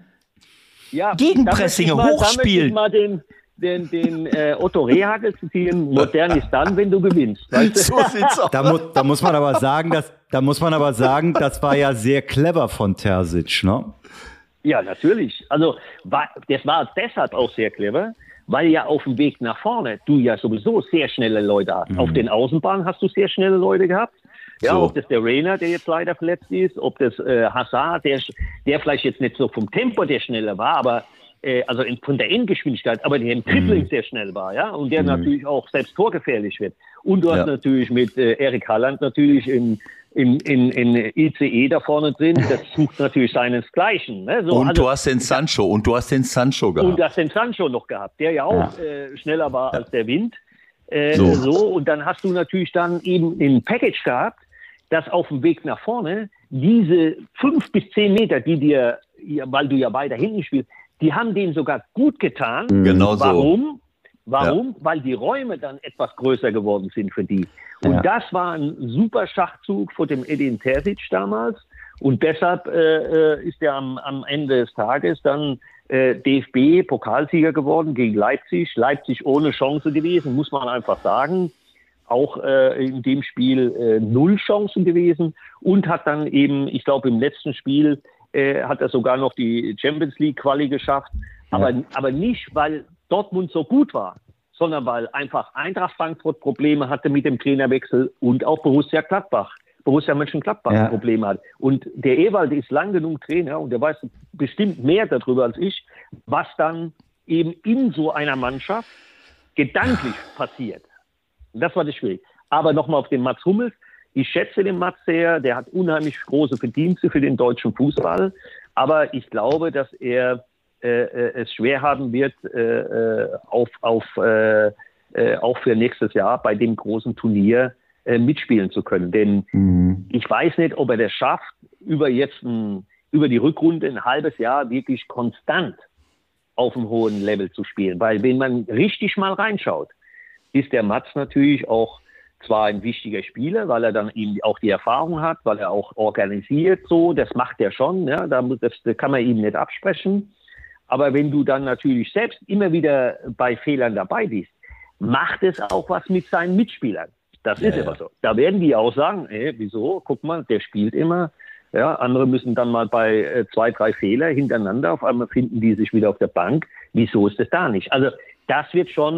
Ja, Gegenpressing, hochspielen. Da den, den, den äh, Otto Rehhagel zitieren, modern ist dann, wenn du gewinnst. Weißt du? So sieht's aus. Da, mu- da muss man aber sagen, dass, da muss man aber sagen, das war ja sehr clever von Terzic, ne? Ja, natürlich. Also war, das war deshalb auch sehr clever, weil ja auf dem Weg nach vorne du ja sowieso sehr schnelle Leute hast. Mhm. Auf den Außenbahnen hast du sehr schnelle Leute gehabt. Ja, so. Ob das der Reina, der jetzt leider verletzt ist, ob das äh, Hazard, der, der vielleicht jetzt nicht so vom Tempo der schneller war, aber äh, also in, von der Endgeschwindigkeit, aber der im Dribbling mhm. sehr schnell war, ja, und der mhm. natürlich auch selbst torgefährlich wird. Und du ja. hast natürlich mit äh, Erik Haaland natürlich in In, in, in I C E da vorne drin, das sucht natürlich seinesgleichen. Ne? So, und also, du hast den Sancho, und du hast den Sancho gehabt. Und du hast den Sancho noch gehabt, der ja auch ja. Äh, schneller war ja. als der Wind. Äh, so. so. Und dann hast du natürlich dann eben ein Package gehabt, das auf dem Weg nach vorne, diese fünf bis zehn Meter, die dir, weil du ja weiter hinten spielst, die haben denen sogar gut getan. Genau so. Warum? Warum? Ja. Weil die Räume dann etwas größer geworden sind für die. Und ja. das war ein super Schachzug von dem Edin Terzic damals. Und deshalb äh, ist er am, am Ende des Tages dann äh, D F B-Pokalsieger geworden gegen Leipzig. Leipzig ohne Chance gewesen, muss man einfach sagen. Auch äh, in dem Spiel äh, null Chancen gewesen. Und hat dann eben, ich glaube im letzten Spiel, äh, hat er sogar noch die Champions League-Quali geschafft. Ja. Aber, aber nicht, weil Dortmund so gut war, sondern weil einfach Eintracht Frankfurt Probleme hatte mit dem Trainerwechsel und auch Borussia Gladbach, Borussia Mönchengladbach ja. Probleme hat. Und der Ewald ist lang genug Trainer und der weiß bestimmt mehr darüber als ich, was dann eben in so einer Mannschaft gedanklich passiert. Und das war das schwierig. Aber nochmal auf den Mats Hummels. Ich schätze den Mats sehr, der hat unheimlich große Verdienste für den deutschen Fußball. Aber ich glaube, dass er Äh, es schwer haben wird, äh, auf, auf, äh, äh, auch für nächstes Jahr bei dem großen Turnier äh, mitspielen zu können. Denn mhm. ich weiß nicht, ob er das schafft, über jetzt ein, über die Rückrunde ein halbes Jahr wirklich konstant auf einem hohen Level zu spielen. Weil wenn man richtig mal reinschaut, ist der Mats natürlich auch zwar ein wichtiger Spieler, weil er dann eben auch die Erfahrung hat, weil er auch organisiert so, das macht er schon, ja, das, das kann man ihm nicht absprechen. Aber wenn du dann natürlich selbst immer wieder bei Fehlern dabei bist, macht es auch was mit seinen Mitspielern. Das ja, ist ja. immer so. Da werden die auch sagen, ey, wieso? Guck mal, der spielt immer. Ja, andere müssen dann mal bei äh, zwei, drei Fehler hintereinander, auf einmal finden die sich wieder auf der Bank. Wieso ist das da nicht? Also das wird schon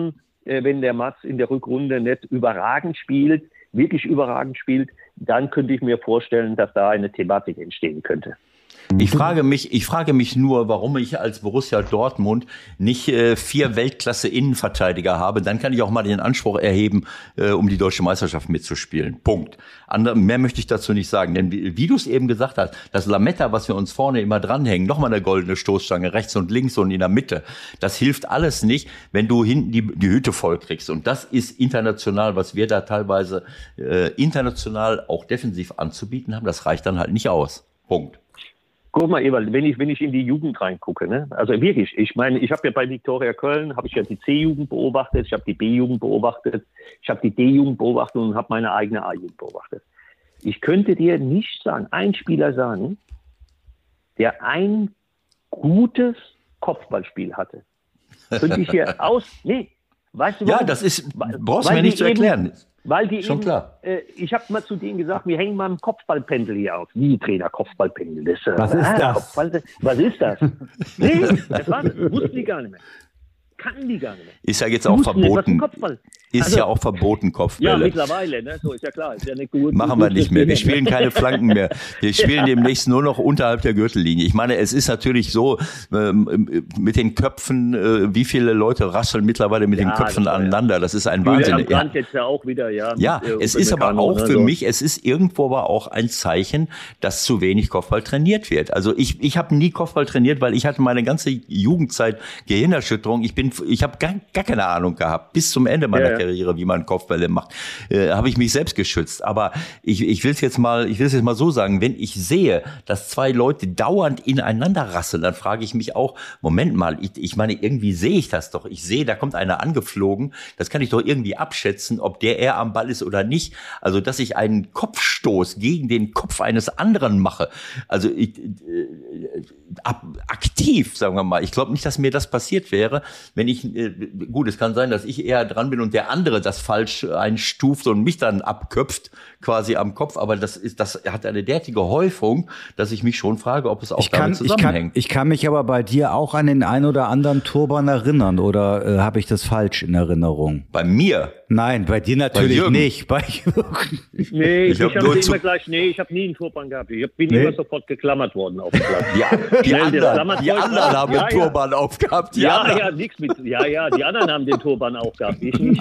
äh, wenn der Mats in der Rückrunde nicht überragend spielt, wirklich überragend spielt, dann könnte ich mir vorstellen, dass da eine Thematik entstehen könnte. Ich frage mich, ich frage mich nur, warum ich als Borussia Dortmund nicht äh, vier Weltklasse-Innenverteidiger habe. Dann kann ich auch mal den Anspruch erheben, äh, um die deutsche Meisterschaft mitzuspielen. Punkt. Ander, mehr möchte ich dazu nicht sagen. Denn wie, wie du es eben gesagt hast, das Lametta, was wir uns vorne immer dranhängen, nochmal eine goldene Stoßstange rechts und links und in der Mitte, das hilft alles nicht, wenn du hinten die, die Hütte voll kriegst. Und das ist international, was wir da teilweise äh, international auch defensiv anzubieten haben. Das reicht dann halt nicht aus. Punkt. Guck mal, Ewald, wenn ich, wenn ich in die Jugend reingucke, ne? Also wirklich, ich meine, ich habe ja bei Viktoria Köln, habe ich ja die C-Jugend beobachtet, ich habe die B-Jugend beobachtet, ich habe die D-Jugend beobachtet und habe meine eigene A-Jugend beobachtet. Ich könnte dir nicht sagen, ein Spieler sagen, der ein gutes Kopfballspiel hatte. Könnte ich hier aus, nee, weißt du warum? Ja, das ist, brauchst du mir nicht zu erklären. Weil die Schon eben, klar. Äh, ich habe mal zu denen gesagt, wir hängen mal ein Kopfballpendel hier auf. Wie Trainer, Kopfballpendel. Das, äh, Was ist ah, das? Kopfball, was ist das? Nee, das war, wussten die gar nicht mehr. Kannten die gar nicht mehr. Ist ja jetzt Die auch wussten nicht, was ein verboten. Kopfball. Ist Also, ja auch verboten, Ja, Kopfbälle. mittlerweile, ne? So ist ja klar. Ist ja nicht gut. Machen wir nicht mehr. Wir spielen keine Flanken mehr. Wir spielen demnächst nur noch unterhalb der Gürtellinie. Ich meine, es ist natürlich so, ähm, mit den Köpfen, äh, wie viele Leute rasseln mittlerweile mit Ja, den Köpfen das war ja- aneinander. Das ist ein Julian Wahnsinn. Brandt jetzt ja auch wieder, ja. Ja, mit, äh, es mit ist aber Meccano, auch ne? für So. mich, es ist irgendwo aber auch ein Zeichen, dass zu wenig Kopfball trainiert wird. Also ich, ich habe nie Kopfball trainiert, weil ich hatte meine ganze Jugendzeit Gehirnerschütterung. Ich bin, ich habe gar, gar keine Ahnung gehabt. Bis zum Ende meiner Ja, ja. Karriere, wie man Kopfbälle macht, äh, habe ich mich selbst geschützt. Aber ich, ich will es jetzt mal, ich will es jetzt mal so sagen: Wenn ich sehe, dass zwei Leute dauernd ineinander rasseln, dann frage ich mich auch: Moment mal, ich, ich meine, irgendwie sehe ich das doch. Ich sehe, da kommt einer angeflogen. Das kann ich doch irgendwie abschätzen, ob der eher am Ball ist oder nicht. Also, dass ich einen Kopfstoß gegen den Kopf eines anderen mache. Also ich, äh, ab, aktiv, sagen wir mal. Ich glaube nicht, dass mir das passiert wäre, wenn ich, äh, gut, es kann sein, dass ich eher dran bin und der andere das falsch einstuft und mich dann abköpft, quasi am Kopf. Aber das ist, das hat eine derartige Häufung, dass ich mich schon frage, ob es auch Ich kann, damit ich, kann, zusammenhängt. ich kann mich aber bei dir auch an den ein oder anderen Turban erinnern, oder äh, habe ich das falsch in Erinnerung? Bei mir. Nein, bei dir natürlich Jürgen. nicht. Bei Jürgen. Nee, Ich ich, hab ich habe nur immer zu- gleich, nee, ich habe nie einen Turban gehabt. Ich bin Nee? immer sofort geklammert worden auf dem Platz. Ja, die Schnell das anderen, Klammerzeug die anderen raus. haben Ja, den ja. Turban aufgehabt. Die Ja, anderen. ja, nichts mit. Ja, ja, die anderen haben den Turban aufgehabt, ich nicht.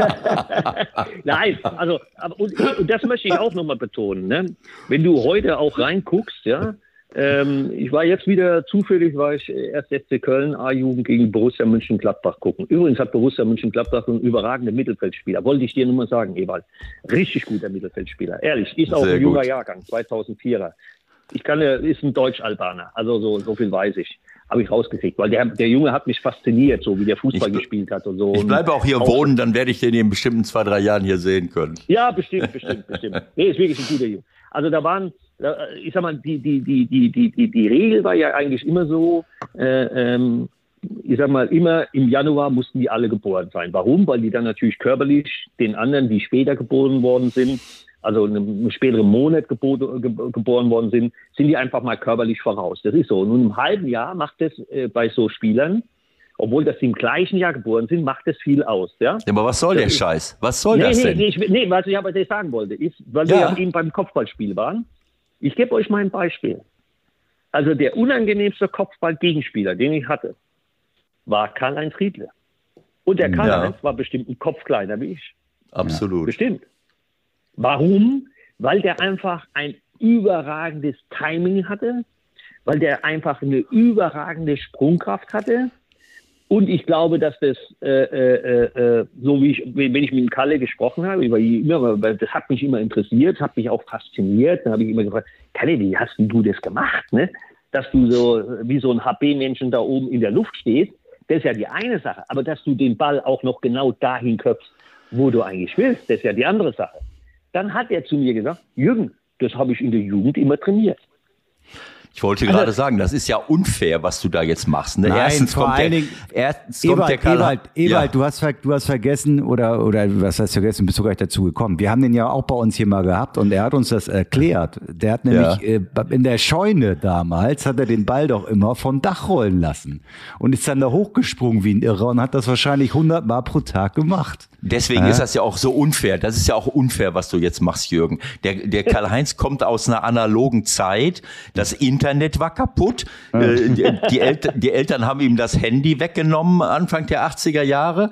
Nein, also, aber, und, und das möchte ich auch nochmal betonen. Ne? Wenn du heute auch reinguckst, ja, ähm, ich war jetzt wieder zufällig, war ich erst F C Köln A-Jugend gegen Borussia Mönchengladbach gucken. Übrigens hat Borussia Mönchengladbach einen überragenden Mittelfeldspieler. Wollte ich dir nur mal sagen, Ewald. Richtig guter Mittelfeldspieler. Ehrlich, ist auch Sehr ein junger gut. Jahrgang, zweitausendvierer. Ich kann, er ist ein Deutsch-Albaner, also so, so viel weiß ich. Habe ich rausgekriegt, weil der, der Junge hat mich fasziniert, so wie der Fußball Ich- gespielt hat und so. Ich bleibe auch hier Und wohnen, dann werde ich den in bestimmten zwei, drei Jahren hier sehen können. Ja, bestimmt, bestimmt, bestimmt. Nee, ist wirklich ein guter Junge. Also da waren, da- ich sag mal, die, die, die, die, die, die, die Regel war ja eigentlich immer so, äh, ähm, ich sag mal, immer im Januar mussten die alle geboren sein. Warum? Weil die dann natürlich körperlich den anderen, die später geboren worden sind, also in einem späteren Monat gebo- ge- geboren worden sind, sind die einfach mal körperlich voraus. Das ist so. Nun im halben Jahr macht das äh, bei so Spielern, obwohl das im gleichen Jahr geboren sind, macht das viel aus. Ja? Aber was soll Das der ist- Scheiß? Was soll Nee, das nee, denn? nee, ich, will- nee, was ich aber das sagen wollte, ist, weil wir Ja. ja eben beim Kopfballspiel waren. Ich gebe euch mal ein Beispiel. Also der unangenehmste Kopfball-Gegenspieler, den ich hatte, war Karl-Heinz Riedle. Und der Karl-Heinz war bestimmt ein Kopf kleiner wie ich. Absolut. Bestimmt. Warum? Weil der einfach ein überragendes Timing hatte, weil der einfach eine überragende Sprungkraft hatte. Und ich glaube, dass das, äh, äh, äh, so wie ich, wenn ich mit dem Kalle gesprochen habe, über immer, weil das hat mich immer interessiert, hat mich auch fasziniert. Dann habe ich immer gefragt, Kalle, wie hast denn du das gemacht, ne? Dass du so wie so ein H P-Menschen da oben in der Luft stehst, das ist ja die eine Sache. Aber dass du den Ball auch noch genau dahin köpfst, wo du eigentlich willst, das ist ja die andere Sache. Dann hat er zu mir gesagt, Jürgen, das habe ich in der Jugend immer trainiert. Ich wollte gerade also, sagen, das ist ja unfair, was du da jetzt machst. Ne? Nein, erstens vor kommt allen der, Dingen, erstens Ewald, kommt der Karl. Ewald, Ewald ja. du, hast, du hast vergessen, oder, oder was heißt vergessen, bist du gar nicht dazu gekommen. Wir haben den ja auch bei uns hier mal gehabt und er hat uns das erklärt. Der hat nämlich ja. äh, in der Scheune damals, hat er den Ball doch immer vom Dach rollen lassen und ist dann da hochgesprungen wie ein Irrer und hat das wahrscheinlich hundert Mal pro Tag gemacht. Deswegen ja. ist das ja auch so unfair. Das ist ja auch unfair, was du jetzt machst, Jürgen. Der, der Karl-Heinz kommt aus einer analogen Zeit. Das Internet war kaputt. Ja. Die, die, Eltern, die Eltern haben ihm das Handy weggenommen Anfang der achtziger Jahre.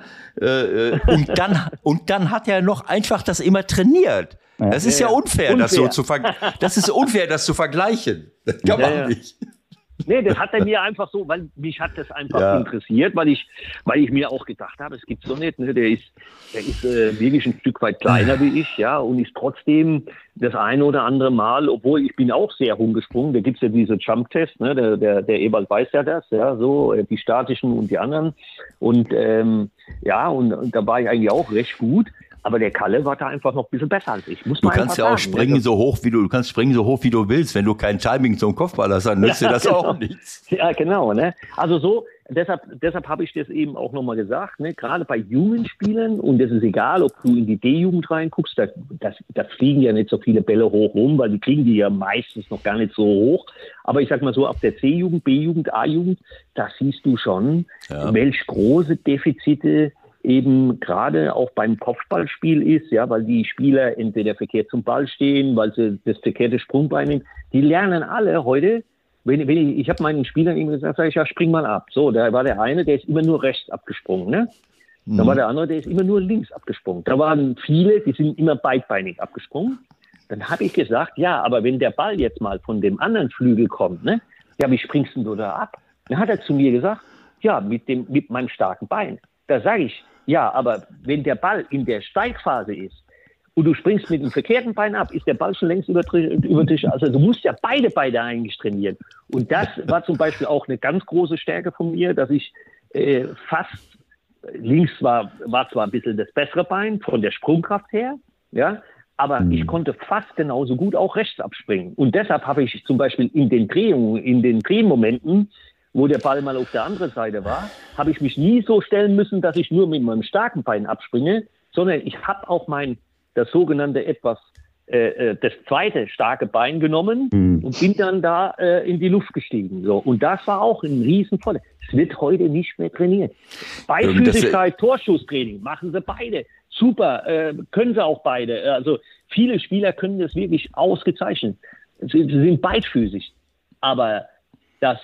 Und dann, und dann hat er noch einfach das immer trainiert. Das ist ja, ja unfair, unfair. Das so zu ver- das ist unfair, das zu vergleichen. Das kann man ja, nicht. Nee, das hat er mir einfach so, weil mich hat das einfach ja. interessiert, weil ich, weil ich mir auch gedacht habe, es gibt's doch nicht, ne? Der ist, der ist äh, wirklich ein Stück weit kleiner wie ich, ja, und ist trotzdem das eine oder andere Mal, obwohl ich bin auch sehr rumgesprungen, da gibt's ja diese Jump-Tests, ne? Der, der, der Ewald weiß ja das, ja, so, äh, die statischen und die anderen. Und ähm, ja, und, und da war ich eigentlich auch recht gut. Aber der Kalle war da einfach noch ein bisschen besser als ich. Muss man du kannst ja auch sagen. springen so hoch, wie du, du kannst springen so hoch, wie du willst. Wenn du kein Timing zum Kopfball hast, dann nützt dir das genau. auch nichts. Ja, genau. Ne? Also so, deshalb, deshalb habe ich das eben auch nochmal gesagt. Ne? Gerade bei jungen Spielern, und das ist egal, ob du in die D-Jugend reinguckst, da das, das fliegen ja nicht so viele Bälle hoch rum, weil die kriegen die ja meistens noch gar nicht so hoch. Aber ich sag mal so, ab der C-Jugend, B-Jugend, A-Jugend, da siehst du schon, ja. welch große Defizite eben gerade auch beim Kopfballspiel ist, ja, weil die Spieler entweder verkehrt zum Ball stehen, weil sie das verkehrte Sprungbein nehmen. Die lernen alle heute, wenn, wenn ich, ich habe meinen Spielern eben gesagt, sag ich, ja, spring mal ab. So, da war der eine, der ist immer nur rechts abgesprungen, ne? Mhm. Dann war der andere, der ist immer nur links abgesprungen. Da waren viele, die sind immer beidbeinig abgesprungen. Dann habe ich gesagt, ja, aber wenn der Ball jetzt mal von dem anderen Flügel kommt, ne? Ja, wie springst du da ab? Dann hat er zu mir gesagt, ja, mit dem, mit meinem starken Bein. Da sage ich, ja, aber wenn der Ball in der Steigphase ist und du springst mit dem verkehrten Bein ab, ist der Ball schon längst über Tisch. Also du musst ja beide Beine eigentlich trainieren. Und das war zum Beispiel auch eine ganz große Stärke von mir, dass ich äh, fast, links war, war zwar ein bisschen das bessere Bein von der Sprungkraft her, ja, aber mhm. ich konnte fast genauso gut auch rechts abspringen. Und deshalb habe ich zum Beispiel in den Drehungen, in den Drehmomenten, wo der Ball mal auf der anderen Seite war, habe ich mich nie so stellen müssen, dass ich nur mit meinem starken Bein abspringe, sondern ich habe auch mein, das sogenannte etwas, äh, das zweite starke Bein genommen mhm. und bin dann da äh, in die Luft gestiegen. So. Und das war auch ein Riesenvorteil. Es wird heute nicht mehr trainiert. Beifüßigkeit, Torschusstraining machen sie beide. Super, äh, können sie auch beide. Also viele Spieler können das wirklich ausgezeichnet. Sie, sie sind beidfüßig. Aber das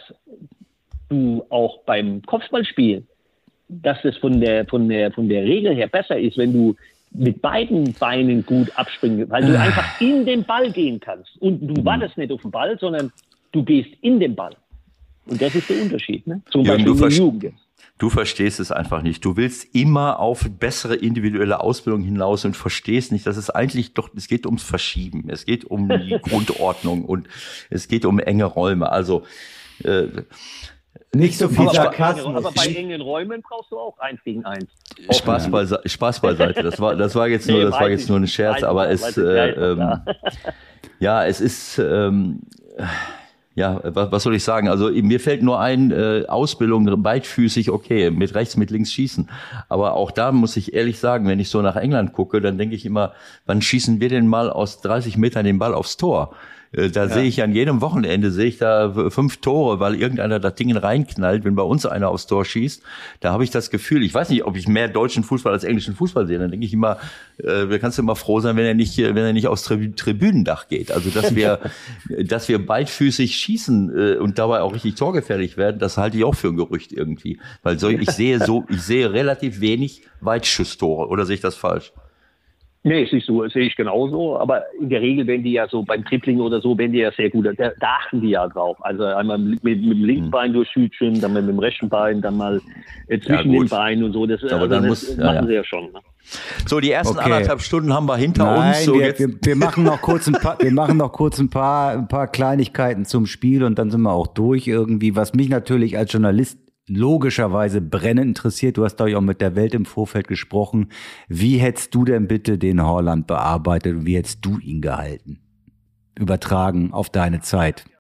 du auch beim Kopfballspiel, dass das von der, von der, von der Regel her besser ist, wenn du mit beiden Beinen gut abspringst, weil du einfach in den Ball gehen kannst. Und du wartest nicht auf den Ball, sondern du gehst in den Ball. Und das ist der Unterschied, ne? Zum Jürgen, Beispiel du, in der Jugend. du verstehst es einfach nicht. Du willst immer auf bessere individuelle Ausbildung hinaus und verstehst nicht, dass es eigentlich doch, es geht ums Verschieben. Es geht um die Grundordnung und es geht um enge Räume. Also, äh, Nicht so viel Sarkasmus. Aber bei engen Räumen brauchst du auch eins gegen eins. Spaß, beise- Spaß beiseite. Das war, das war jetzt nur, Nee, das war jetzt nur ein Scherz, aber es, äh, ähm, ja, es ist, ähm, ja, was, was soll ich sagen? Also mir fällt nur ein, äh, Ausbildung beidfüßig, okay, mit rechts, mit links schießen. Aber auch da muss ich ehrlich sagen, wenn ich so nach England gucke, dann denke ich immer, wann schießen wir denn mal aus dreißig Metern den Ball aufs Tor? Da ja. sehe ich an jedem Wochenende, sehe ich da fünf Tore, weil irgendeiner das Ding reinknallt, wenn bei uns einer aufs Tor schießt. Da habe ich das Gefühl, ich weiß nicht, ob ich mehr deutschen Fußball als englischen Fußball sehe. Dann denke ich immer, äh, da kannst du immer froh sein, wenn er nicht, wenn er nicht aufs Trib- Tribünendach geht. Also, dass wir, dass wir beidfüßig schießen äh, und dabei auch richtig torgefährlich werden, das halte ich auch für ein Gerücht irgendwie. Weil so, ich sehe so, ich sehe relativ wenig Weitschusstore. Oder sehe ich das falsch? Nee, ist nicht so, sehe ich genauso, aber in der Regel werden die ja so beim Tripling oder so, werden die ja sehr gut, da, da achten die ja drauf. Also einmal mit, mit dem linken Bein durchschütteln, dann mit dem rechten Bein, dann mal äh, zwischen ja, den Beinen und so, das, aber also dann das muss, machen ja, ja. sie ja schon. Ne? So, die ersten Okay. anderthalb Stunden haben wir hinter Nein, uns. So wir, jetzt wir, wir machen noch kurz ein paar, wir machen noch kurz ein paar, ein paar Kleinigkeiten zum Spiel und dann sind wir auch durch irgendwie. Was mich natürlich als Journalist logischerweise brennend interessiert, du hast doch auch mit der Welt im Vorfeld gesprochen. Wie hättest du denn bitte den Haaland bearbeitet und wie hättest du ihn gehalten? Übertragen auf deine Zeit.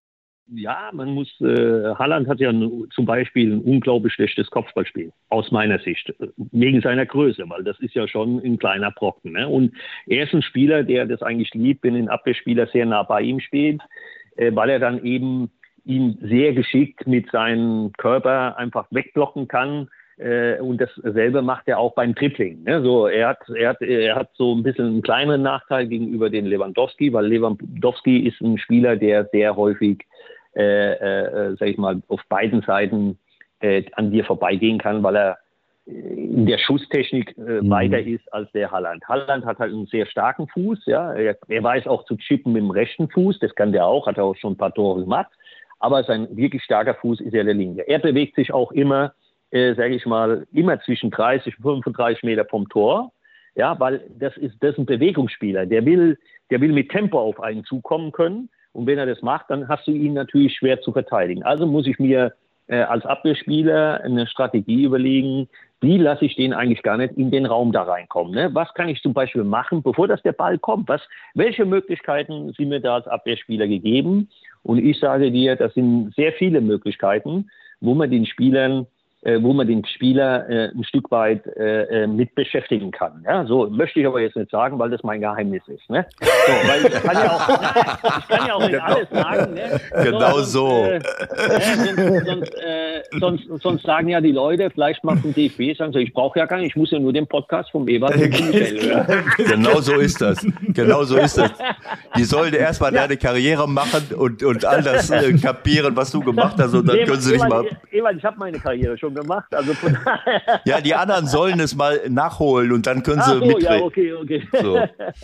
ja, man muss, äh, Haaland hat ja n- zum Beispiel ein unglaublich schlechtes Kopfballspiel, aus meiner Sicht, wegen seiner Größe, weil das ist ja schon ein kleiner Brocken. Ne? Und er ist ein Spieler, der das eigentlich liebt, wenn ein Abwehrspieler sehr nah bei ihm steht, äh, weil er dann eben ihn sehr geschickt mit seinem Körper einfach wegblocken kann. Und dasselbe macht er auch beim Dribbling. Ne? So, er hat, er hat, er hat so ein bisschen einen kleineren Nachteil gegenüber den Lewandowski, weil Lewandowski ist ein Spieler, der sehr häufig, äh, äh, sag ich mal, auf beiden Seiten äh, an dir vorbeigehen kann, weil er in der Schusstechnik äh, mhm. weiter ist als der Haaland. Haaland hat halt einen sehr starken Fuß. Ja? Er, er weiß auch zu chippen mit dem rechten Fuß. Das kann der auch, hat er auch schon ein paar Tore gemacht. Aber sein wirklich starker Fuß ist ja der linke. Er bewegt sich auch immer, Äh, sage ich mal, immer zwischen dreißig und fünfunddreißig Meter vom Tor, ja, weil das ist, das ist ein Bewegungsspieler, der will, der will mit Tempo auf einen zukommen können und wenn er das macht, dann hast du ihn natürlich schwer zu verteidigen. Also muss ich mir äh, als Abwehrspieler eine Strategie überlegen, wie lasse ich den eigentlich gar nicht in den Raum da reinkommen, ne? Was kann ich zum Beispiel machen, bevor das der Ball kommt? Was, welche Möglichkeiten sind mir da als Abwehrspieler gegeben? Und ich sage dir, das sind sehr viele Möglichkeiten, wo man den Spielern wo man den Spieler äh, ein Stück weit äh, mit beschäftigen kann. Ja, so möchte ich aber jetzt nicht sagen, weil das mein Geheimnis ist. Ne? So, weil ich kann ja auch, ich kann ja auch nicht alles sagen. Ne? Genau so. so. Sonst, äh, äh, sonst, sonst, äh, sonst, sonst sagen ja die Leute, vielleicht macht ein D F B, sagen so, ich brauche ja gar nicht, ich muss ja nur den Podcast vom Ewald und Michael hören. Genau so ist das. Genau so ist das. Die sollen erstmal ja. deine Karriere machen und, und all das äh, kapieren, was du gemacht hast, und dann Ewald, können sie dich mal... Ewald, ich habe meine Karriere schon gemacht, also von daher. Ja, die anderen sollen es mal nachholen und dann können sie Ach so, mitreden. Ja, okay, okay. So.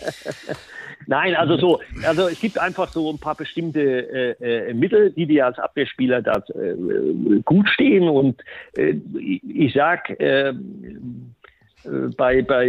Nein, also so, also es gibt einfach so ein paar bestimmte äh, äh, Mittel, die dir als Abwehrspieler da äh, gut stehen und äh, ich sag äh, äh, bei bei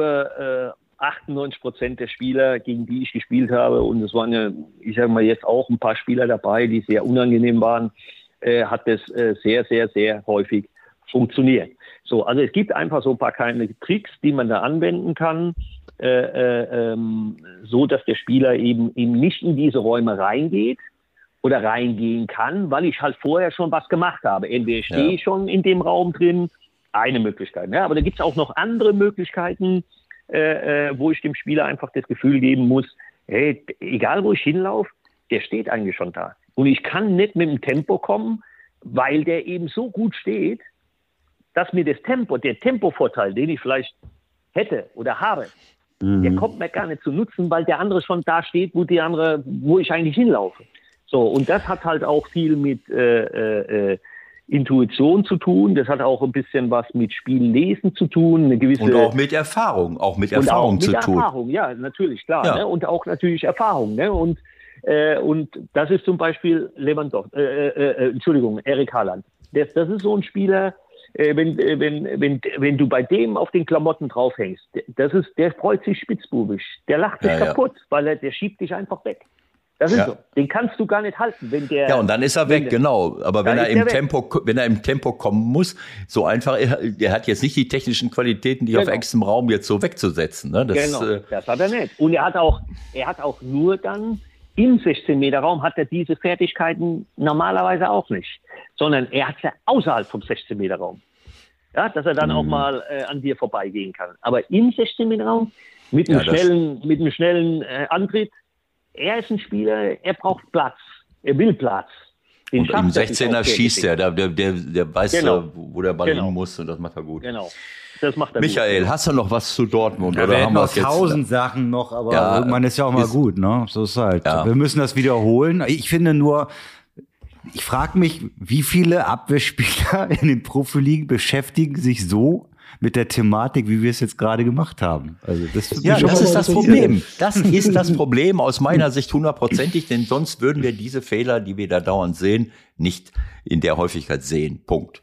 über äh, achtundneunzig Prozent der Spieler, gegen die ich gespielt habe, und es waren ja, ich sage mal jetzt auch ein paar Spieler dabei, die sehr unangenehm waren, äh, hat das äh, sehr, sehr, sehr häufig funktioniert. So, also es gibt einfach so ein paar kleine Tricks, die man da anwenden kann, äh, äh, ähm, so dass der Spieler eben, eben nicht in diese Räume reingeht oder reingehen kann, weil ich halt vorher schon was gemacht habe. Entweder stehe ich ja. schon in dem Raum drin, eine Möglichkeit. Ja, aber da gibt es auch noch andere Möglichkeiten, äh, äh, wo ich dem Spieler einfach das Gefühl geben muss, hey, egal wo ich hinlaufe, der steht eigentlich schon da. Und ich kann nicht mit dem Tempo kommen, weil der eben so gut steht, dass mir das Tempo, der Tempovorteil, den ich vielleicht hätte oder habe, mhm. der kommt mir gar nicht zu nutzen, weil der andere schon da steht, wo die andere, wo ich eigentlich hinlaufe. So, und das hat halt auch viel mit äh, äh, Intuition zu tun. Das hat auch ein bisschen was mit Spiellesen zu tun, eine gewisse und auch mit Erfahrung, auch mit Erfahrung auch zu mit tun. Erfahrung, ja, natürlich, klar, ja. Ne? Und auch natürlich Erfahrung, ne? Und äh, und das ist zum Beispiel Lewandowski, äh, äh, Entschuldigung, Erik Haaland. Das, das ist so ein Spieler. Wenn, wenn, wenn, wenn du bei dem auf den Klamotten draufhängst, das ist, der freut sich spitzbubig. Der lacht sich ja, kaputt, ja. weil er, der schiebt dich einfach weg. Das ist ja. so. Den kannst du gar nicht halten, wenn der. Ja, und dann ist er weg, der, genau. Aber wenn er im Tempo, wenn er im Tempo kommen muss, so einfach, er, er hat jetzt nicht die technischen Qualitäten, die genau. auf engstem Raum jetzt so wegzusetzen. Ne? Das, genau, äh, das hat er nicht. Und er hat auch, er hat auch nur dann im sechzehn Meter Raum hat er diese Fertigkeiten normalerweise auch nicht, sondern er hat ja außerhalb vom sechzehn Meter Raum. Ja, dass er dann mhm. auch mal äh, an dir vorbeigehen kann. Aber im sechzehn Meter Raum mit einem ja, schnellen, mit einem schnellen äh, Antritt, er ist ein Spieler, er braucht Platz, er will Platz. Den und im sechzehner schießt er, der, der, der, der weiß, genau. wo der Ball genau. hin muss, und das macht er gut. Genau. Das macht er Michael, gut. Hast du noch was zu Dortmund? Ja, oder wir haben noch wir tausend Sachen noch, aber ja, irgendwann ist ja auch mal ist, gut, ne? So ist halt. Ja. Wir müssen das wiederholen. Ich finde nur, ich frage mich, wie viele Abwehrspieler in den Profiligen beschäftigen sich so mit der Thematik, wie wir es jetzt gerade gemacht haben. Also das ja, das ist das Problem. Das ist das Problem aus meiner Sicht hundertprozentig, denn sonst würden wir diese Fehler, die wir da dauernd sehen, nicht in der Häufigkeit sehen. Punkt.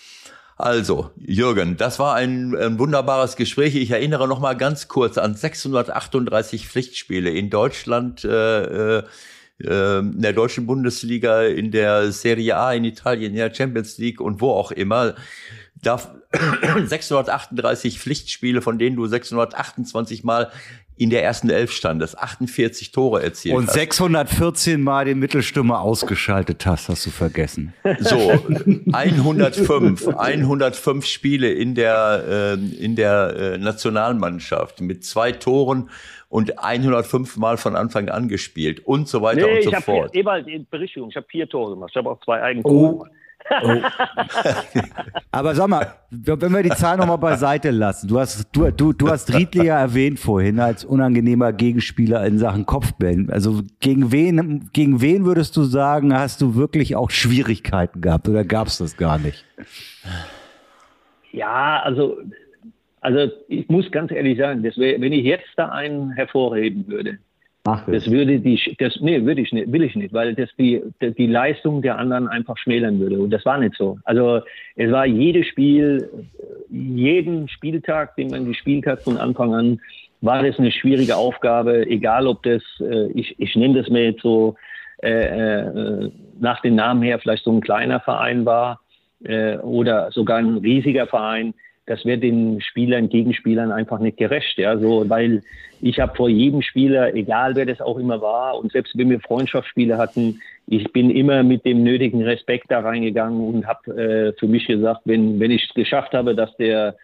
Also, Jürgen, das war ein, ein wunderbares Gespräch. Ich erinnere noch mal ganz kurz an sechshundertachtunddreißig Pflichtspiele in Deutschland, äh, äh, in der deutschen Bundesliga, in der Serie A, in Italien, in der Champions League und wo auch immer. Da sechshundertachtunddreißig Pflichtspiele, von denen du sechshundertachtundzwanzig Mal in der ersten Elf standest, achtundvierzig Tore erzielt und hast. sechshundertvierzehn Mal den Mittelstürmer ausgeschaltet hast, hast du vergessen. So, hundertfünf, hundertfünf Spiele in der, äh, in der äh, Nationalmannschaft mit zwei Toren und hundertfünf Mal von Anfang an gespielt und so weiter nee, und so ich hab fort. Vier, Ewald, Berichtigung, ich habe vier Tore gemacht. Ich habe auch zwei Eigentore gemacht. Oh. Aber sag mal, wenn wir die Zahl nochmal beiseite lassen, du hast, du, du, du hast Riedle ja erwähnt vorhin als unangenehmer Gegenspieler in Sachen Kopfbällen. Also gegen wen, gegen wen würdest du sagen, hast du wirklich auch Schwierigkeiten gehabt oder gab es das gar nicht? Ja, also, also ich muss ganz ehrlich sagen, das wär, wenn ich jetzt da einen hervorheben würde, Ach, das würde die, das, nee, würde ich nicht, will ich nicht, weil das die, die Leistung der anderen einfach schmälern würde. Und das war nicht so. Also, es war jedes Spiel, jeden Spieltag, den man gespielt hat von Anfang an, war das eine schwierige Aufgabe, egal ob das, ich, ich nenne das mir jetzt so, äh, nach dem Namen her vielleicht so ein kleiner Verein war, äh, oder sogar ein riesiger Verein. Das wird den Spielern, Gegenspielern einfach nicht gerecht, ja, so, weil ich habe vor jedem Spieler, egal wer das auch immer war, und selbst wenn wir Freundschaftsspiele hatten, ich bin immer mit dem nötigen Respekt da reingegangen und habe äh, für mich gesagt, wenn wenn ich es geschafft habe, dass der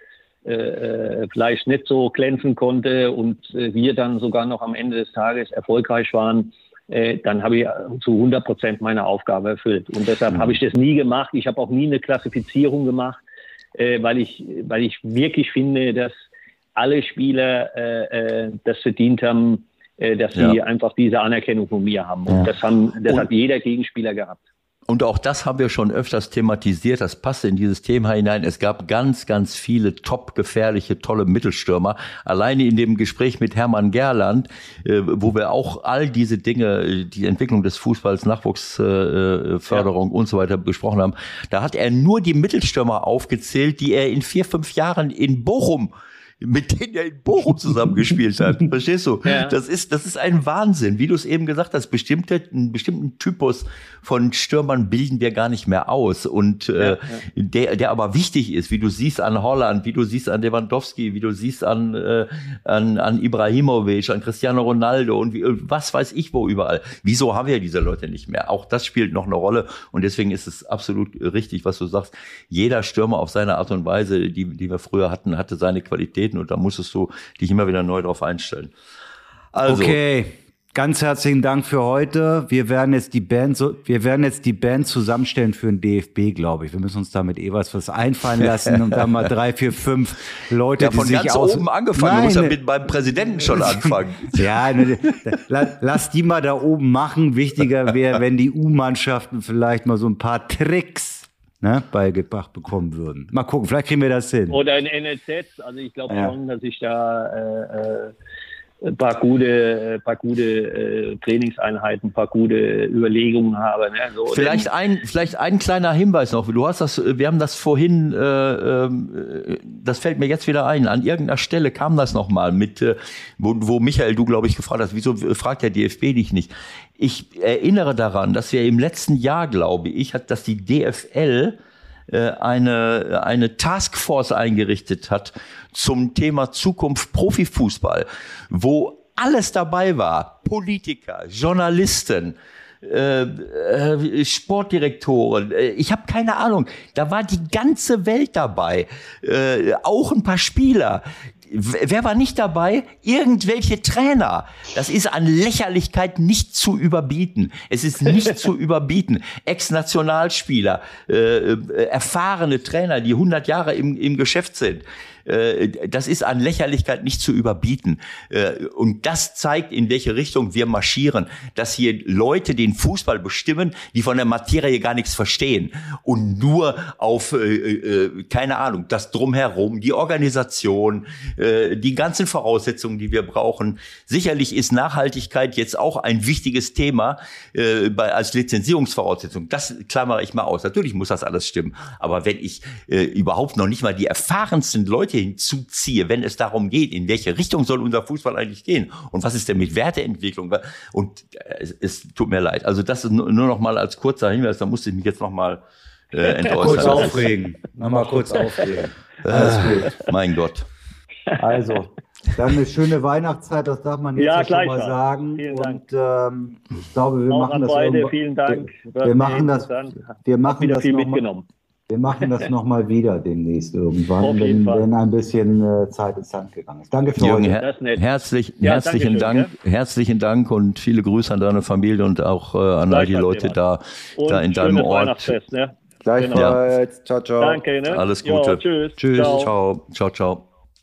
äh, vielleicht nicht so glänzen konnte und äh, wir dann sogar noch am Ende des Tages erfolgreich waren, äh, dann habe ich zu hundert Prozent meine Aufgabe erfüllt. Und deshalb habe ich das nie gemacht. Ich habe auch nie eine Klassifizierung gemacht, Äh, weil ich, weil ich wirklich finde, dass alle Spieler äh, äh, das verdient haben, äh, dass sie ja. einfach diese Anerkennung von mir haben. Und ja. das, haben, das und, hat jeder Gegenspieler gehabt. Und auch das haben wir schon öfters thematisiert. Das passt in dieses Thema hinein. Es gab ganz, ganz viele top gefährliche, tolle Mittelstürmer. Alleine in dem Gespräch mit Hermann Gerland, äh, wo wir auch all diese Dinge, die Entwicklung des Fußballs, Nachwuchsförderung äh, ja. und so weiter besprochen haben, da hat er nur die Mittelstürmer aufgezählt, die er in vier, fünf Jahren in Bochum mit denen er in Bochum zusammengespielt hat. Verstehst du? Ja. Das ist, das ist ein Wahnsinn. Wie du es eben gesagt hast, bestimmte, einen bestimmten Typus von Stürmern bilden wir gar nicht mehr aus. Und, ja, äh, ja. der, der aber wichtig ist, wie du siehst an Holland, wie du siehst an Lewandowski, wie du siehst an, äh, an, an Ibrahimovic, an Cristiano Ronaldo und wie, was weiß ich wo überall. Wieso haben wir diese Leute nicht mehr? Auch das spielt noch eine Rolle. Und deswegen ist es absolut richtig, was du sagst. Jeder Stürmer auf seine Art und Weise, die, die wir früher hatten, hatte seine Qualität. Und da musstest du dich immer wieder neu drauf einstellen. Also. Okay, ganz herzlichen Dank für heute. Wir werden jetzt die Band, so, wir werden jetzt die Band zusammenstellen für den D F B, glaube ich. Wir müssen uns da mit Ewers was einfallen lassen und dann mal drei, vier, fünf Leute, ja, von die sich ganz aus oben angefangen. Nein, du musst ja mit beim Präsidenten schon anfangen. Ja, ne, lass die mal da oben machen. Wichtiger wäre, wenn die U-Mannschaften vielleicht mal so ein paar Tricks Ne, beigebracht bekommen würden. Mal gucken, vielleicht kriegen wir das hin. Oder ein N L Z, also ich glaube ja. schon, dass ich da äh, ein paar gute, ein paar gute äh, Trainingseinheiten, ein paar gute Überlegungen habe. Ne? So, vielleicht ein, vielleicht ein kleiner Hinweis noch. Du hast das, wir haben das vorhin, äh, äh, das fällt mir jetzt wieder ein. An irgendeiner Stelle kam das noch mal mit, äh, wo, wo Michael, du glaube ich gefragt hast, wieso fragt der D F B dich nicht? Ich erinnere daran, dass wir im letzten Jahr, glaube ich, hat, dass die D F L äh, eine eine Taskforce eingerichtet hat zum Thema Zukunft Profifußball, wo alles dabei war: Politiker, Journalisten, äh, äh, Sportdirektoren. Äh, ich habe keine Ahnung. Da war die ganze Welt dabei, äh, auch ein paar Spieler. Wer war nicht dabei? Irgendwelche Trainer. Das ist an Lächerlichkeit nicht zu überbieten. Es ist nicht zu überbieten. Ex-Nationalspieler, äh, erfahrene Trainer, die hundert Jahre im, im Geschäft sind. Das ist an Lächerlichkeit nicht zu überbieten. Und das zeigt, in welche Richtung wir marschieren. Dass hier Leute den Fußball bestimmen, die von der Materie gar nichts verstehen. Und nur auf, äh, keine Ahnung, das Drumherum, die Organisation, äh, die ganzen Voraussetzungen, die wir brauchen. Sicherlich ist Nachhaltigkeit jetzt auch ein wichtiges Thema äh, bei, als Lizenzierungsvoraussetzung. Das klammere ich mal aus. Natürlich muss das alles stimmen. Aber wenn ich äh, überhaupt noch nicht mal die erfahrensten Leute hinzuziehe, wenn es darum geht, in welche Richtung soll unser Fußball eigentlich gehen und was ist denn mit Werteentwicklung, und es, es tut mir leid. Also das ist nur noch mal als kurzer Hinweis, da musste ich mich jetzt noch mal äh, entäußern. Kurz aufregen. Nochmal kurz aufregen. Alles gut. Mein Gott. Also, Dann eine schöne Weihnachtszeit, das darf man jetzt Ja, ja schon mal gleichfalls. sagen. Vielen Und ähm, ich glaube, wir Auch machen an das beide, irgendwann- vielen Dank. Wir, wir machen das, wir Hab machen wieder das viel noch mal, mitgenommen. wir machen das noch mal wieder demnächst irgendwann, Auf jeden wenn, Fall. wenn ein bisschen äh, Zeit ins Land gegangen ist. Danke für Jürgen, heute. her Das ist nett. herzlich, Ja, herzlichen Dankeschön, Dank, herzlichen Dank und viele Grüße an deine Familie und auch äh, an all die Gleichfalls, Leute Evan. da, Und da in deinem schönes Ort. Weihnachtsfest, ne? Gleichfalls. Ciao, ciao. Danke, ne? Alles Ja, Gute. tschüss. Tschüss. Ciao. Ciao, ciao, ciao.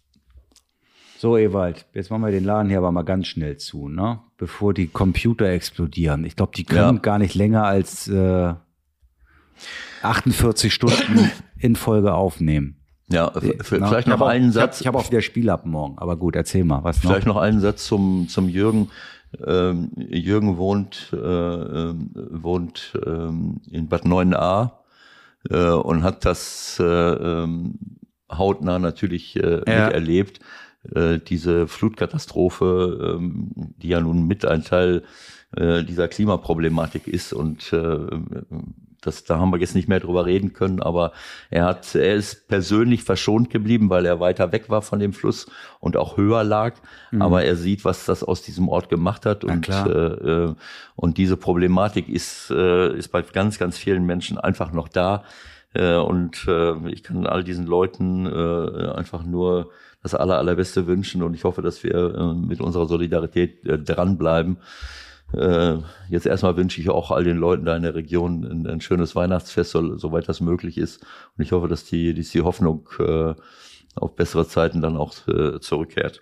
So, Ewald, jetzt machen wir den Laden hier aber mal ganz schnell zu, ne? Bevor die Computer explodieren. Ich glaube, die können Ja. gar nicht länger als äh, achtundvierzig Stunden in Folge aufnehmen. Ja, f- f- Na, vielleicht ich noch hab auch- einen ich hab- Satz. Ich habe auch wieder Spiel ab morgen, aber gut, erzähl mal, was noch? Vielleicht noch einen Satz zum, zum Jürgen. Ähm, Jürgen wohnt, äh, ähm, wohnt ähm, in Bad neuenahr äh, und hat das äh, ähm, hautnah natürlich äh, Ja. miterlebt. Äh, diese Flutkatastrophe, ähm, die ja nun mit ein Teil äh, dieser Klimaproblematik ist und äh, das, da haben wir jetzt nicht mehr drüber reden können, aber er hat, er ist persönlich verschont geblieben, weil er weiter weg war von dem Fluss und auch höher lag. Mhm. Aber er sieht, was das aus diesem Ort gemacht hat Na und klar. äh, und diese Problematik ist äh, ist bei ganz ganz vielen Menschen einfach noch da. Äh, und äh, ich kann all diesen Leuten äh, einfach nur das aller, allerbeste wünschen und ich hoffe, dass wir äh, mit unserer Solidarität äh, dranbleiben. Äh, jetzt erstmal wünsche ich auch all den Leuten da in der Region ein, ein schönes Weihnachtsfest, so, soweit das möglich ist. Und ich hoffe, dass die, dass die Hoffnung äh, auf bessere Zeiten dann auch äh, zurückkehrt.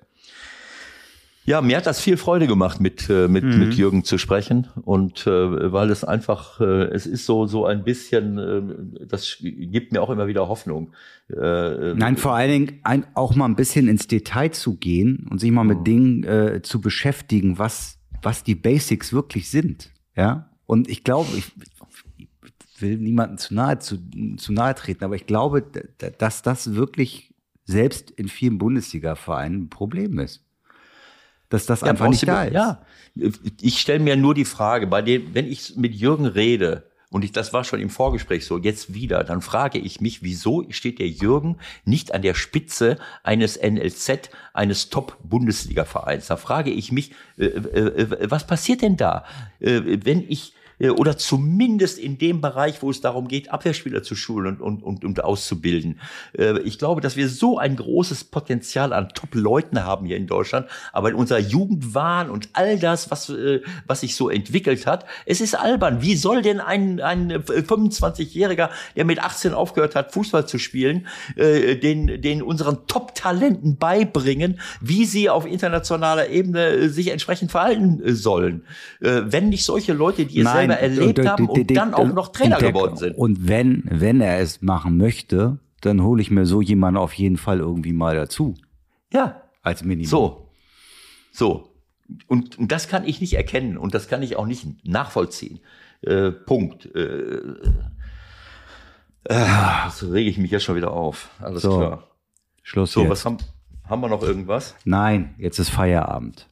Ja, mir hat das viel Freude gemacht, mit äh, mit Mhm. mit Jürgen zu sprechen und äh, weil es einfach, äh, es ist so so ein bisschen, äh, das gibt mir auch immer wieder Hoffnung. Äh, Nein, vor allen Dingen ein, auch mal ein bisschen ins Detail zu gehen und sich mal mit Dingen äh, zu beschäftigen, was, was die Basics wirklich sind. Ja. Und ich glaube, ich, ich will niemandem zu nahe, zu, zu nahe treten, aber ich glaube, d- d- dass das wirklich selbst in vielen Bundesliga-Vereinen ein Problem ist. Dass das Ja, einfach brauchst nicht du- da ist. Ja, ich stelle mir nur die Frage, bei dem, wenn ich mit Jürgen rede, und ich, das war schon im Vorgespräch so, jetzt wieder, dann frage ich mich, wieso steht der Jürgen nicht an der Spitze eines N L Z, eines Top-Bundesliga-Vereins? Da frage ich mich, äh, äh, was passiert denn da, äh, wenn ich äh, oder zumindest in dem Bereich, wo es darum geht, Abwehrspieler zu schulen und, und, und, und auszubilden. Äh, ich glaube, dass wir so ein großes Potenzial an Top-Leuten haben hier in Deutschland, aber in unserer Jugendwahn und all das, was, äh, was sich so entwickelt hat, es ist albern. Wie soll denn ein, ein fünfundzwanzigjähriger, der mit achtzehn aufgehört hat, Fußball zu spielen, äh, den, den unseren Top-Talenten beibringen, wie sie auf internationaler Ebene äh, sich entsprechend verhalten äh, sollen? Äh, wenn nicht solche Leute, die es Nein, selber erlebt und- haben und- und dann auch noch Trainer und der- geworden sind. Und wenn, wenn er es machen möchte, dann hole ich mir so jemanden auf jeden Fall irgendwie mal dazu. Ja, Als Minimum. so. So. Und, und das kann ich nicht erkennen und das kann ich auch nicht nachvollziehen. Äh, Punkt. Äh, äh, das rege ich mich jetzt schon wieder auf. Alles So, klar. Schluss So, jetzt. was haben, haben wir noch irgendwas? Nein, jetzt ist Feierabend.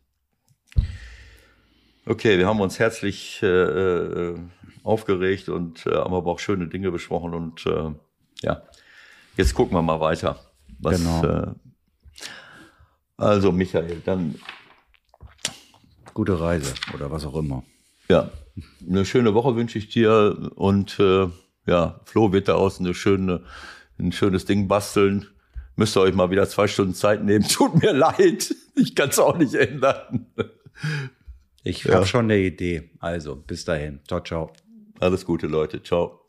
Okay, wir haben uns herzlich äh, äh, aufgeregt und äh, haben aber auch schöne Dinge besprochen und äh, ja, jetzt gucken wir mal weiter. Was, Genau. äh, also Michael, dann Gute Reise oder was auch immer. ja, eine schöne Woche wünsche ich dir und äh, ja, Flo wird daraus eine schöne, ein schönes Ding basteln. Müsst ihr euch mal wieder zwei Stunden Zeit nehmen. Tut mir leid, ich kann es auch nicht ändern. Ich Ja. habe schon eine Idee. Also, bis dahin. Ciao, ciao. Alles Gute, Leute. Ciao.